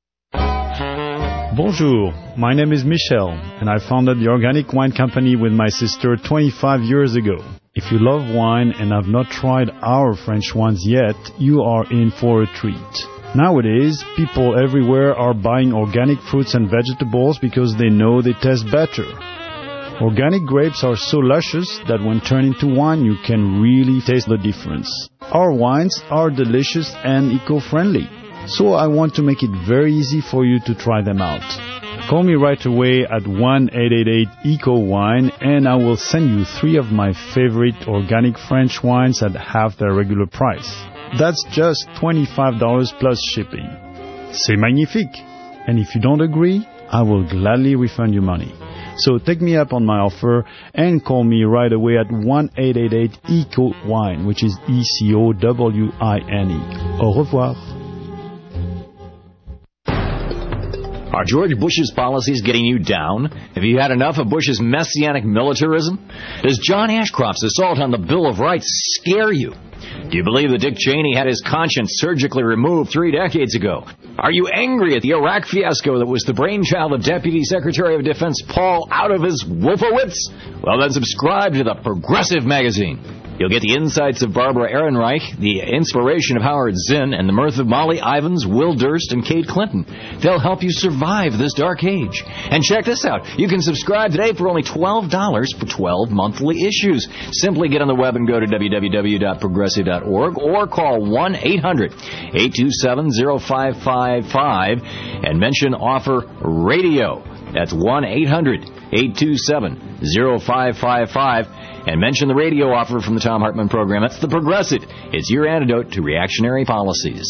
Bonjour, my name is Michel, and I founded the Organic Wine Company with my sister twenty-five years ago. If you love wine and have not tried our French wines yet, you are in for a treat. Nowadays, people everywhere are buying organic fruits and vegetables because they know they taste better. Organic grapes are so luscious that when turned into wine, you can really taste the difference. Our wines are delicious and eco-friendly, so I want to make it very easy for you to try them out. Call me right away at one eight eight eight E C O wine and I will send you three of my favorite organic French wines at half their regular price. That's just twenty-five dollars plus shipping. C'est magnifique! And if you don't agree, I will gladly refund your money. So take me up on my offer and call me right away at one eight eight eight E C O wine, which is E C O W I N E. Au revoir. Are George Bush's policies getting you down? Have you had enough of Bush's messianic militarism? Does John Ashcroft's assault on the Bill of Rights scare you? Do you believe that Dick Cheney had his conscience surgically removed three decades ago? Are you angry at the Iraq fiasco that was the brainchild of Deputy Secretary of Defense Paul out of his Wolfowitz? Well, then subscribe to the Progressive Magazine. You'll get the insights of Barbara Ehrenreich, the inspiration of Howard Zinn, and the mirth of Molly Ivins, Will Durst, and Kate Clinton. They'll help you survive this dark age. And check this out. You can subscribe today for only twelve dollars for twelve monthly issues. Simply get on the web and go to w w w dot progressive dot org or call one eight hundred eight two seven oh five five five and mention offer radio. That's one eight hundred eight two seven oh five five five. And mention the radio offer from the Thom Hartmann program. That's the Progressive. It's your antidote to reactionary policies.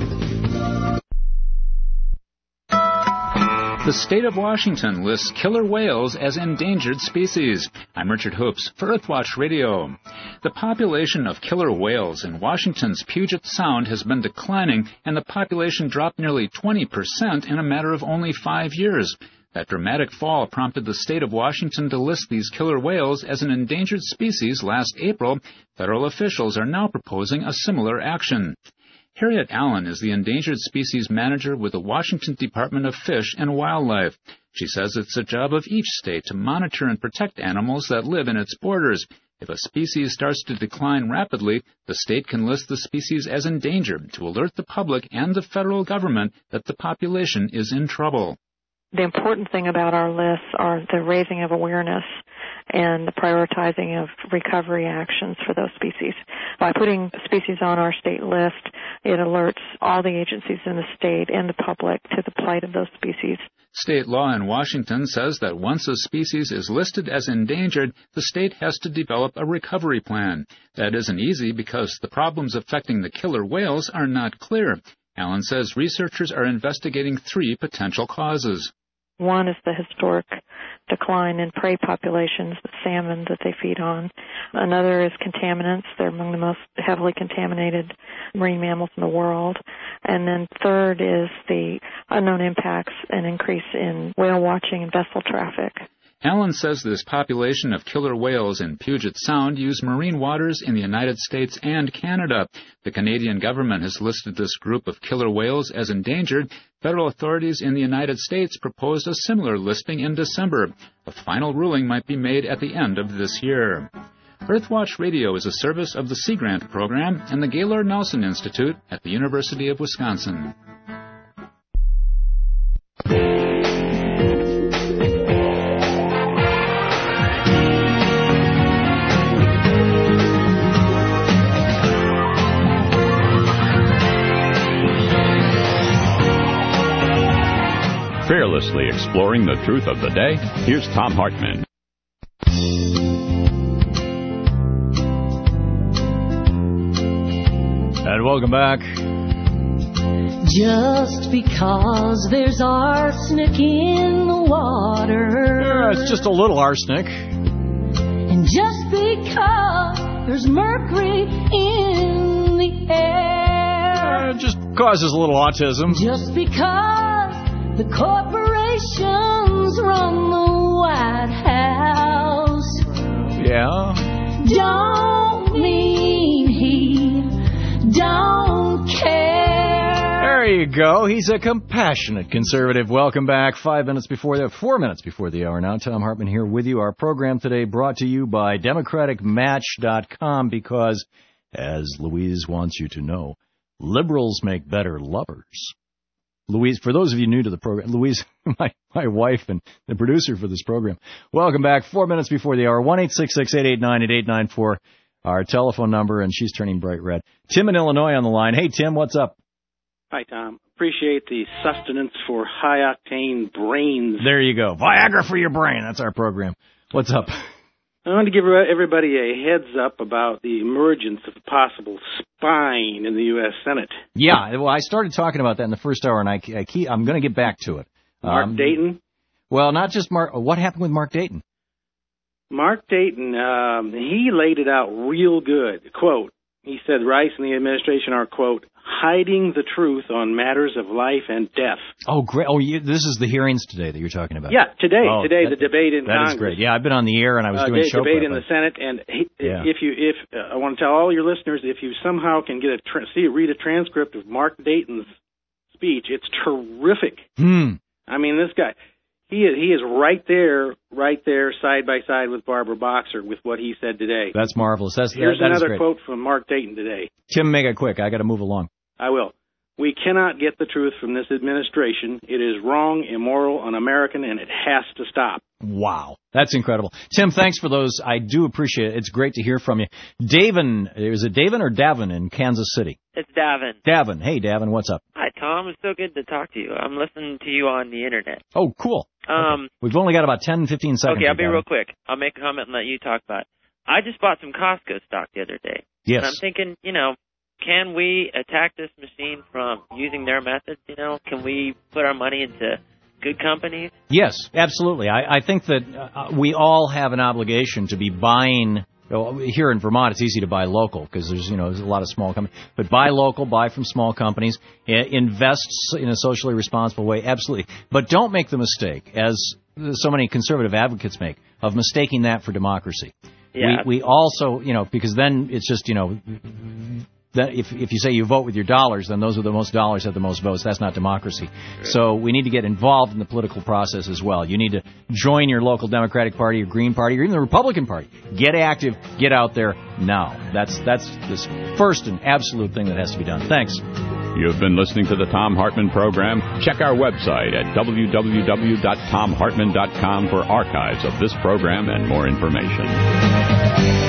The state of Washington lists killer whales as endangered species. I'm Richard Hoops for Earthwatch Radio. The population of killer whales in Washington's Puget Sound has been declining, and the population dropped nearly twenty percent in a matter of only five years. That dramatic fall prompted the state of Washington to list these killer whales as an endangered species last April. Federal officials are now proposing a similar action. Harriet Allen is the endangered species manager with the Washington Department of Fish and Wildlife. She says it's the job of each state to monitor and protect animals that live in its borders. If a species starts to decline rapidly, the state can list the species as endangered to alert the public and the federal government that the population is in trouble. The important thing about our lists are the raising of awareness and the prioritizing of recovery actions for those species. By putting species on our state list, it alerts all the agencies in the state and the public to the plight of those species. State law in Washington says that once a species is listed as endangered, the state has to develop a recovery plan. That isn't easy because the problems affecting the killer whales are not clear. Allen says researchers are investigating three potential causes. One is the historic decline in prey populations, the salmon that they feed on. Another is contaminants. They're among the most heavily contaminated marine mammals in the world. And then third is the unknown impacts and increase in whale watching and vessel traffic. Allen says this population of killer whales in Puget Sound use marine waters in the United States and Canada. The Canadian government has listed this group of killer whales as endangered. Federal authorities in the United States proposed a similar listing in December. A final ruling might be made at the end of this year. Earthwatch Radio is a service of the Sea Grant program and the Gaylord Nelson Institute at the University of Wisconsin. Fearlessly exploring the truth of the day, here's Thom Hartmann. And welcome back. Just because there's arsenic in the water. Yeah, it's just a little arsenic. And just because there's mercury in the air. Yeah, it just causes a little autism. Just because the corporations run the White House. Yeah. Don't mean he don't care. There you go. He's a compassionate conservative. Welcome back. Five minutes before the four minutes before the hour now. Thom Hartmann here with you. Our program today brought to you by Democratic Match dot com because, as Louise wants you to know, liberals make better lovers. Louise, for those of you new to the program, Louise, my, my wife and the producer for this program, welcome back. Four minutes before the hour, one eight six six, eight eight nine, eight eight nine four, our telephone number, and she's turning bright red. Tim in Illinois on the line. Hey, Tim, what's up? Hi, Tom. Appreciate the sustenance for high-octane brains. There you go. Viagra for your brain. That's our program. What's up? I want to give everybody a heads up about the emergence of a possible spine in the U S Senate. Yeah, well, I started talking about that in the first hour, and I, I keep, I'm going to get back to it. Mark um, Dayton? Well, not just Mark. What happened with Mark Dayton? Mark Dayton, um, he laid it out real good. Quote, he said Rice and the administration are, quote, hiding the truth on matters of life and death. Oh, great. Oh, you, this is the hearings today that you're talking about. Yeah, today. Oh, today, that, the debate in that Congress. That is great. Yeah, I've been on the air, and I was uh, doing the show debate prep. in the Senate, and he, yeah. if you, if uh, I want to tell all your listeners, if you somehow can get a tra- see read a transcript of Mark Dayton's speech, it's terrific. Hmm. I mean, this guy, he is, he is right there, right there, side by side with Barbara Boxer with what he said today. That's marvelous. That's, Here's that, that another is great. quote from Mark Dayton today. Tim, make it quick. I got to move along. I will. We cannot get the truth from this administration. It is wrong, immoral, un-American, and it has to stop. Wow. That's incredible. Tim, thanks for those. I do appreciate it. It's great to hear from you. Davin, is it Davin or Davin in Kansas City? It's Davin. Davin. Hey, Davin, what's up? Hi, Tom. It's so good to talk to you. I'm listening to you on the Internet. Oh, cool. Um, okay. We've only got about ten, fifteen seconds. Okay, I'll be Davin. real quick. I'll make a comment and let you talk about it. I just bought some Costco stock the other day. Yes. And I'm thinking, you know, can we attack this machine from using their methods, you know? Can we put our money into good companies? Yes, absolutely. I, I think that uh, we all have an obligation to be buying. Here in Vermont, it's easy to buy local because there's, you know, there's a lot of small companies. But buy local, buy from small companies, invest in a socially responsible way, absolutely. But don't make the mistake, as so many conservative advocates make, of mistaking that for democracy. Yeah. We, we also, you know, because then it's just, you know, that if if you say you vote with your dollars, then those with the most dollars have the most votes. That's not democracy. Sure. So we need to get involved in the political process as well. You need to join your local Democratic Party or Green Party or even the Republican Party. Get active. Get out there now. That's that's the first and absolute thing that has to be done. Thanks. You've been listening to the Thom Hartmann Program. Check our website at w w w dot tom hartmann dot com for archives of this program and more information.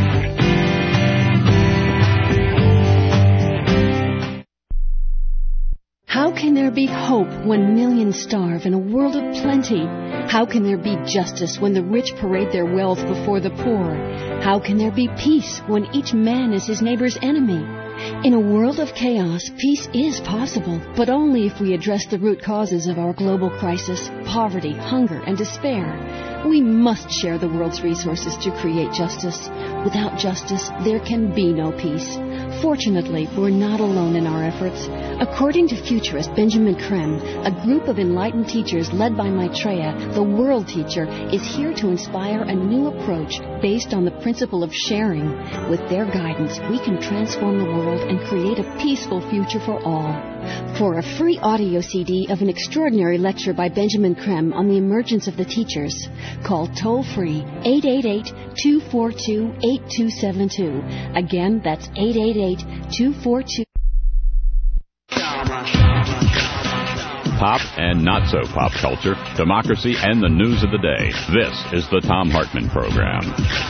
How can there be hope when millions starve in a world of plenty? How can there be justice when the rich parade their wealth before the poor? How can there be peace when each man is his neighbor's enemy? In a world of chaos, peace is possible, but only if we address the root causes of our global crisis, poverty, hunger, and despair. We must share the world's resources to create justice. Without justice, there can be no peace. Fortunately, we're not alone in our efforts. According to futurist Benjamin Creme, a group of enlightened teachers led by Maitreya, the world teacher, is here to inspire a new approach based on the principle of sharing. With their guidance, we can transform the world and create a peaceful future for all. For a free audio C D of an extraordinary lecture by Benjamin Creme on the emergence of the teachers, call toll-free eight eight eight, two four two, eight two seven two. Again, that's eight eight eight, two four two. Pop and not so pop culture, democracy, and the news of the day. This is the Thom Hartmann Program.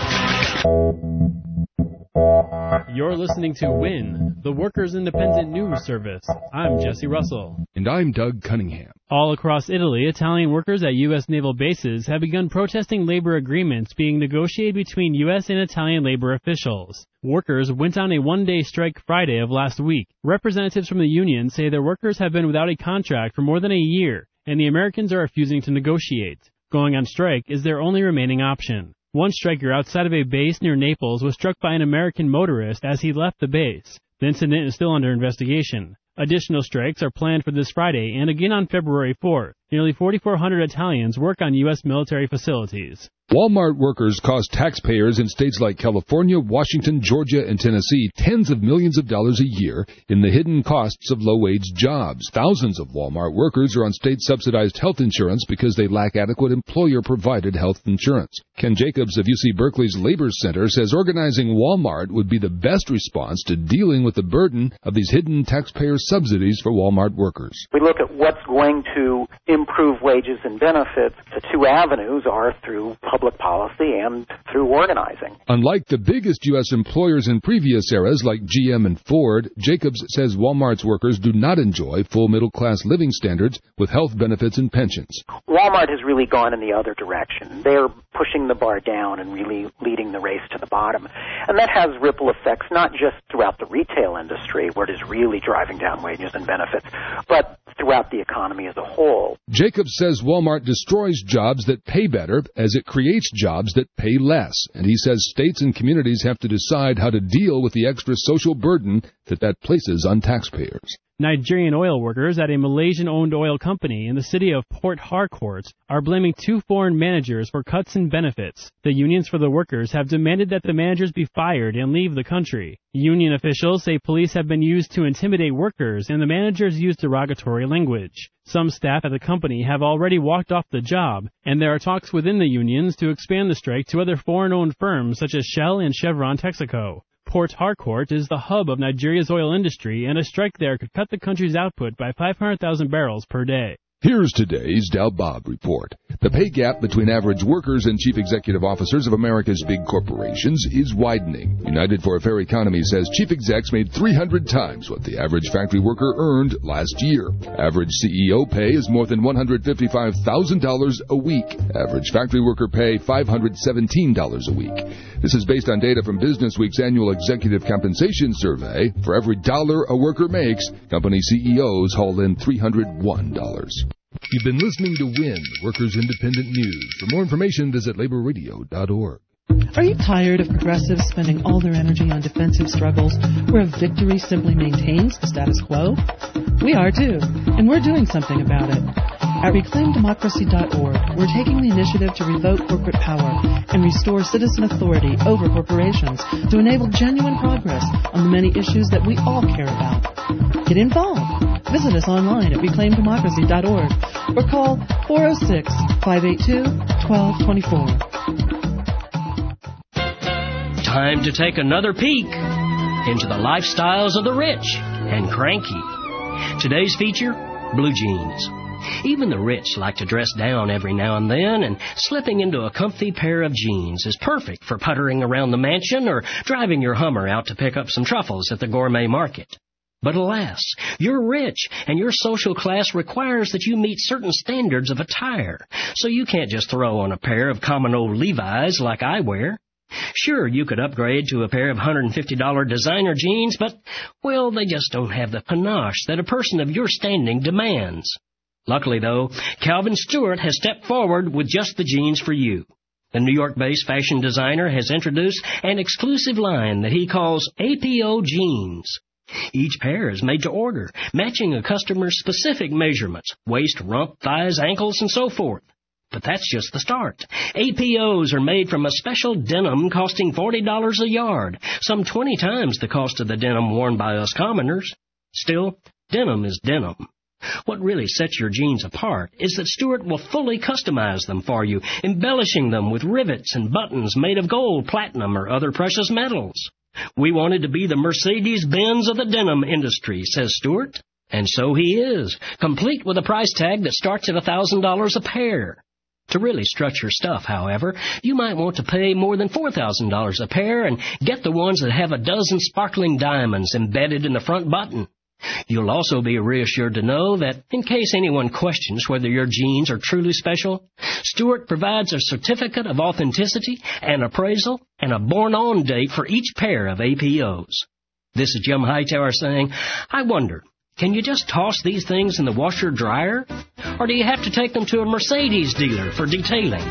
You're listening to W I N, the Workers' Independent News Service. I'm Jesse Russell. And I'm Doug Cunningham. All across Italy, Italian workers at U S naval bases have begun protesting labor agreements being negotiated between U S and Italian labor officials. Workers went on a one-day strike Friday of last week. Representatives from the union say their workers have been without a contract for more than a year, and the Americans are refusing to negotiate. Going on strike is their only remaining option. One striker outside of a base near Naples was struck by an American motorist as he left the base. The incident is still under investigation. Additional strikes are planned for this Friday and again on February fourth. Nearly forty-four hundred Italians work on U S military facilities. Walmart workers cost taxpayers in states like California, Washington, Georgia, and Tennessee tens of millions of dollars a year in the hidden costs of low-wage jobs. Thousands of Walmart workers are on state-subsidized health insurance because they lack adequate employer-provided health insurance. Ken Jacobs of U C Berkeley's Labor Center says organizing Walmart would be the best response to dealing with the burden of these hidden taxpayer subsidies for Walmart workers. We look at what's going to improve wages and benefits. The two avenues are through public policy and through organizing. Unlike the biggest U S employers in previous eras like G M and Ford, Jacobs says Walmart's workers do not enjoy full middle-class living standards with health benefits and pensions. Walmart has really gone in the other direction. They're pushing the bar down and really leading the race to the bottom. And that has ripple effects not just throughout the retail industry, where it is really driving down wages and benefits, but throughout the economy as a whole. Jacobs says Walmart destroys jobs that pay better as it creates jobs that pay less. And he says states and communities have to decide how to deal with the extra social burden that that places on taxpayers. Nigerian oil workers at a Malaysian-owned oil company in the city of Port Harcourt are blaming two foreign managers for cuts in benefits. The unions for the workers have demanded that the managers be fired and leave the country. Union officials say police have been used to intimidate workers and the managers used derogatory language. Some staff at the company have already walked off the job, and there are talks within the unions to expand the strike to other foreign-owned firms such as Shell and Chevron Texaco. Port Harcourt is the hub of Nigeria's oil industry, and a strike there could cut the country's output by five hundred thousand barrels per day. Here's today's Dow Bob report. The pay gap between average workers and chief executive officers of America's big corporations is widening. United for a Fair Economy says chief execs made three hundred times what the average factory worker earned last year. Average C E O pay is more than one hundred fifty-five thousand dollars a week. Average factory worker pay five hundred seventeen dollars a week. This is based on data from Business Week's annual executive compensation survey. For every dollar a worker makes, company C E Os haul in three hundred one dollars. You've been listening to W I N, Workers Independent News. For more information, visit labor radio dot org. Are you tired of progressives spending all their energy on defensive struggles where a victory simply maintains the status quo? We are too, and we're doing something about it. At reclaim democracy dot org, we're taking the initiative to revoke corporate power and restore citizen authority over corporations to enable genuine progress on the many issues that we all care about. Get involved. Visit us online at reclaim democracy dot org or call four oh six, five eight two, one two two four. Time to take another peek into the lifestyles of the rich and cranky. Today's feature, blue jeans. Even the rich like to dress down every now and then, and slipping into a comfy pair of jeans is perfect for puttering around the mansion or driving your Hummer out to pick up some truffles at the gourmet market. But alas, you're rich, and your social class requires that you meet certain standards of attire, so you can't just throw on a pair of common old Levi's like I wear. Sure, you could upgrade to a pair of one hundred fifty dollars designer jeans, but, well, they just don't have the panache that a person of your standing demands. Luckily, though, Calvin Stewart has stepped forward with just the jeans for you. The New York-based fashion designer has introduced an exclusive line that he calls A P O jeans. Each pair is made to order, matching a customer's specific measurements, waist, rump, thighs, ankles, and so forth. But that's just the start. A P Os are made from a special denim costing forty dollars a yard, some twenty times the cost of the denim worn by us commoners. Still, denim is denim. What really sets your jeans apart is that Stewart will fully customize them for you, embellishing them with rivets and buttons made of gold, platinum, or other precious metals. We wanted to be the Mercedes-Benz of the denim industry, says Stewart. And so he is, complete with a price tag that starts at one thousand dollars a pair. To really strut your stuff, however, you might want to pay more than four thousand dollars a pair and get the ones that have a dozen sparkling diamonds embedded in the front button. You'll also be reassured to know that, in case anyone questions whether your jeans are truly special, Stewart provides a certificate of authenticity, an appraisal, and a born-on date for each pair of A P Os. This is Jim Hightower saying, I wonder, can you just toss these things in the washer-dryer? Or do you have to take them to a Mercedes dealer for detailing?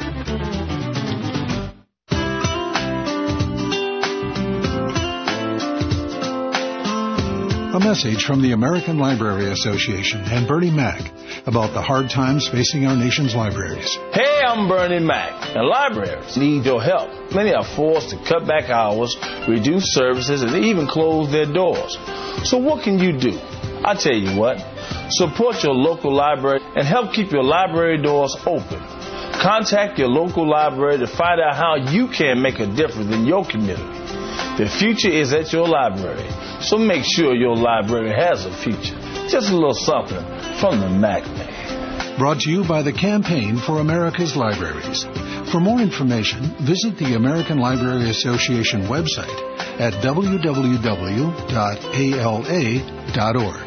A message from the American Library Association and Bernie Mac about the hard times facing our nation's libraries. Hey, I'm Bernie Mac, and libraries need your help. Many are forced to cut back hours, reduce services, and even close their doors. So what can you do? I tell you what, support your local library and help keep your library doors open. Contact your local library to find out how you can make a difference in your community. The future is at your library, so make sure your library has a future. Just a little something from the Mac Man. Brought to you by the Campaign for America's Libraries. For more information, visit the American Library Association website at w w w dot a l a dot org.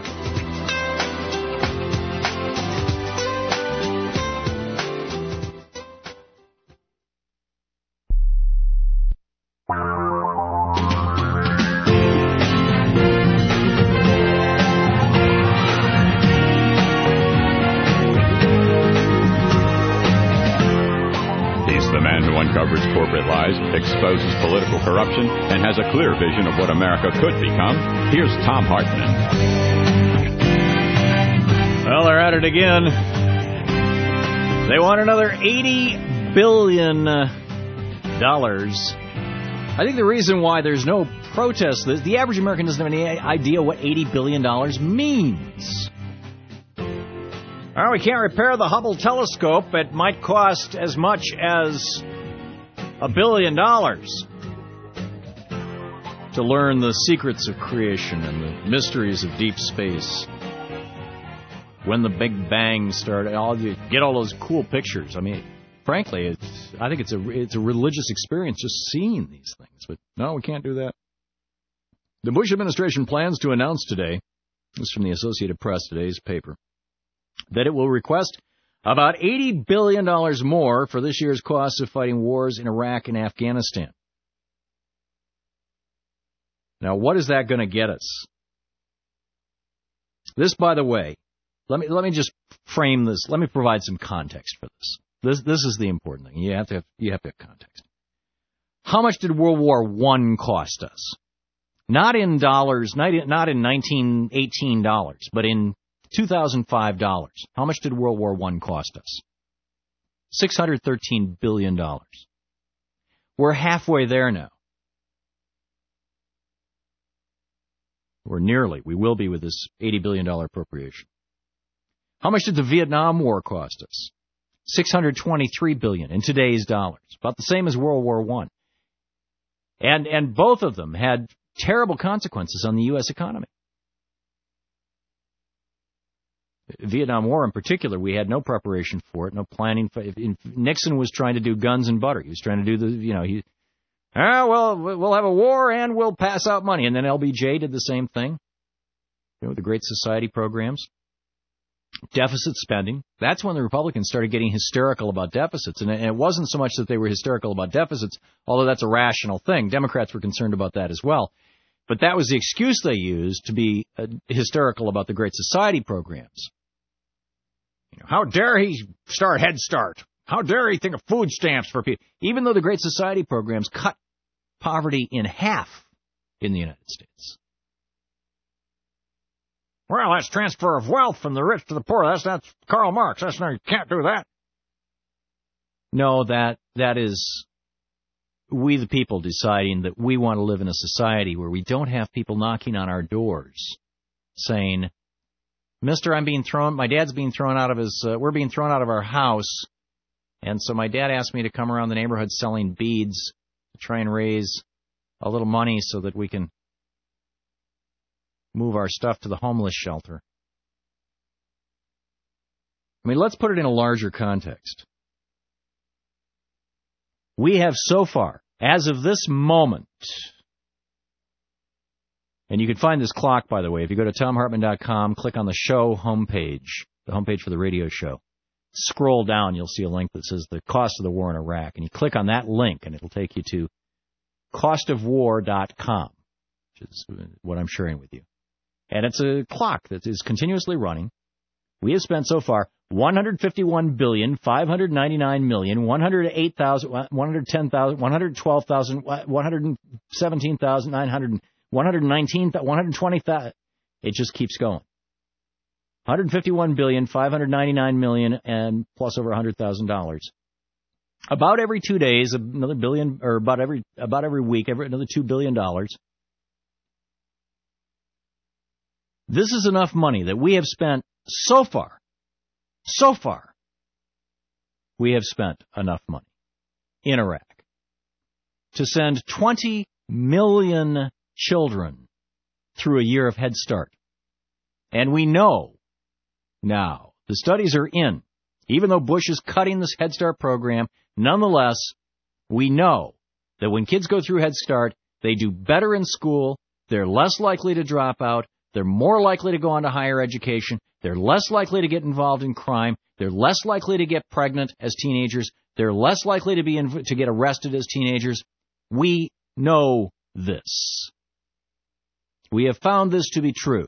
Covers corporate lies, exposes political corruption, and has a clear vision of what America could become. Here's Thom Hartmann. Well, they're at it again. They want another eighty billion dollars. I think the reason why there's no protest, the, the average American doesn't have any idea what eighty billion dollars means. Well, we can't repair the Hubble telescope. It might cost as much as a billion dollars to learn the secrets of creation and the mysteries of deep space. When the Big Bang started, all you get all those cool pictures. I mean, frankly, it's I think it's a it's a religious experience just seeing these things. But no, we can't do that. The Bush administration plans to announce today, this is from the Associated Press, today's paper, that it will request about eighty billion dollars more for this year's costs of fighting wars in Iraq and Afghanistan. Now, what is that going to get us? This, by the way, let me let me just frame this. Let me provide some context for this. This this is the important thing. You have to have, you have to have context. How much did World War One cost us? Not in dollars, not in, not in nineteen eighteen dollars, but in two thousand five dollars. How much did World War One cost us? six hundred thirteen billion dollars. We're halfway there now. Or nearly. We will be with this eighty billion dollars appropriation. How much did the Vietnam War cost us? six hundred twenty-three billion dollars in today's dollars. About the same as World War One. And and both of them had terrible consequences on the U S economy. Vietnam War in particular, we had no preparation for it, no planning. For it. Nixon was trying to do guns and butter. He was trying to do the, you know, he, ah, well, we'll have a war and we'll pass out money. And then L B J did the same thing. You know, the Great Society programs. Deficit spending. That's when the Republicans started getting hysterical about deficits. And it wasn't so much that they were hysterical about deficits, although that's a rational thing. Democrats were concerned about that as well. But that was the excuse they used to be uh, hysterical about the Great Society programs. You know, how dare he start Head Start? How dare he think of food stamps for people? Even though the Great Society programs cut poverty in half in the United States. Well, that's transfer of wealth from the rich to the poor. That's that's Karl Marx. That's no, you can't do that. No, that that is we the people deciding that we want to live in a society where we don't have people knocking on our doors saying, Mister, I'm being thrown, my dad's being thrown out of his, uh, we're being thrown out of our house. And so my dad asked me to come around the neighborhood selling beads to try and raise a little money so that we can move our stuff to the homeless shelter. I mean, let's put it in a larger context. We have so far, as of this moment, and you can find this clock, by the way, if you go to tom hartman dot com, click on the show homepage, the homepage for the radio show. Scroll down, you'll see a link that says the cost of the war in Iraq, and you click on that link, and it'll take you to cost of war dot com, which is what I'm sharing with you. And it's a clock that is continuously running. We have spent so far one hundred fifty-one billion, five hundred ninety-nine million, one hundred eight thousand, one hundred ten thousand, one hundred twelve thousand, one hundred seventeen thousand nine hundred, one hundred nineteen thousand, one hundred twenty thousand. It just keeps going. one hundred fifty-one billion, five hundred ninety-nine million, and plus over one hundred thousand dollars. About every two days, another billion, or about every about every week, every another two billion dollars. This is enough money that we have spent so far, so far, we have spent enough money in Iraq to send twenty million children through a year of Head Start. And we know now, the studies are in, even though Bush is cutting this Head Start program, nonetheless, we know that when kids go through Head Start, they do better in school, they're less likely to drop out, they're more likely to go on to higher education. They're less likely to get involved in crime. They're less likely to get pregnant as teenagers. They're less likely to be inv- to get arrested as teenagers. We know this. We have found this to be true.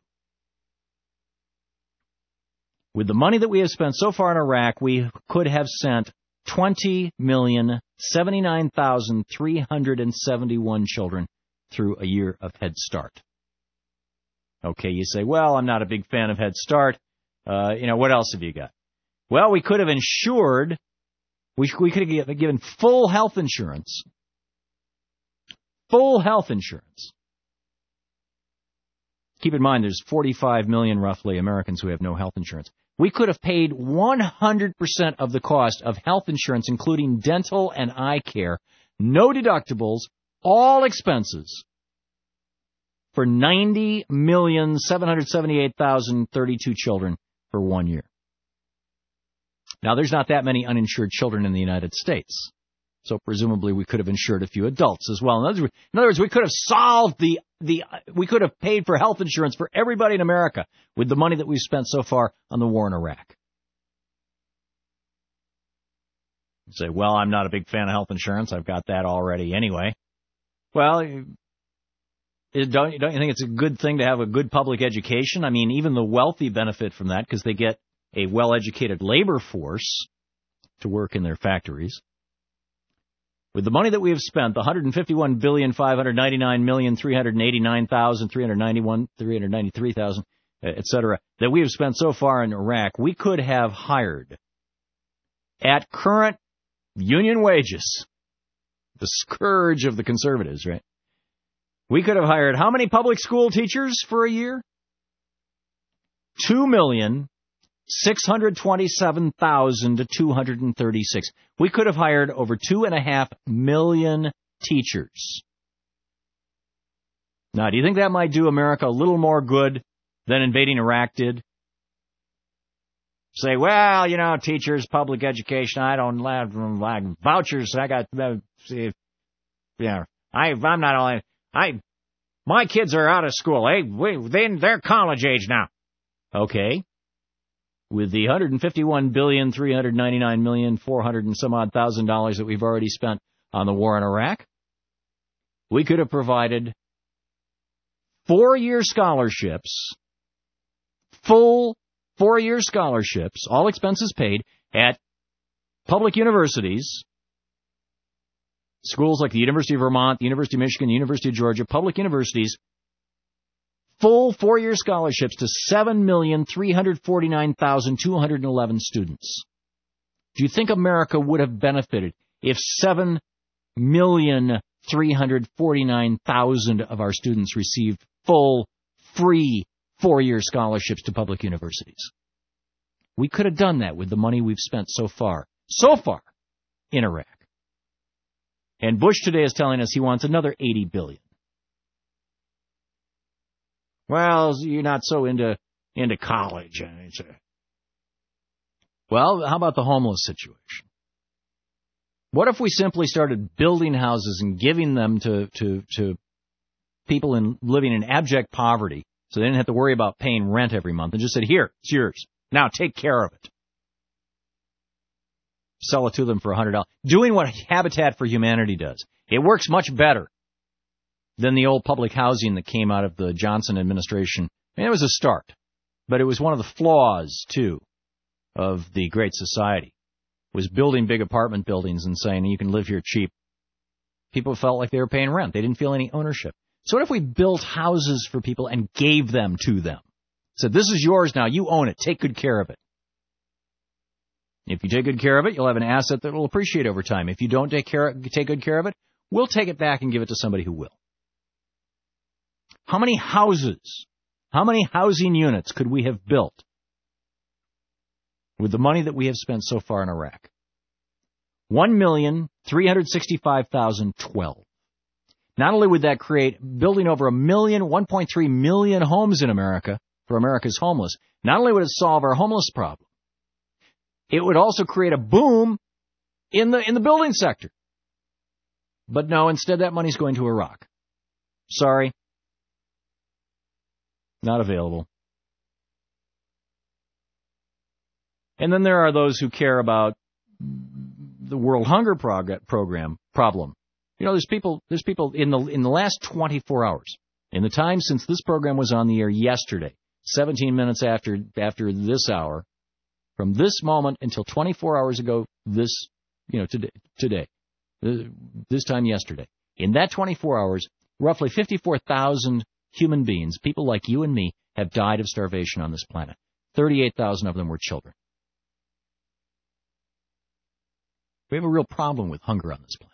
With the money that we have spent so far in Iraq, we could have sent twenty million, seventy-nine thousand, three hundred seventy-one children through a year of Head Start. Okay, you say, well, I'm not a big fan of Head Start. Uh, you know, what else have you got? Well, we could have insured, we, we could have given full health insurance, full health insurance. Keep in mind, there's forty-five million, roughly, Americans who have no health insurance. We could have paid one hundred percent of the cost of health insurance, including dental and eye care, no deductibles, all expenses, for ninety million, seven hundred seventy-eight thousand thirty-two children for one year. Now, there's not that many uninsured children in the United States, so presumably we could have insured a few adults as well. In other words, in other words we could have solved the, the, we could have paid for health insurance for everybody in America with the money that we've spent so far on the war in Iraq. You say, well, I'm not a big fan of health insurance. I've got that already anyway. Well, don't, don't you think it's a good thing to have a good public education? I mean, even the wealthy benefit from that because they get a well-educated labor force to work in their factories. With the money that we have spent, the one hundred fifty-one billion, five hundred ninety-nine million, three hundred eighty-nine thousand, three hundred ninety-one, three hundred ninety-three thousand, et cetera, that we have spent so far in Iraq, we could have hired at current union wages, the scourge of the conservatives, right? We could have hired how many public school teachers for a year? Two million, six hundred twenty-seven thousand two hundred thirty-six. We could have hired over two and a half million teachers. Now, do you think that might do America a little more good than invading Iraq did? Say, well, you know, teachers, public education, I don't like, like vouchers. I got, uh, see, yeah, I, I'm not only, I, my kids are out of school. Hey, we, they, they're college age now. Okay. With the one hundred fifty-one billion, three hundred ninety-nine million, four hundred and some odd thousand dollars that we've already spent on the war in Iraq, we could have provided four-year scholarships, full four-year scholarships, all expenses paid, at public universities, schools like the University of Vermont, the University of Michigan, the University of Georgia, public universities, full four-year scholarships to seven million, three hundred forty-nine thousand, two hundred eleven students. Do you think America would have benefited if seven million, three hundred forty-nine thousand of our students received full, free four-year scholarships to public universities? We could have done that with the money we've spent so far, so far, in Iraq. And Bush today is telling us he wants another eighty billion dollars. Well, you're not so into into college. It's a... Well, how about the homeless situation? What if we simply started building houses and giving them to, to, to people in, living in abject poverty so they didn't have to worry about paying rent every month and just said, here, it's yours. Now take care of it. Sell it to them for one hundred dollars. Doing what Habitat for Humanity does. It works much better than the old public housing that came out of the Johnson administration. I mean, it was a start, but it was one of the flaws, too, of the Great Society, was building big apartment buildings and saying, you can live here cheap. People felt like they were paying rent. They didn't feel any ownership. So what if we built houses for people and gave them to them? Said, this is yours now. You own it. Take good care of it. If you take good care of it, you'll have an asset that will appreciate over time. If you don't take care, take good care of it, we'll take it back and give it to somebody who will. How many houses, how many housing units could we have built with the money that we have spent so far in Iraq? one million, three hundred sixty-five thousand twelve. Not only would that create building over a million, one point three million homes in America for America's homeless, not only would it solve our homeless problem, it would also create a boom in the in the building sector. But no, instead that money's going to Iraq. Sorry. Not available. And then there are those who care about the World Hunger Prog- Program problem. You know, there's people there's people in the in the last twenty-four hours, in the time since this program was on the air yesterday, seventeen minutes after after this hour, from this moment until twenty-four hours ago, this, you know, today, today, this time yesterday. In that twenty-four hours, roughly fifty-four thousand human beings, people like you and me, have died of starvation on this planet. thirty-eight thousand of them were children. We have a real problem with hunger on this planet.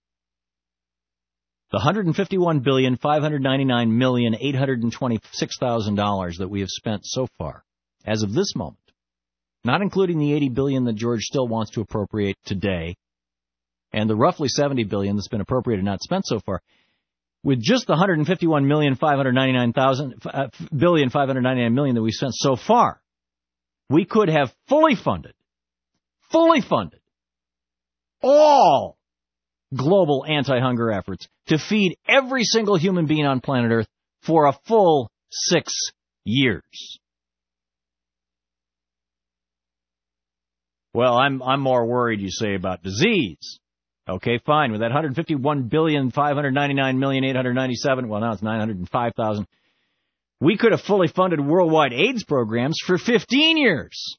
The one hundred fifty-one billion, five hundred ninety-nine million, eight hundred twenty-six thousand dollars that we have spent so far, as of this moment, not including the eighty billion dollars that George still wants to appropriate today, and the roughly seventy billion dollars that's been appropriated and not spent so far, with just the one hundred fifty-one billion, five hundred ninety-nine million that we've spent so far, we could have fully funded, fully funded, all global anti-hunger efforts to feed every single human being on planet Earth for a full six years. Well, I'm I'm more worried, you say, about disease. Okay, fine. With that one hundred fifty-one billion, five hundred ninety-nine million, eight hundred ninety-seven, well, now it's nine hundred five thousand, we could have fully funded worldwide AIDS programs for fifteen years.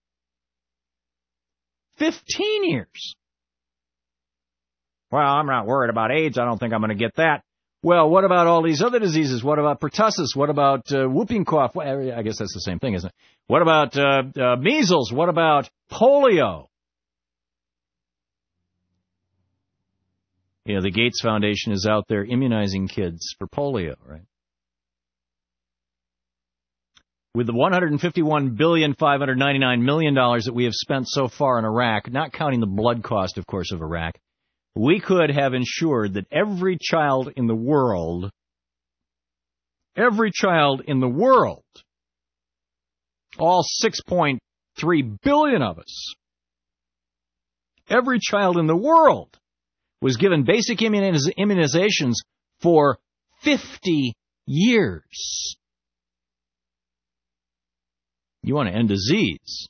fifteen years. Well, I'm not worried about AIDS. I don't think I'm going to get that. Well, what about all these other diseases? What about pertussis? What about uh, whooping cough? Well, I guess that's the same thing, isn't it? What about uh, uh, measles? What about polio? You know, the Gates Foundation is out there immunizing kids for polio, right? With the one hundred fifty-one billion, five hundred ninety-nine million dollars that we have spent so far in Iraq, not counting the blood cost, of course, of Iraq, we could have ensured that every child in the world, every child in the world, all six point three billion of us, every child in the world was given basic immuniz- immunizations for fifty years. You want to end disease?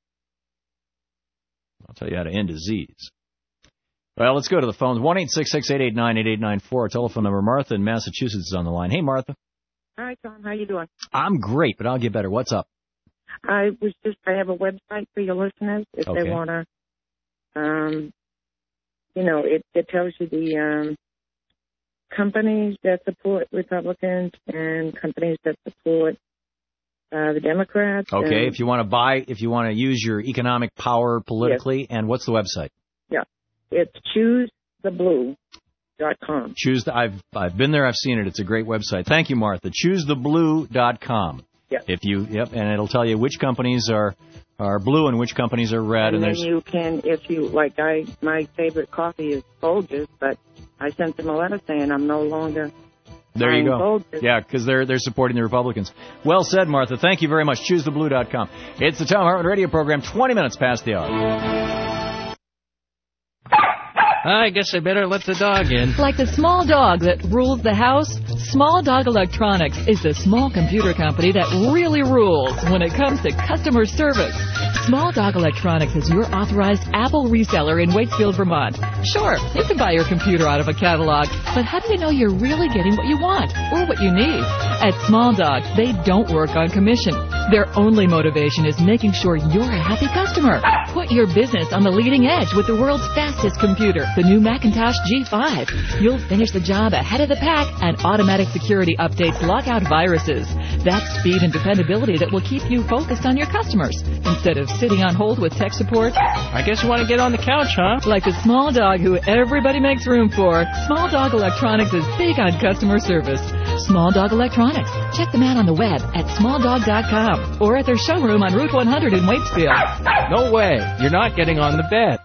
I'll tell you how to end disease. Well, let's go to the phones. one eight six six, eight eight nine, eight eight nine four. Our telephone number. Martha in Massachusetts is on the line. Hey, Martha. Hi, Tom. How you doing? I'm great, but I'll get better. What's up? I was just, I have a website for your listeners if Okay. they want to, um, you know, it, it tells you the um, companies that support Republicans and companies that support uh, the Democrats. Okay, and, if you want to buy, if you want to use your economic power politically, yes. And what's the website? Yeah, it's choose the blue dot com. Choose the, I've I've been there, I've seen it. It's a great website. Thank you, Martha. choose the blue dot com. Yep. If you yep, and it'll tell you which companies are are blue and which companies are red. And, and then there's you can, if you like, I my favorite coffee is Folgers, but I sent them a letter saying I'm no longer. There you go. Folgers. Yeah, because they're they're supporting the Republicans. Well said, Martha. Thank you very much. choose the blue dot com. It's the Tom Hartman Radio Program. Twenty minutes past the hour. I guess I better let the dog in. Like the small dog that rules the house, Small Dog Electronics is the small computer company that really rules when it comes to customer service. Small Dog Electronics is your authorized Apple reseller in Waitsfield, Vermont. Sure, you can buy your computer out of a catalog, but how do you know you're really getting what you want or what you need? At Small Dog, they don't work on commission. Their only motivation is making sure you're a happy customer. Put your business on the leading edge with the world's fastest computer, the new Macintosh G five. You'll finish the job ahead of the pack, and automatic security updates lock out viruses. That's speed and dependability that will keep you focused on your customers instead of sitting on hold with tech support. I guess you want to get on the couch, huh? Like the small dog who everybody makes room for, Small Dog Electronics is big on customer service. Small Dog Electronics. Check them out on the web at small dog dot com or at their showroom on Route one hundred in Waitsfield. No way. You're not getting on the bed.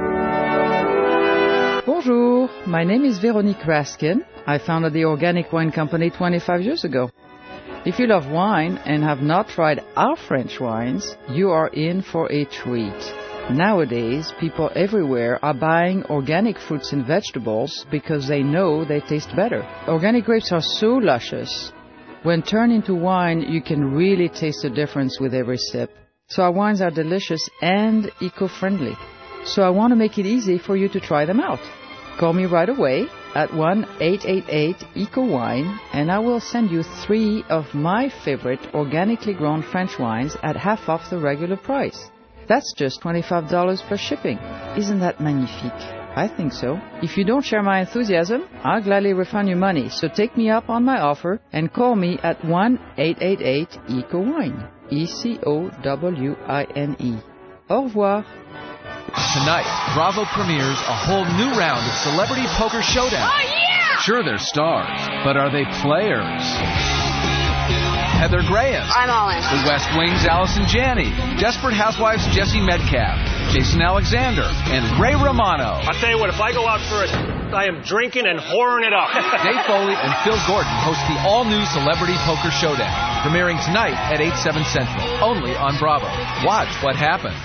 Bonjour, my name is Veronique Raskin. I founded the Organic Wine Company twenty-five years ago. If you love wine and have not tried our French wines, you are in for a treat. Nowadays, people everywhere are buying organic fruits and vegetables because they know they taste better. Organic grapes are so luscious. When turned into wine, you can really taste the difference with every sip. So our wines are delicious and eco-friendly. So I want to make it easy for you to try them out. Call me right away at one eight eight eight E C O wine and I will send you three of my favorite organically grown French wines at half off the regular price. That's just twenty-five dollars plus shipping. Isn't that magnifique? I think so. If you don't share my enthusiasm, I'll gladly refund your money. So take me up on my offer and call me at one eight eight eight E C O wine. E C O W I N E. Au revoir. Tonight, Bravo premieres a whole new round of Celebrity Poker Showdown. Oh, yeah! Sure, they're stars, but are they players? Heather Graham. I'm all in. The West Wing's Allison Janney. Desperate Housewives' Jesse Metcalf. Jason Alexander. And Ray Romano. I'll tell you what, if I go out for it, I am drinking and whoring it up. Dave Foley and Phil Gordon host the all-new Celebrity Poker Showdown. Premiering tonight at eight, seven Central. Only on Bravo. Watch what happens.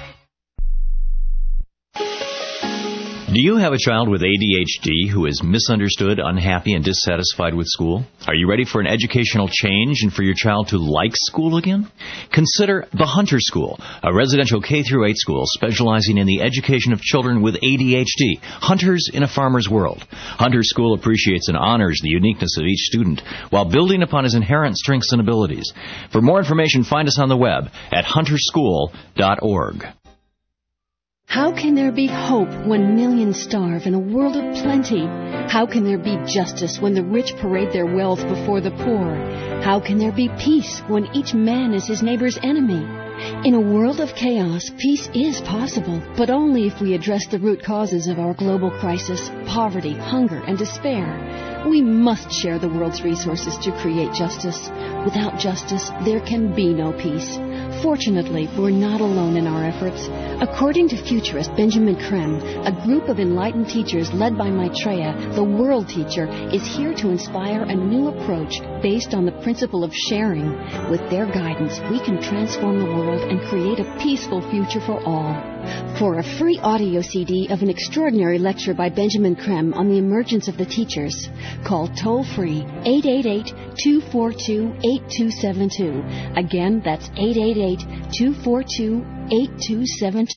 Do you have a child with A D H D who is misunderstood, unhappy, and dissatisfied with school? Are you ready for an educational change and for your child to like school again? Consider the Hunter School, a residential K through eight school specializing in the education of children with A D H D. Hunters in a farmer's world. Hunter School appreciates and honors the uniqueness of each student while building upon his inherent strengths and abilities. For more information, find us on the web at hunter school dot org. How can there be hope when millions starve in a world of plenty? How can there be justice when the rich parade their wealth before the poor? How can there be peace when each man is his neighbor's enemy? In a world of chaos, peace is possible, but only if we address the root causes of our global crisis, poverty, hunger, and despair. We must share the world's resources to create justice. Without justice, there can be no peace. Fortunately, we're not alone in our efforts. According to futurist Benjamin Creme, a group of enlightened teachers led by Maitreya, the world teacher, is here to inspire a new approach based on the principle of sharing. With their guidance, we can transform the world and create a peaceful future for all. For a free audio C D of an extraordinary lecture by Benjamin Creme on the emergence of the teachers, call toll-free eight eight eight, two four two, eight two seven two. Again, that's eight eight eight, two four two, eight two seven two.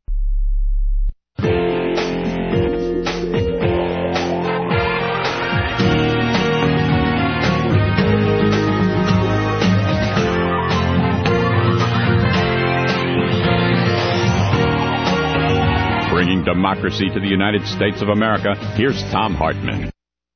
Bringing democracy to the United States of America, here's Thom Hartmann.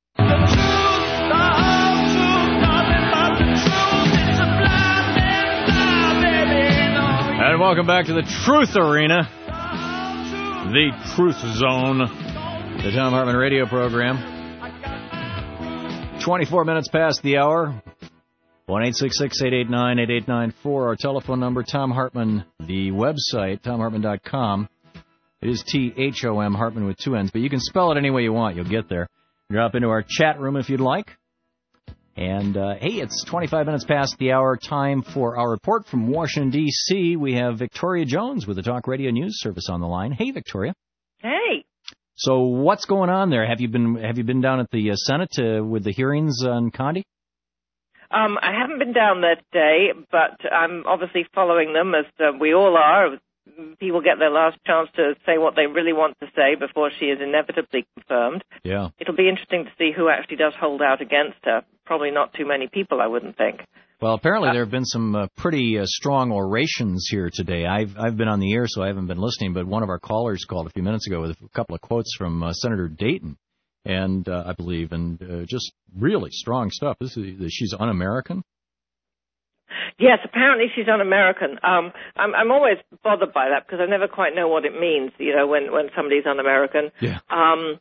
And welcome back to the Truth Arena, the Truth Zone, the Thom Hartmann radio program. twenty-four minutes past the hour. one eight six six, eight eight nine, eight eight nine four, our telephone number. Thom Hartmann, the website, thom hartmann dot com. It is T H O M, Hartmann with two N's, but you can spell it any way you want. You'll get there. Drop into our chat room if you'd like. And, uh, hey, it's twenty-five minutes past the hour. Time for our report from Washington, D C We have Victoria Jones with the Talk Radio News Service on the line. Hey, Victoria. Hey. So what's going on there? Have you been have you been down at the uh, Senate uh, with the hearings on Condi? Um, I haven't been down that day, but I'm obviously following them, as uh, we all are. People get their last chance to say what they really want to say before she is inevitably confirmed. Yeah. It'll be interesting to see who actually does hold out against her. Probably not too many people, I wouldn't think. Well, apparently there have been some uh, pretty uh, strong orations here today. I've I've been on the air, so I haven't been listening, but one of our callers called a few minutes ago with a couple of quotes from uh, Senator Dayton, and uh, I believe, and uh, just really strong stuff. This is, she's un-American. Yes, apparently she's un-American. Um, I'm, I'm always bothered by that because I never quite know what it means, you know, when, when somebody's un-American. Yeah. Um,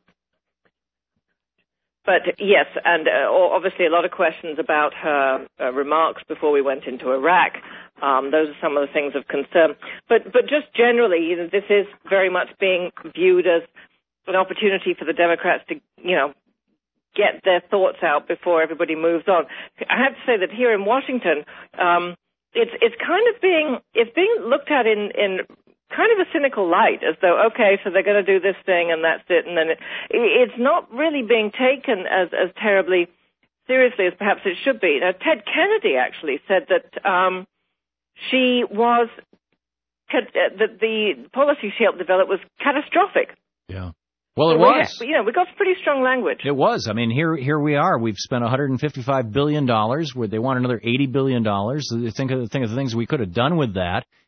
but, yes, and uh, obviously a lot of questions about her uh, remarks before we went into Iraq. Um, those are some of the things of concern. But, but just generally, you know, this is very much being viewed as an opportunity for the Democrats to, you know, get their thoughts out before everybody moves on. I have to say that here in Washington, um, it's it's kind of being it's being looked at in, in kind of a cynical light, as though, okay, so they're going to do this thing and that's it, and then it, it's not really being taken as, as terribly seriously as perhaps it should be. Now, Ted Kennedy actually said that um, she was that the policy she helped develop was catastrophic. Yeah. Well, it so was. We, you know, we got pretty strong language. It was. I mean, here here we are. We've spent one hundred fifty-five billion dollars. Where they want another eighty billion dollars. Think of, think of the things we could have done with that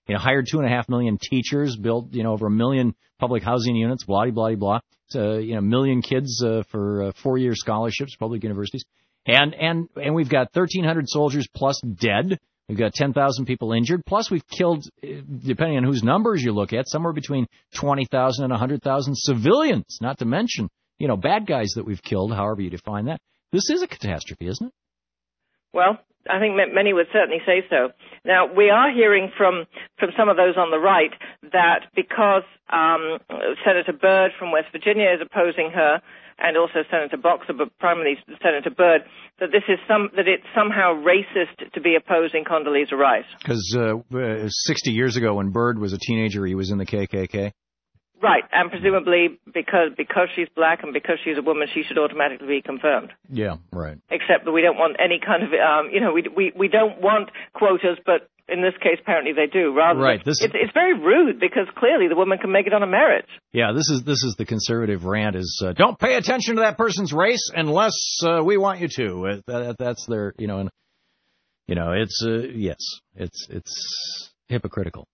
you know, hired two and a half million teachers, built, you know, over a million public housing units, blah, blah, blah. So, you know, a million kids uh, for uh, four-year scholarships, public universities. And, and, and we've got thirteen hundred soldiers plus dead. We've got ten thousand people injured. Plus we've killed, depending on whose numbers you look at, somewhere between twenty thousand and one hundred thousand civilians, not to mention, you know, bad guys that we've killed, however you define that. This is a catastrophe, isn't it? Well, I think many would certainly say so. Now, we are hearing from, from some of those on the right that because um, Senator Byrd from West Virginia is opposing her, and also Senator Boxer, but primarily Senator Byrd, that this is some that it's somehow racist to be opposing Condoleezza Rice. Because uh, uh, sixty years ago, when Byrd was a teenager, he was in the K K K. Right, and presumably because because she's black and because she's a woman, she should automatically be confirmed. Yeah, right. Except that we don't want any kind of, um, you know, we we we don't want quotas, but in this case, apparently they do. Rather, right. This it's, it's very rude because clearly the woman can make it on a merit. Yeah, this is this is the conservative rant: is uh, don't pay attention to that person's race unless uh, we want you to. Uh, that, that's their, you know, and you know, it's uh, yes, it's it's hypocritical.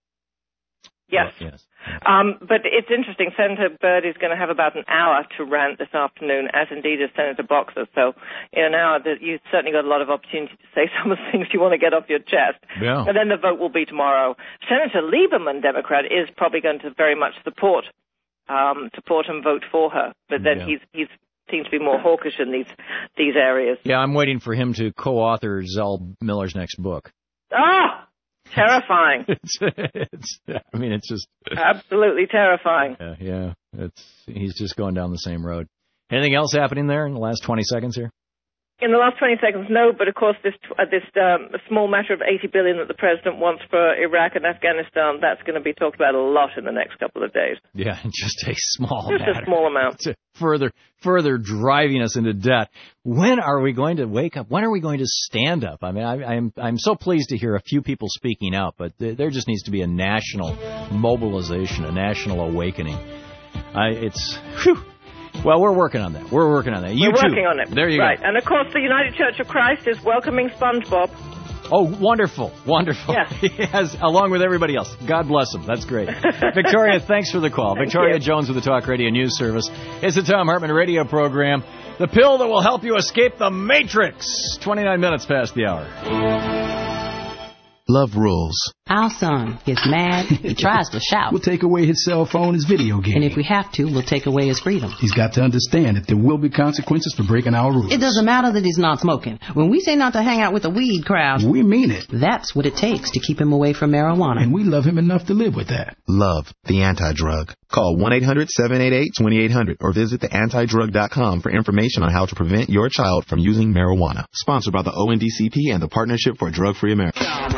Yes. Uh, yes. Um, but it's interesting. Senator Byrd is going to have about an hour to rant this afternoon, as indeed is Senator Boxer. So in an hour, that you've certainly got a lot of opportunity to say some of the things you want to get off your chest. Yeah. And then the vote will be tomorrow. Senator Lieberman, Democrat, is probably going to very much support um, support and vote for her. But then Yeah. he's he's seems to be more hawkish in these these areas. Yeah, I'm waiting for him to co-author Zell Miller's next book. Ah! Terrifying. it's, it's, I mean, it's just absolutely terrifying. Yeah, yeah, it's he's just going down the same road. Anything else happening there in the last twenty seconds here? In the last twenty seconds, no. But of course, this uh, this um, small matter of eighty billion that the president wants for Iraq and Afghanistan, that's going to be talked about a lot in the next couple of days. Yeah, just a small just matter. a small amount. Further, further driving us into debt. When are we going to wake up? When are we going to stand up? I mean, I, I'm I'm so pleased to hear a few people speaking out, but th- there just needs to be a national mobilization, a national awakening. I, it's whew. Well, we're working on that. We're working on that. You We're too. working on it. There you right. go. And of course, the United Church of Christ is welcoming SpongeBob. Oh, wonderful, wonderful. Yes. Yes, along with everybody else. God bless him. That's great. Victoria, thanks for the call. Thank Victoria you. Jones with the Talk Radio News Service. It's the Thom Hartmann Radio Program, the pill that will help you escape the Matrix. twenty-nine minutes past the hour. Love rules. Our son gets mad. He tries to shout. We'll take away his cell phone, his video game. And if we have to, we'll take away his freedom. He's got to understand that there will be consequences for breaking our rules. It doesn't matter that he's not smoking. When we say not to hang out with the weed crowd, we mean it. That's what it takes to keep him away from marijuana. And we love him enough to live with that. Love, the anti-drug. Call one eight hundred seven eight eight two eight hundred or visit the anti drug dot com for information on how to prevent your child from using marijuana. Sponsored by the O N D C P and the Partnership for a Drug-Free America.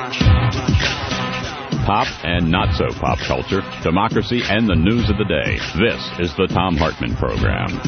Pop and not so pop culture, democracy, and the news of the day. This is the Thom Hartmann Program.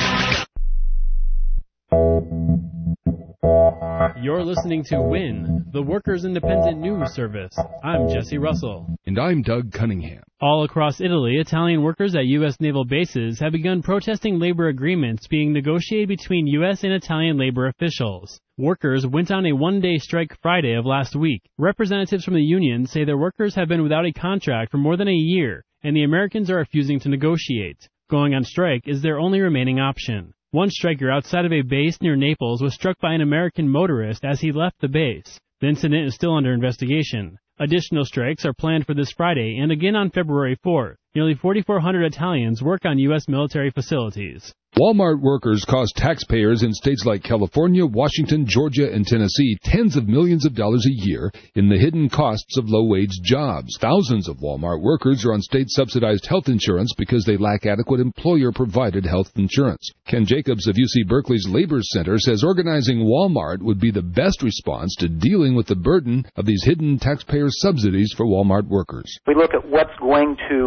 You're listening to WIN, the Workers' Independent News Service. I'm Jesse Russell. And I'm Doug Cunningham. All across Italy, Italian workers at U S naval bases have begun protesting labor agreements being negotiated between U S and Italian labor officials. Workers went on a one-day strike Friday of last week. Representatives from the union say their workers have been without a contract for more than a year, and the Americans are refusing to negotiate. Going on strike is their only remaining option. One striker outside of a base near Naples was struck by an American motorist as he left the base. The incident is still under investigation. Additional strikes are planned for this Friday and again on February fourth. Nearly forty-four hundred Italians work on U S military facilities. Walmart workers cost taxpayers in states like California, Washington, Georgia, and Tennessee tens of millions of dollars a year in the hidden costs of low-wage jobs. Thousands of Walmart workers are on state-subsidized health insurance because they lack adequate employer-provided health insurance. Ken Jacobs of U C Berkeley's Labor Center says organizing Walmart would be the best response to dealing with the burden of these hidden taxpayer subsidies for Walmart workers. We look at what's going to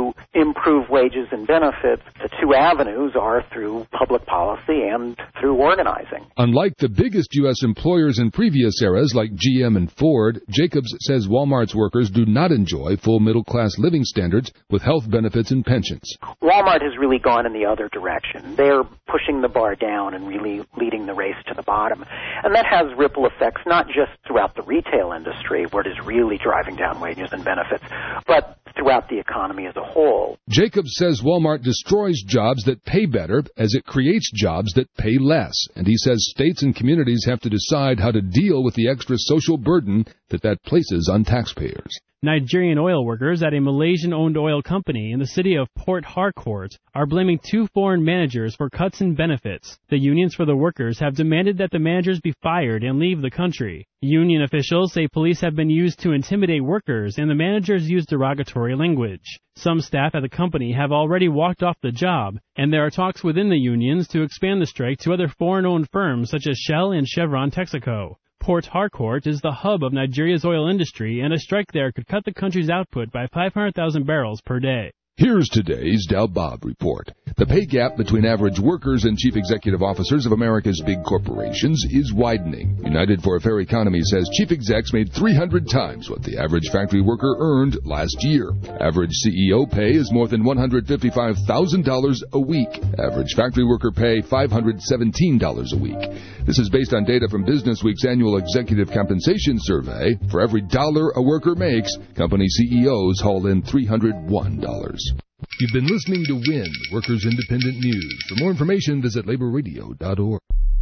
improve wages and benefits, the two avenues are through public policy and through organizing. Unlike the biggest U S employers in previous eras like G M and Ford, Jacobs says Walmart's workers do not enjoy full middle-class living standards with health benefits and pensions. Walmart has really gone in the other direction. They're pushing the bar down and really leading the race to the bottom. And that has ripple effects not just throughout the retail industry, where it is really driving down wages and benefits, but throughout the economy as a whole. Jacobs says Walmart destroys jobs that pay better as it creates jobs that pay less. And he says states and communities have to decide how to deal with the extra social burden that that places on taxpayers. Nigerian oil workers at a Malaysian-owned oil company in the city of Port Harcourt are blaming two foreign managers for cuts in benefits. The unions for the workers have demanded that the managers be fired and leave the country. Union officials say police have been used to intimidate workers and the managers use derogatory language. Some staff at the company have already walked off the job, and there are talks within the unions to expand the strike to other foreign-owned firms such as Shell and Chevron Texaco. Port Harcourt is the hub of Nigeria's oil industry, and a strike there could cut the country's output by five hundred thousand barrels per day. Here's today's Dow Bob report. The pay gap between average workers and chief executive officers of America's big corporations is widening. United for a Fair Economy says chief execs made three hundred times what the average factory worker earned last year. Average C E O pay is more than one hundred fifty-five thousand dollars a week. Average factory worker pay five hundred seventeen dollars a week. This is based on data from Businessweek's annual executive compensation survey. For every dollar a worker makes, company C E Os haul in three hundred one dollars. You've been listening to W I N, Workers Independent News. For more information, visit labor radio dot org.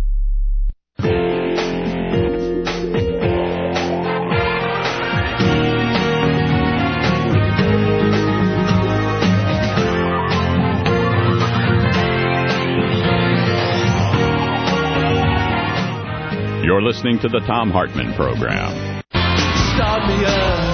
You're listening to the Thom Hartmann Program. Start me up.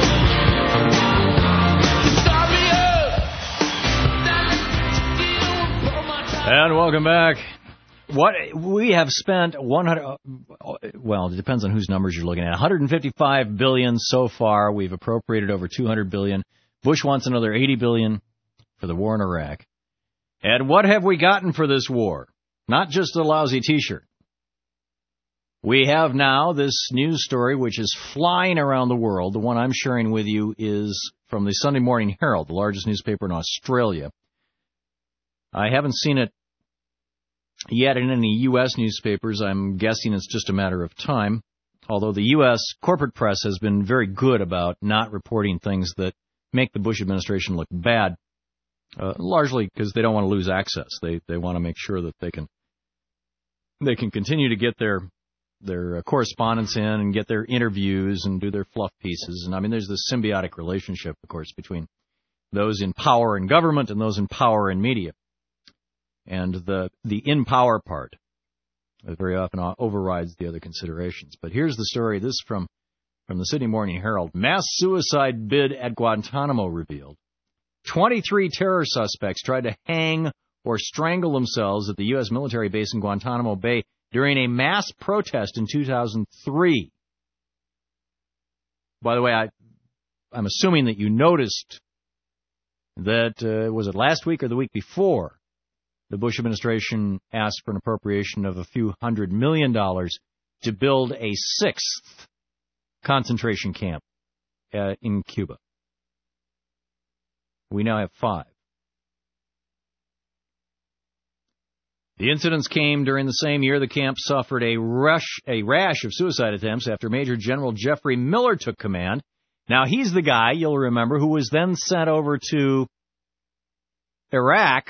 And welcome back. What we have spent one hundred, well, it depends on whose numbers you're looking at. one hundred fifty-five billion dollars so far. We've appropriated over two hundred billion dollars. Bush wants another eighty billion dollars for the war in Iraq. And what have we gotten for this war? Not just a lousy T-shirt. We have now this news story which is flying around the world. The one I'm sharing with you is from the Sunday Morning Herald, the largest newspaper in Australia. I haven't seen it yet in any U S newspapers. I'm guessing it's just a matter of time, although the U S corporate press has been very good about not reporting things that make the Bush administration look bad, uh, largely because they don't want to lose access. They they want to make sure that they can they can continue to get their their correspondence in and get their interviews and do their fluff pieces. And I mean, there's this symbiotic relationship, of course, between those in power in government and those in power in media. And the the in power part very often overrides the other considerations. But here's the story. This is from, from the Sydney Morning Herald. Mass suicide bid at Guantanamo revealed. twenty-three terror suspects tried to hang or strangle themselves at the U S military base in Guantanamo Bay during a mass protest in two thousand three. By the way, I, I'm assuming that you noticed that, uh, was it last week or the week before, the Bush administration asked for an appropriation of a few hundred million dollars to build a sixth concentration camp uh, in Cuba. We now have five. The incidents came during the same year the camp suffered a rush, a rash of suicide attempts after Major General Jeffrey Miller took command. Now, he's the guy, you'll remember, who was then sent over to Iraq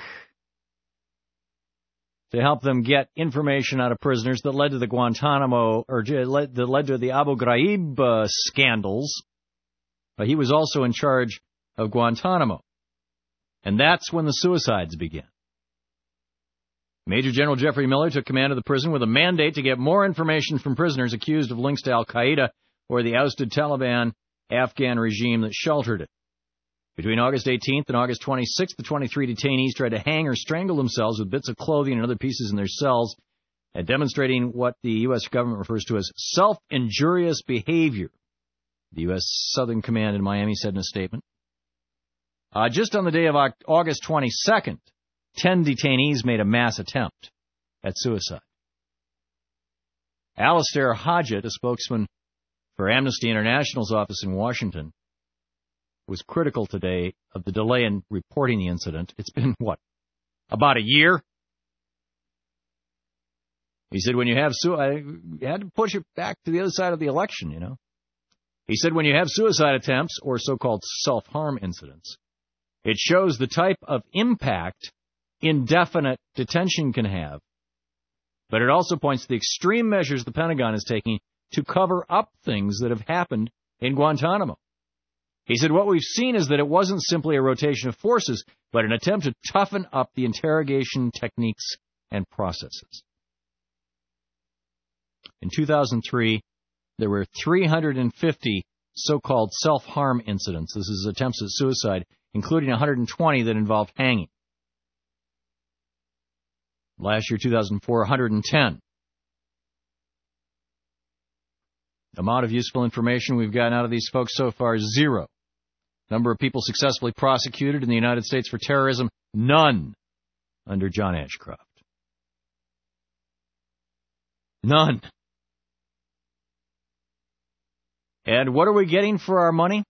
to help them get information out of prisoners that led to the Guantanamo, or led, that led to the Abu Ghraib uh, scandals. But he was also in charge of Guantanamo. And that's when the suicides began. Major General Jeffrey Miller took command of the prison with a mandate to get more information from prisoners accused of links to al-Qaeda or the ousted Taliban Afghan regime that sheltered it. Between August eighteenth and August twenty-sixth, the twenty-three detainees tried to hang or strangle themselves with bits of clothing and other pieces in their cells, and demonstrating what the U S government refers to as self-injurious behavior, the U S Southern Command in Miami said in a statement. Uh, just on the day of August twenty-second, ten detainees made a mass attempt at suicide. Alastair Hodgett, a spokesman for Amnesty International's office in Washington, was critical today of the delay in reporting the incident. It's been, what, about a year? He said when you have suicide, you had to push it back to the other side of the election, you know. He said when you have suicide attempts or so-called self-harm incidents, it shows the type of impact indefinite detention can have. But it also points to the extreme measures the Pentagon is taking to cover up things that have happened in Guantanamo. He said what we've seen is that it wasn't simply a rotation of forces, but an attempt to toughen up the interrogation techniques and processes. In two thousand three, there were three hundred fifty so-called self-harm incidents. This is attempts at suicide, including one hundred twenty that involved hanging. Last year, two thousand four, one hundred ten. The amount of useful information we've gotten out of these folks so far is zero. Number of people successfully prosecuted in the United States for terrorism, none under John Ashcroft. None. And what are we getting for our money?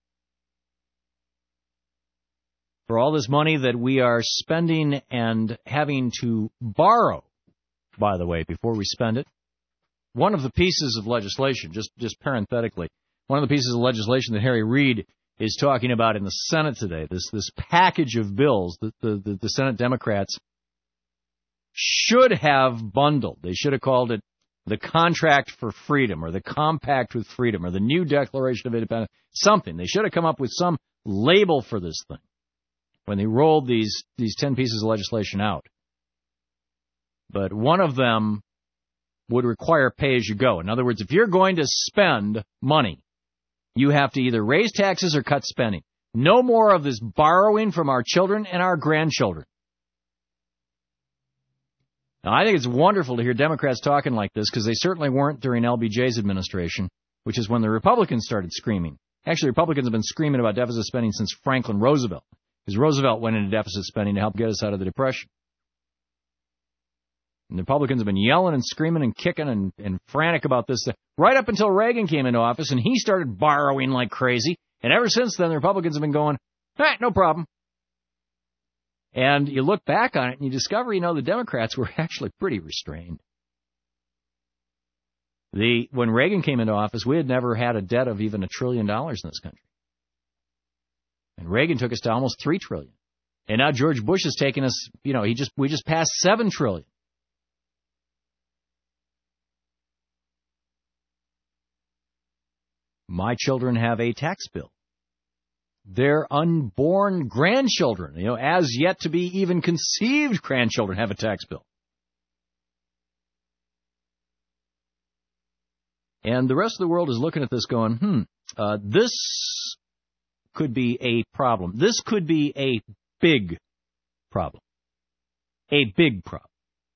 For all this money that we are spending and having to borrow, by the way, before we spend it. One of the pieces of legislation, just, just parenthetically, one of the pieces of legislation that Harry Reid is talking about in the Senate today, this, this package of bills that the, the, the Senate Democrats should have bundled. They should have called it the Contract for Freedom or the Compact with Freedom or the New Declaration of Independence, something. They should have come up with some label for this thing when they rolled these, these ten pieces of legislation out. But one of them would require pay-as-you-go. In other words, if you're going to spend money, you have to either raise taxes or cut spending. No more of this borrowing from our children and our grandchildren. Now, I think it's wonderful to hear Democrats talking like this because they certainly weren't during L B J's administration, which is when the Republicans started screaming. Actually, Republicans have been screaming about deficit spending since Franklin Roosevelt, because Roosevelt went into deficit spending to help get us out of the Depression. And the Republicans have been yelling and screaming and kicking and, and frantic about this right up until Reagan came into office, and he started borrowing like crazy. And ever since then, the Republicans have been going, all right, no problem. And you look back on it and you discover, you know, the Democrats were actually pretty restrained. The when Reagan came into office, we had never had a debt of even a trillion dollars in this country. And Reagan took us to almost three trillion. And now George Bush has taken us, you know, he just we just passed seven trillion. My children have a tax bill. Their unborn grandchildren, you know, as yet to be even conceived grandchildren have a tax bill. And the rest of the world is looking at this going, hmm, uh, this could be a problem. This could be a big problem. A big problem.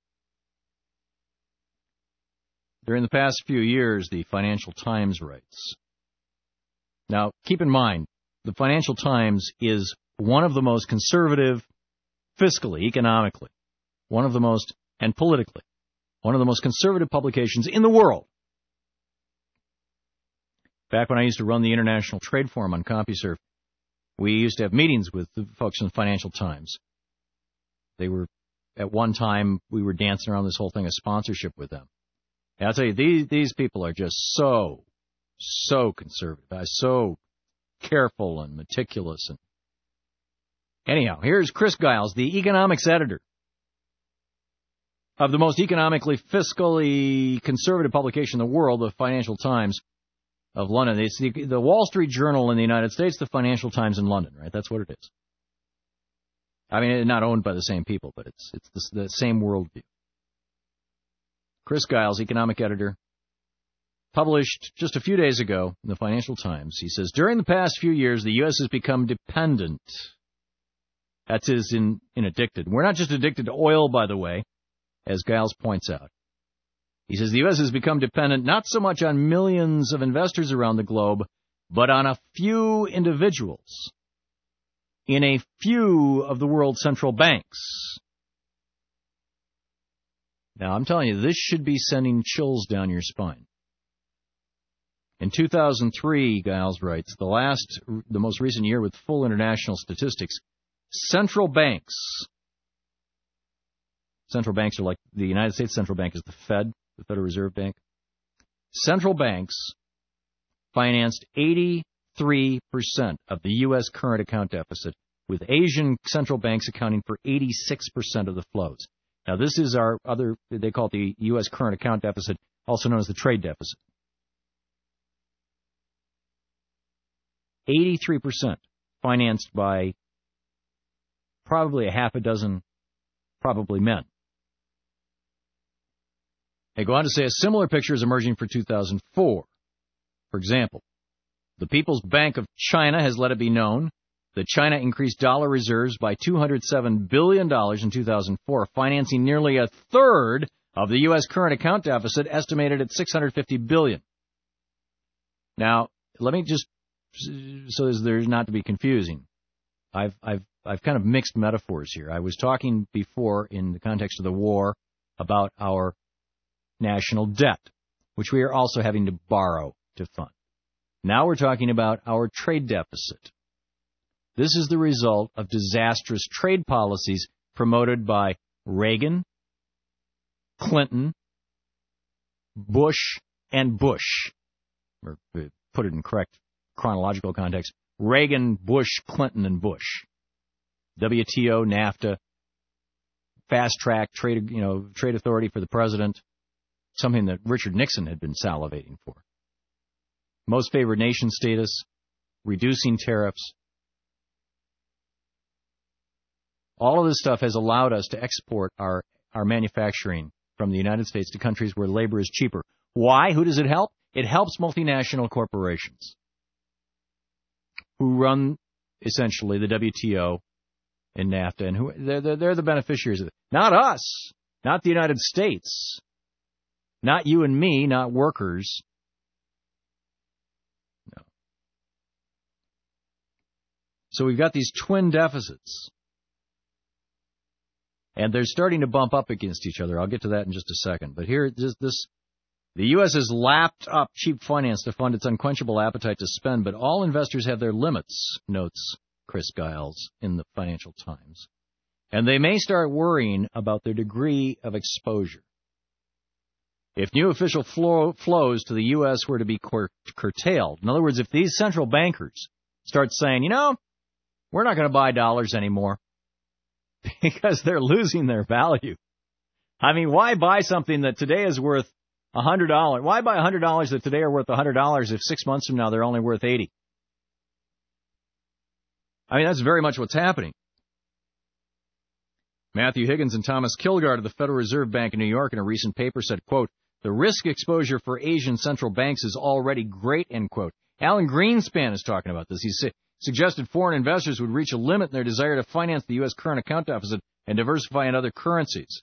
During the past few years, the Financial Times writes. Now, keep in mind, the Financial Times is one of the most conservative, fiscally, economically, one of the most, and politically, one of the most conservative publications in the world. Back when I used to run the International Trade Forum on CompuServe, we used to have meetings with the folks in the Financial Times. They were, at one time, we were dancing around this whole thing of sponsorship with them. And I'll tell you, these, these people are just so, so conservative, so careful and meticulous. And anyhow, here's Chris Giles, the economics editor of the most economically, fiscally conservative publication in the world, the Financial Times of London. It's the, the Wall Street Journal in the United States, the Financial Times in London, right? That's what it is. I mean, it's not owned by the same people, but it's it's the, the same worldview. Chris Giles, economic editor, published just a few days ago in the Financial Times. He says, during the past few years, the U S has become dependent. That's is in, in addicted. We're not just addicted to oil, by the way, as Giles points out. He says the U S has become dependent not so much on millions of investors around the globe, but on a few individuals. in a few of the world's central banks. Now, I'm telling you, this should be sending chills down your spine. In two thousand three, Giles writes, the last, the most recent year with full international statistics, central banks, central banks are like the United States Central Bank is the Fed, the Federal Reserve Bank. Central banks financed eighty-three percent of the U S current account deficit, with Asian central banks accounting for eighty-six percent of the flows. Now, this is our other, they call it the U S current account deficit, also known as the trade deficit. eighty-three percent financed by probably a half a dozen, probably men. They go on to say a similar picture is emerging for two thousand four. For example, the People's Bank of China has let it be known that China increased dollar reserves by two hundred seven billion dollars in two thousand four, financing nearly a third of the U S current account deficit, estimated at six hundred fifty billion dollars. Now, let me just, so as there's not to be confusing, I've, I've, I've kind of mixed metaphors here. I was talking before in the context of the war about our national debt, which we are also having to borrow to fund. Now we're talking about our trade deficit. This is the result of disastrous trade policies promoted by Reagan, Clinton, Bush, and Bush. Or put it in correct chronological context, Reagan, Bush, Clinton, and Bush. W T O, NAFTA, fast track trade, you know, trade authority for the president, something that Richard Nixon had been salivating for. Most favored nation status, reducing tariffs. All of this stuff has allowed us to export our, our manufacturing from the United States to countries where labor is cheaper. Why? Who does it help? It helps multinational corporations who run essentially the W T O and NAFTA, and who they're, they're, they're the beneficiaries of it. Not us, not the United States, not you and me, not workers. No. So we've got these twin deficits. And they're starting to bump up against each other. I'll get to that in just a second. But here, this, this, the U S has lapped up cheap finance to fund its unquenchable appetite to spend, but all investors have their limits, notes Chris Giles in the Financial Times. And they may start worrying about their degree of exposure. If new official flow, flows to the U S were to be cur- curtailed, in other words, if these central bankers start saying, you know, we're not going to buy dollars anymore, because they're losing their value. I mean, why buy something that today is worth one hundred dollars? Why buy one hundred dollars that today are worth one hundred dollars if six months from now they're only worth eighty dollars? I mean, that's very much what's happening. Matthew Higgins and Thomas Kilgard of the Federal Reserve Bank of New York in a recent paper said, quote, the risk exposure for Asian central banks is already great, end quote. Alan Greenspan is talking about this. He said, suggested foreign investors would reach a limit in their desire to finance the U S current account deficit and diversify in other currencies.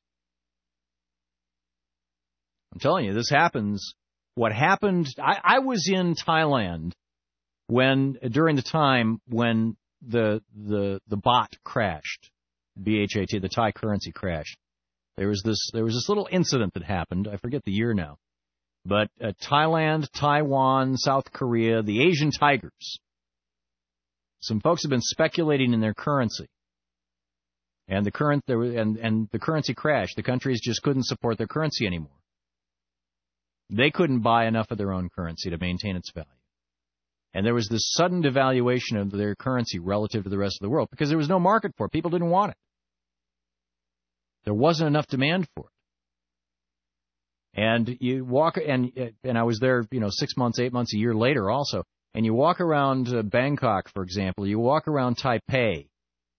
I'm telling you, this happens. What happened, I, I was in Thailand when, during the time when the, the, the baht crashed, B H A T, the Thai currency crashed. There was this, there was this little incident that happened. I forget the year now. But uh, Thailand, Taiwan, South Korea, the Asian tigers, some folks have been speculating in their currency, and the current there and and the currency crashed. The countries just couldn't support their currency anymore. They couldn't buy enough of their own currency to maintain its value, and there was this sudden devaluation of their currency relative to the rest of the world because there was no market for it. People didn't want it. There wasn't enough demand for it. And you walk and and I was there, you know, six months, eight months, a year later also. And you walk around uh, Bangkok, for example, you walk around Taipei,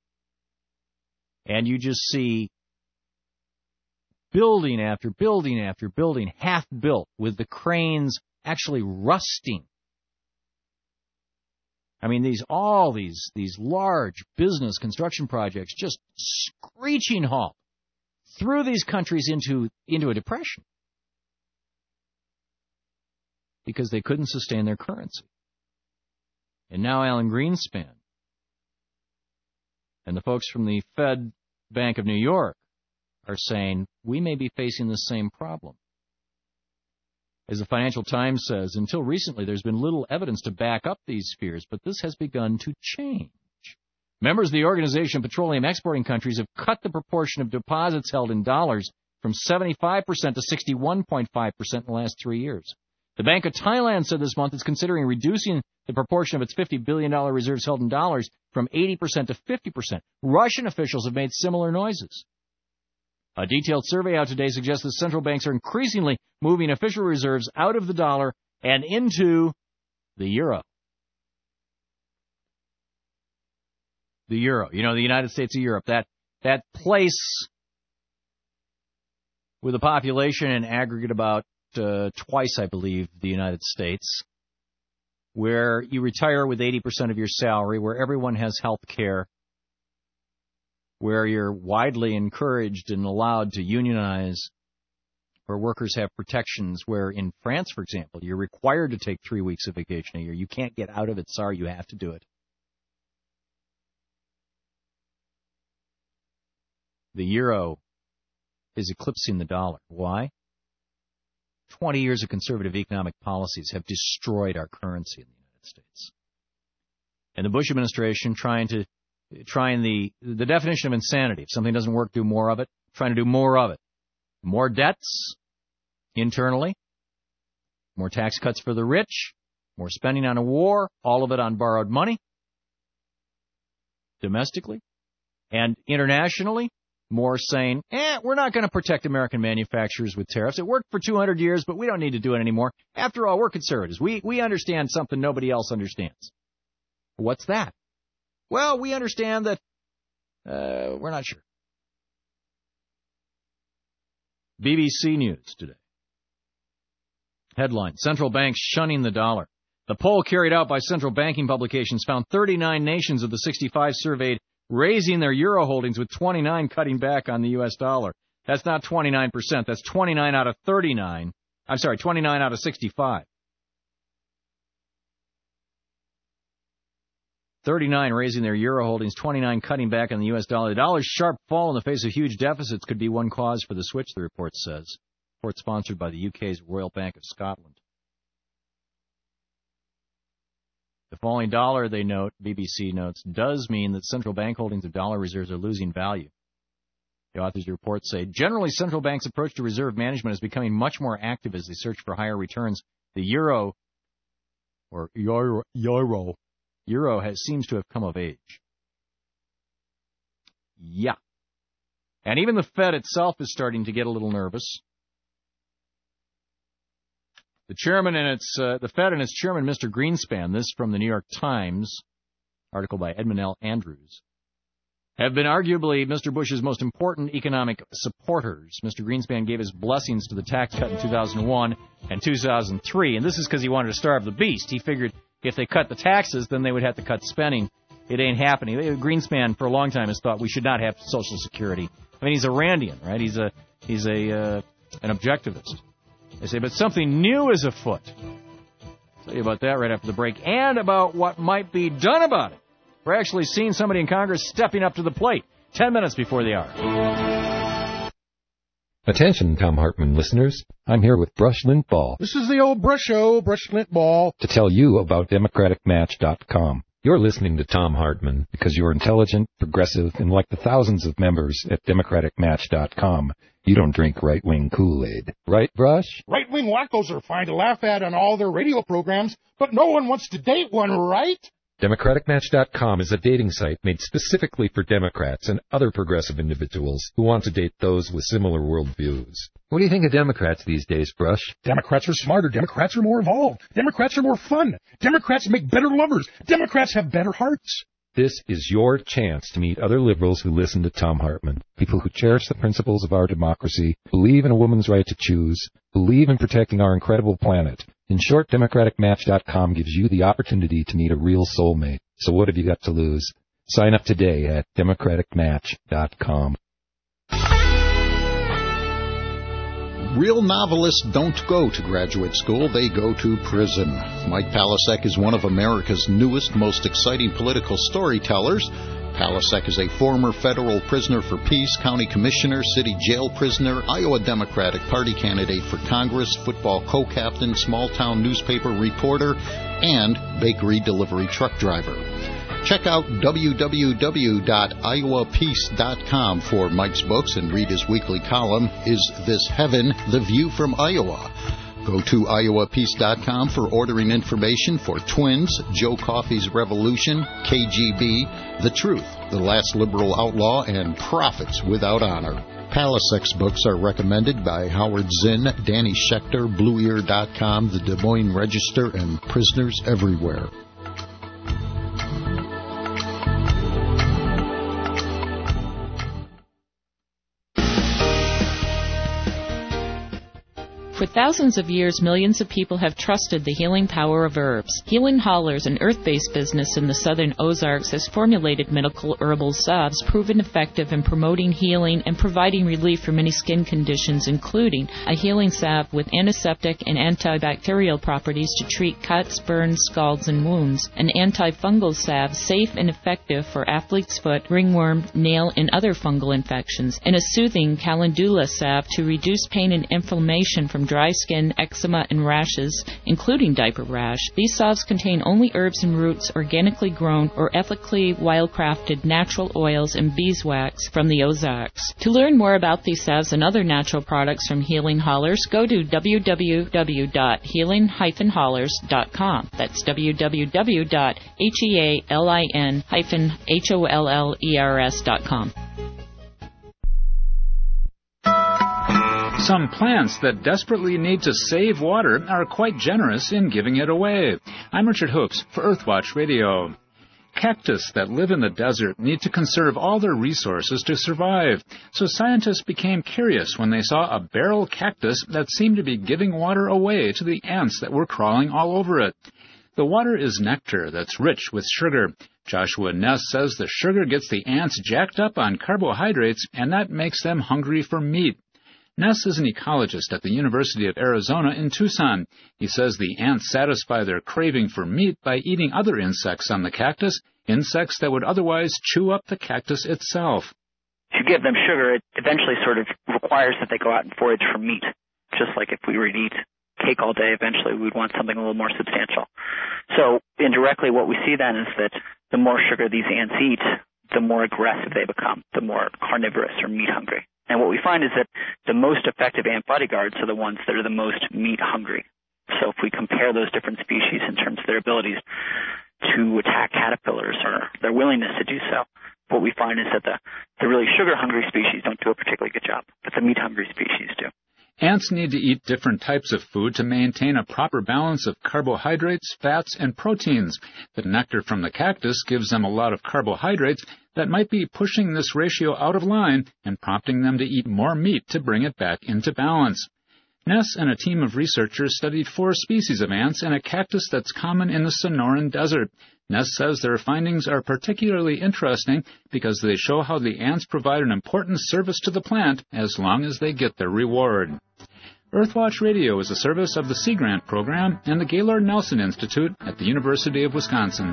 and you just see building after building after building, half built, with the cranes actually rusting. I mean, these all these these large business construction projects just screeching halt threw these countries into into a depression because they couldn't sustain their currency. And now Alan Greenspan And the folks from the Fed Bank of New York are saying we may be facing the same problem. As the Financial Times says, until recently there's been little evidence to back up these fears, but this has begun to change. Members of the Organization of Petroleum Exporting Countries have cut the proportion of deposits held in dollars from seventy-five percent to sixty-one point five percent in the last three years. The Bank of Thailand said this month it's considering reducing the proportion of its fifty billion dollars reserves held in dollars from eighty percent to fifty percent. Russian officials have made similar noises. A detailed survey out today suggests that central banks are increasingly moving official reserves out of the dollar and into the euro. The euro. You know, the United States of Europe. That, that place with a population in aggregate about uh, twice, I believe, the United States, where you retire with eighty percent of your salary, where everyone has health care, where you're widely encouraged and allowed to unionize, where workers have protections, where in France, for example, you're required to take three weeks of vacation a year. You can't get out of it. Sorry, you have to do it. The euro is eclipsing the dollar. Why? twenty years of conservative economic policies have destroyed our currency in the United States. And the Bush administration trying to Trying the the definition of insanity. If something doesn't work, do more of it. Trying to do more of it. More debts internally. More tax cuts for the rich. More spending on a war. All of it on borrowed money. Domestically. And internationally. More saying, eh, we're not going to protect American manufacturers with tariffs. It worked for two hundred years, but we don't need to do it anymore. After all, we're conservatives. We, we understand something nobody else understands. What's that? Well, we understand that uh, we're not sure. B B C News today. Headline, Central Banks shunning the dollar. The poll carried out by central banking publications found thirty-nine nations of the sixty-five surveyed raising their euro holdings, with twenty-nine cutting back on the U S dollar. That's not twenty-nine percent. That's twenty-nine out of thirty-nine. I'm sorry, twenty-nine out of sixty-five. thirty-nine raising their euro holdings, twenty-nine cutting back on the U S dollar. The dollar's sharp fall in the face of huge deficits could be one cause for the switch, the report says. Report sponsored by the U K's Royal Bank of Scotland. The falling dollar, they note, B B C notes, does mean that central bank holdings of dollar reserves are losing value. The authors of the report say, generally, central banks' approach to reserve management is becoming much more active as they search for higher returns. The euro, or euro, euro, Euro has, seems to have come of age. Yeah. And even the Fed itself is starting to get a little nervous. The chairman and its, uh, the Fed and its chairman, Mister Greenspan, this from the New York Times, article by Edmund L. Andrews, have been arguably Mister Bush's most important economic supporters. Mister Greenspan gave his blessings to the tax cut in two thousand one and two thousand three, and this is because he wanted to starve the beast. He figured if they cut the taxes, then they would have to cut spending. It ain't happening. Greenspan, for a long time, has thought we should not have Social Security. I mean, he's a Randian, right? He's a he's a uh, an objectivist. They say, but something new is afoot. I'll tell you about that right after the break, and about what might be done about it. We're actually seeing somebody in Congress stepping up to the plate. Ten minutes before the hour. Attention, Thom Hartmann listeners. I'm here with Brush Lint Ball. This is the old Brush Show, Brush Lint Ball. To tell you about Democratic Match dot com. You're listening to Thom Hartmann because you're intelligent, progressive, and like the thousands of members at Democratic Match dot com, you don't drink right-wing Kool-Aid. Right, Brush? Right-wing wackos are fine to laugh at on all their radio programs, but no one wants to date one, right? Democratic Match dot com is a dating site made specifically for Democrats and other progressive individuals who want to date those with similar worldviews. What do you think of Democrats these days, Brush? Democrats are smarter. Democrats are more evolved. Democrats are more fun. Democrats make better lovers. Democrats have better hearts. This is your chance to meet other liberals who listen to Thom Hartmann, people who cherish the principles of our democracy, believe in a woman's right to choose, believe in protecting our incredible planet. In short, Democratic Match dot com gives you the opportunity to meet a real soulmate. So what have you got to lose? Sign up today at Democratic Match dot com. Real novelists don't go to graduate school, they go to prison. Mike Palasek is one of America's newest, most exciting political storytellers. Palasek is a former federal prisoner for peace, county commissioner, city jail prisoner, Iowa Democratic Party candidate for Congress, football co-captain, small-town newspaper reporter, and bakery delivery truck driver. Check out w w w dot iowa peace dot com for Mike's books and read his weekly column, Is This Heaven? The View from Iowa. Go to iowa peace dot com for ordering information for Twins, Joe Coffey's Revolution, K G B, The Truth, The Last Liberal Outlaw, and Prophets Without Honor. Palisek's books are recommended by Howard Zinn, Danny Schechter, Blue Ear dot com, The Des Moines Register, and Prisoners Everywhere. For thousands of years, millions of people have trusted the healing power of herbs. Healing Hollers, an earth-based business in the southern Ozarks, has formulated medical herbal salves proven effective in promoting healing and providing relief for many skin conditions, including a healing salve with antiseptic and antibacterial properties to treat cuts, burns, scalds, and wounds, an antifungal salve safe and effective for athlete's foot, ringworm, nail, and other fungal infections, and a soothing calendula salve to reduce pain and inflammation from dry skin, eczema, and rashes, including diaper rash. These salves contain only herbs and roots organically grown or ethically wildcrafted natural oils and beeswax from the Ozarks. To learn more about these salves and other natural products from Healing Hollers, go to w w w dot healing dash hollers dot com. That's w w w dot healing dash hollers dot com. Some plants that desperately need to save water are quite generous in giving it away. I'm Richard Hoops for Earthwatch Radio. Cactus that live in the desert need to conserve all their resources to survive. So scientists became curious when they saw a barrel cactus that seemed to be giving water away to the ants that were crawling all over it. The water is nectar that's rich with sugar. Joshua Ness says the sugar gets the ants jacked up on carbohydrates, and that makes them hungry for meat. Ness is an ecologist at the University of Arizona in Tucson. He says the ants satisfy their craving for meat by eating other insects on the cactus, insects that would otherwise chew up the cactus itself. If you give them sugar, it eventually sort of requires that they go out and forage for meat. Just like if we were to eat cake all day, eventually we'd want something a little more substantial. So indirectly what we see then is that the more sugar these ants eat, the more aggressive they become, the more carnivorous or meat hungry. And what we find is that the most effective ant bodyguards are the ones that are the most meat hungry. So if we compare those different species in terms of their abilities to attack caterpillars or their willingness to do so, what we find is that the, the really sugar-hungry species don't do a particularly good job, but the meat-hungry species do. Ants need to eat different types of food to maintain a proper balance of carbohydrates, fats, and proteins. The nectar from the cactus gives them a lot of carbohydrates that might be pushing this ratio out of line and prompting them to eat more meat to bring it back into balance. Ness and a team of researchers studied four species of ants and a cactus that's common in the Sonoran Desert. Ness says their findings are particularly interesting because they show how the ants provide an important service to the plant as long as they get their reward. Earthwatch Radio is a service of the Sea Grant Program and the Gaylord Nelson Institute at the University of Wisconsin.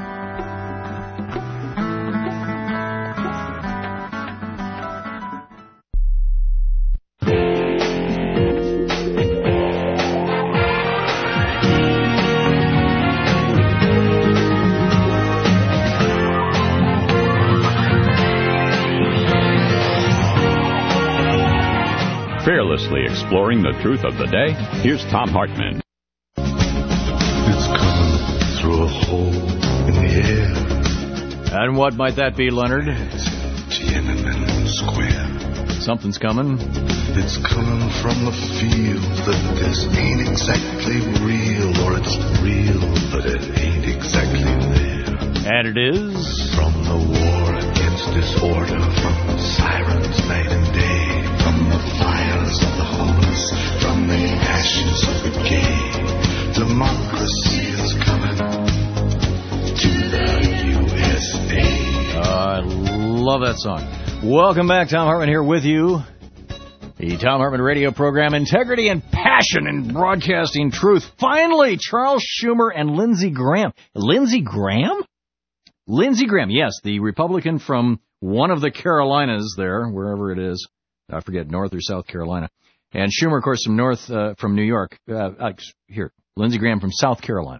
Fearlessly exploring the truth of the day, here's Tom Hartman. It's coming through a hole in the air. And what might that be, Leonard? Tiananmen Square. Something's coming. It's coming from the field that this ain't exactly real, or it's real, but it ain't exactly there. And it is? From the war against disorder, from the sirens night and day, from the fires of the homeless, from the ashes of the gay. Democracy is coming to the U S A. Uh, I love that song. Welcome back. Tom Hartman here with you. The Tom Hartman radio program, Integrity and Passion in Broadcasting Truth. Finally, Charles Schumer and Lindsey Graham. Lindsey Graham? Lindsey Graham, yes, the Republican from one of the Carolinas there, wherever it is. I forget, North or South Carolina. And Schumer, of course, from North, uh, from New York. Uh, uh, here, Lindsey Graham from South Carolina.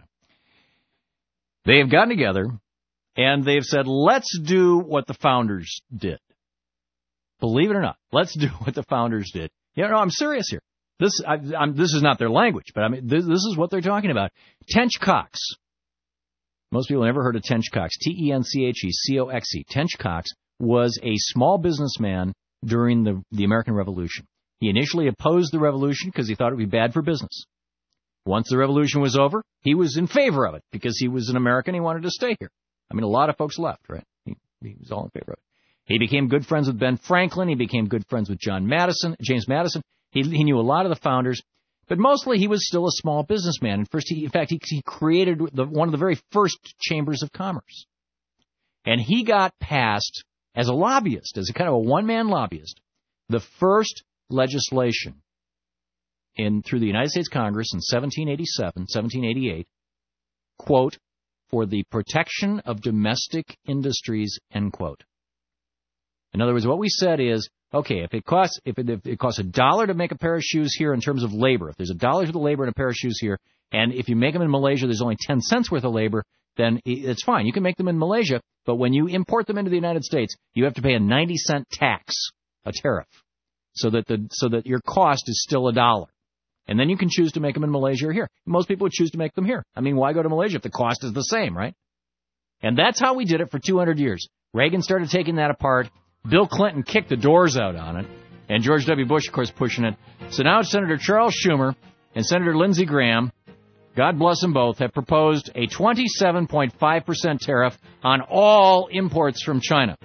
They have gotten together, and they've said, let's do what the founders did. Believe it or not, let's do what the founders did. Yeah, no, I'm serious here. This, I, I'm, this is not their language, but I mean, this, this is what they're talking about. Tench Coxe. Most people have never heard of Tench Coxe. T E N C H E C O X E. Tench Coxe was a small businessman during the, the American Revolution. He initially opposed the revolution because he thought it would be bad for business. Once the revolution was over, he was in favor of it because he was an American. He wanted to stay here. I mean, a lot of folks left, right? He, he was all in favor of it. He became good friends with Ben Franklin. He became good friends with John Madison, James Madison. He, he knew a lot of the founders, but mostly he was still a small businessman. And first, he, in fact, he, he created the, one of the very first chambers of commerce. And he got passed as a lobbyist, as a kind of a one-man lobbyist, the first legislation in through the United States Congress in seventeen eighty-seven, seventeen eighty-eight, quote, for the protection of domestic industries, end quote. In other words, what we said is, okay, if it costs if it, if it costs a dollar to make a pair of shoes here in terms of labor, if there's a dollar for the labor in a pair of shoes here, and if you make them in Malaysia, there's only ten cents worth of labor, then it's fine. You can make them in Malaysia, but when you import them into the United States, you have to pay a ninety cent tax, a tariff, so that the so that your cost is still a dollar. And then you can choose to make them in Malaysia or here. Most people would choose to make them here. I mean, why go to Malaysia if the cost is the same, right? And that's how we did it for two hundred years. Reagan started taking that apart. Bill Clinton kicked the doors out on it. And George W. Bush, of course, pushing it. So now Senator Charles Schumer and Senator Lindsey Graham, God bless them both, have proposed a twenty-seven point five percent tariff on all imports from China.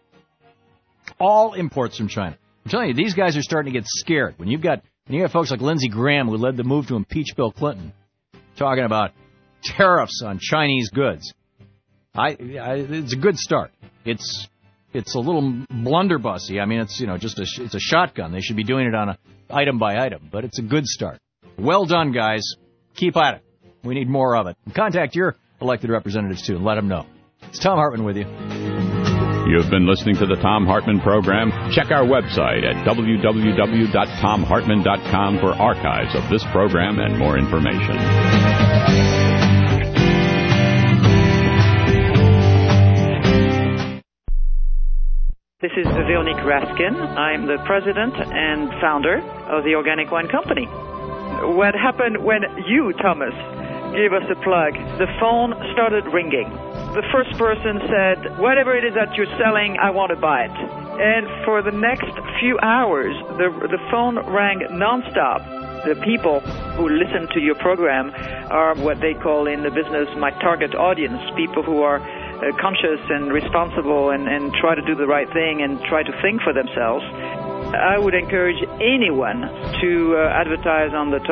All imports from China. I'm telling you, these guys are starting to get scared. When you've got when you have folks like Lindsey Graham, who led the move to impeach Bill Clinton, talking about tariffs on Chinese goods, I, I it's a good start. It's it's a little blunderbussy. I mean, it's you know just a it's a shotgun. They should be doing it on a item by item, but it's a good start. Well done, guys. Keep at it. We need more of it. And contact your elected representatives, too, and let them know. It's Thom Hartmann with you. You've been listening to the Thom Hartmann Program. Check our website at w w w dot tom hartmann dot com for archives of this program and more information. This is Veronique Raskin. I'm the president and founder of the Organic Wine Company. What happened when you, Thomas, gave us a plug, the phone started ringing. The first person said, whatever it is that you're selling, I want to buy it. And for the next few hours, the, the phone rang nonstop. The people who listen to your program are what they call in the business my target audience, people who are uh, conscious and responsible and, and try to do the right thing and try to think for themselves. I would encourage anyone to uh, advertise on the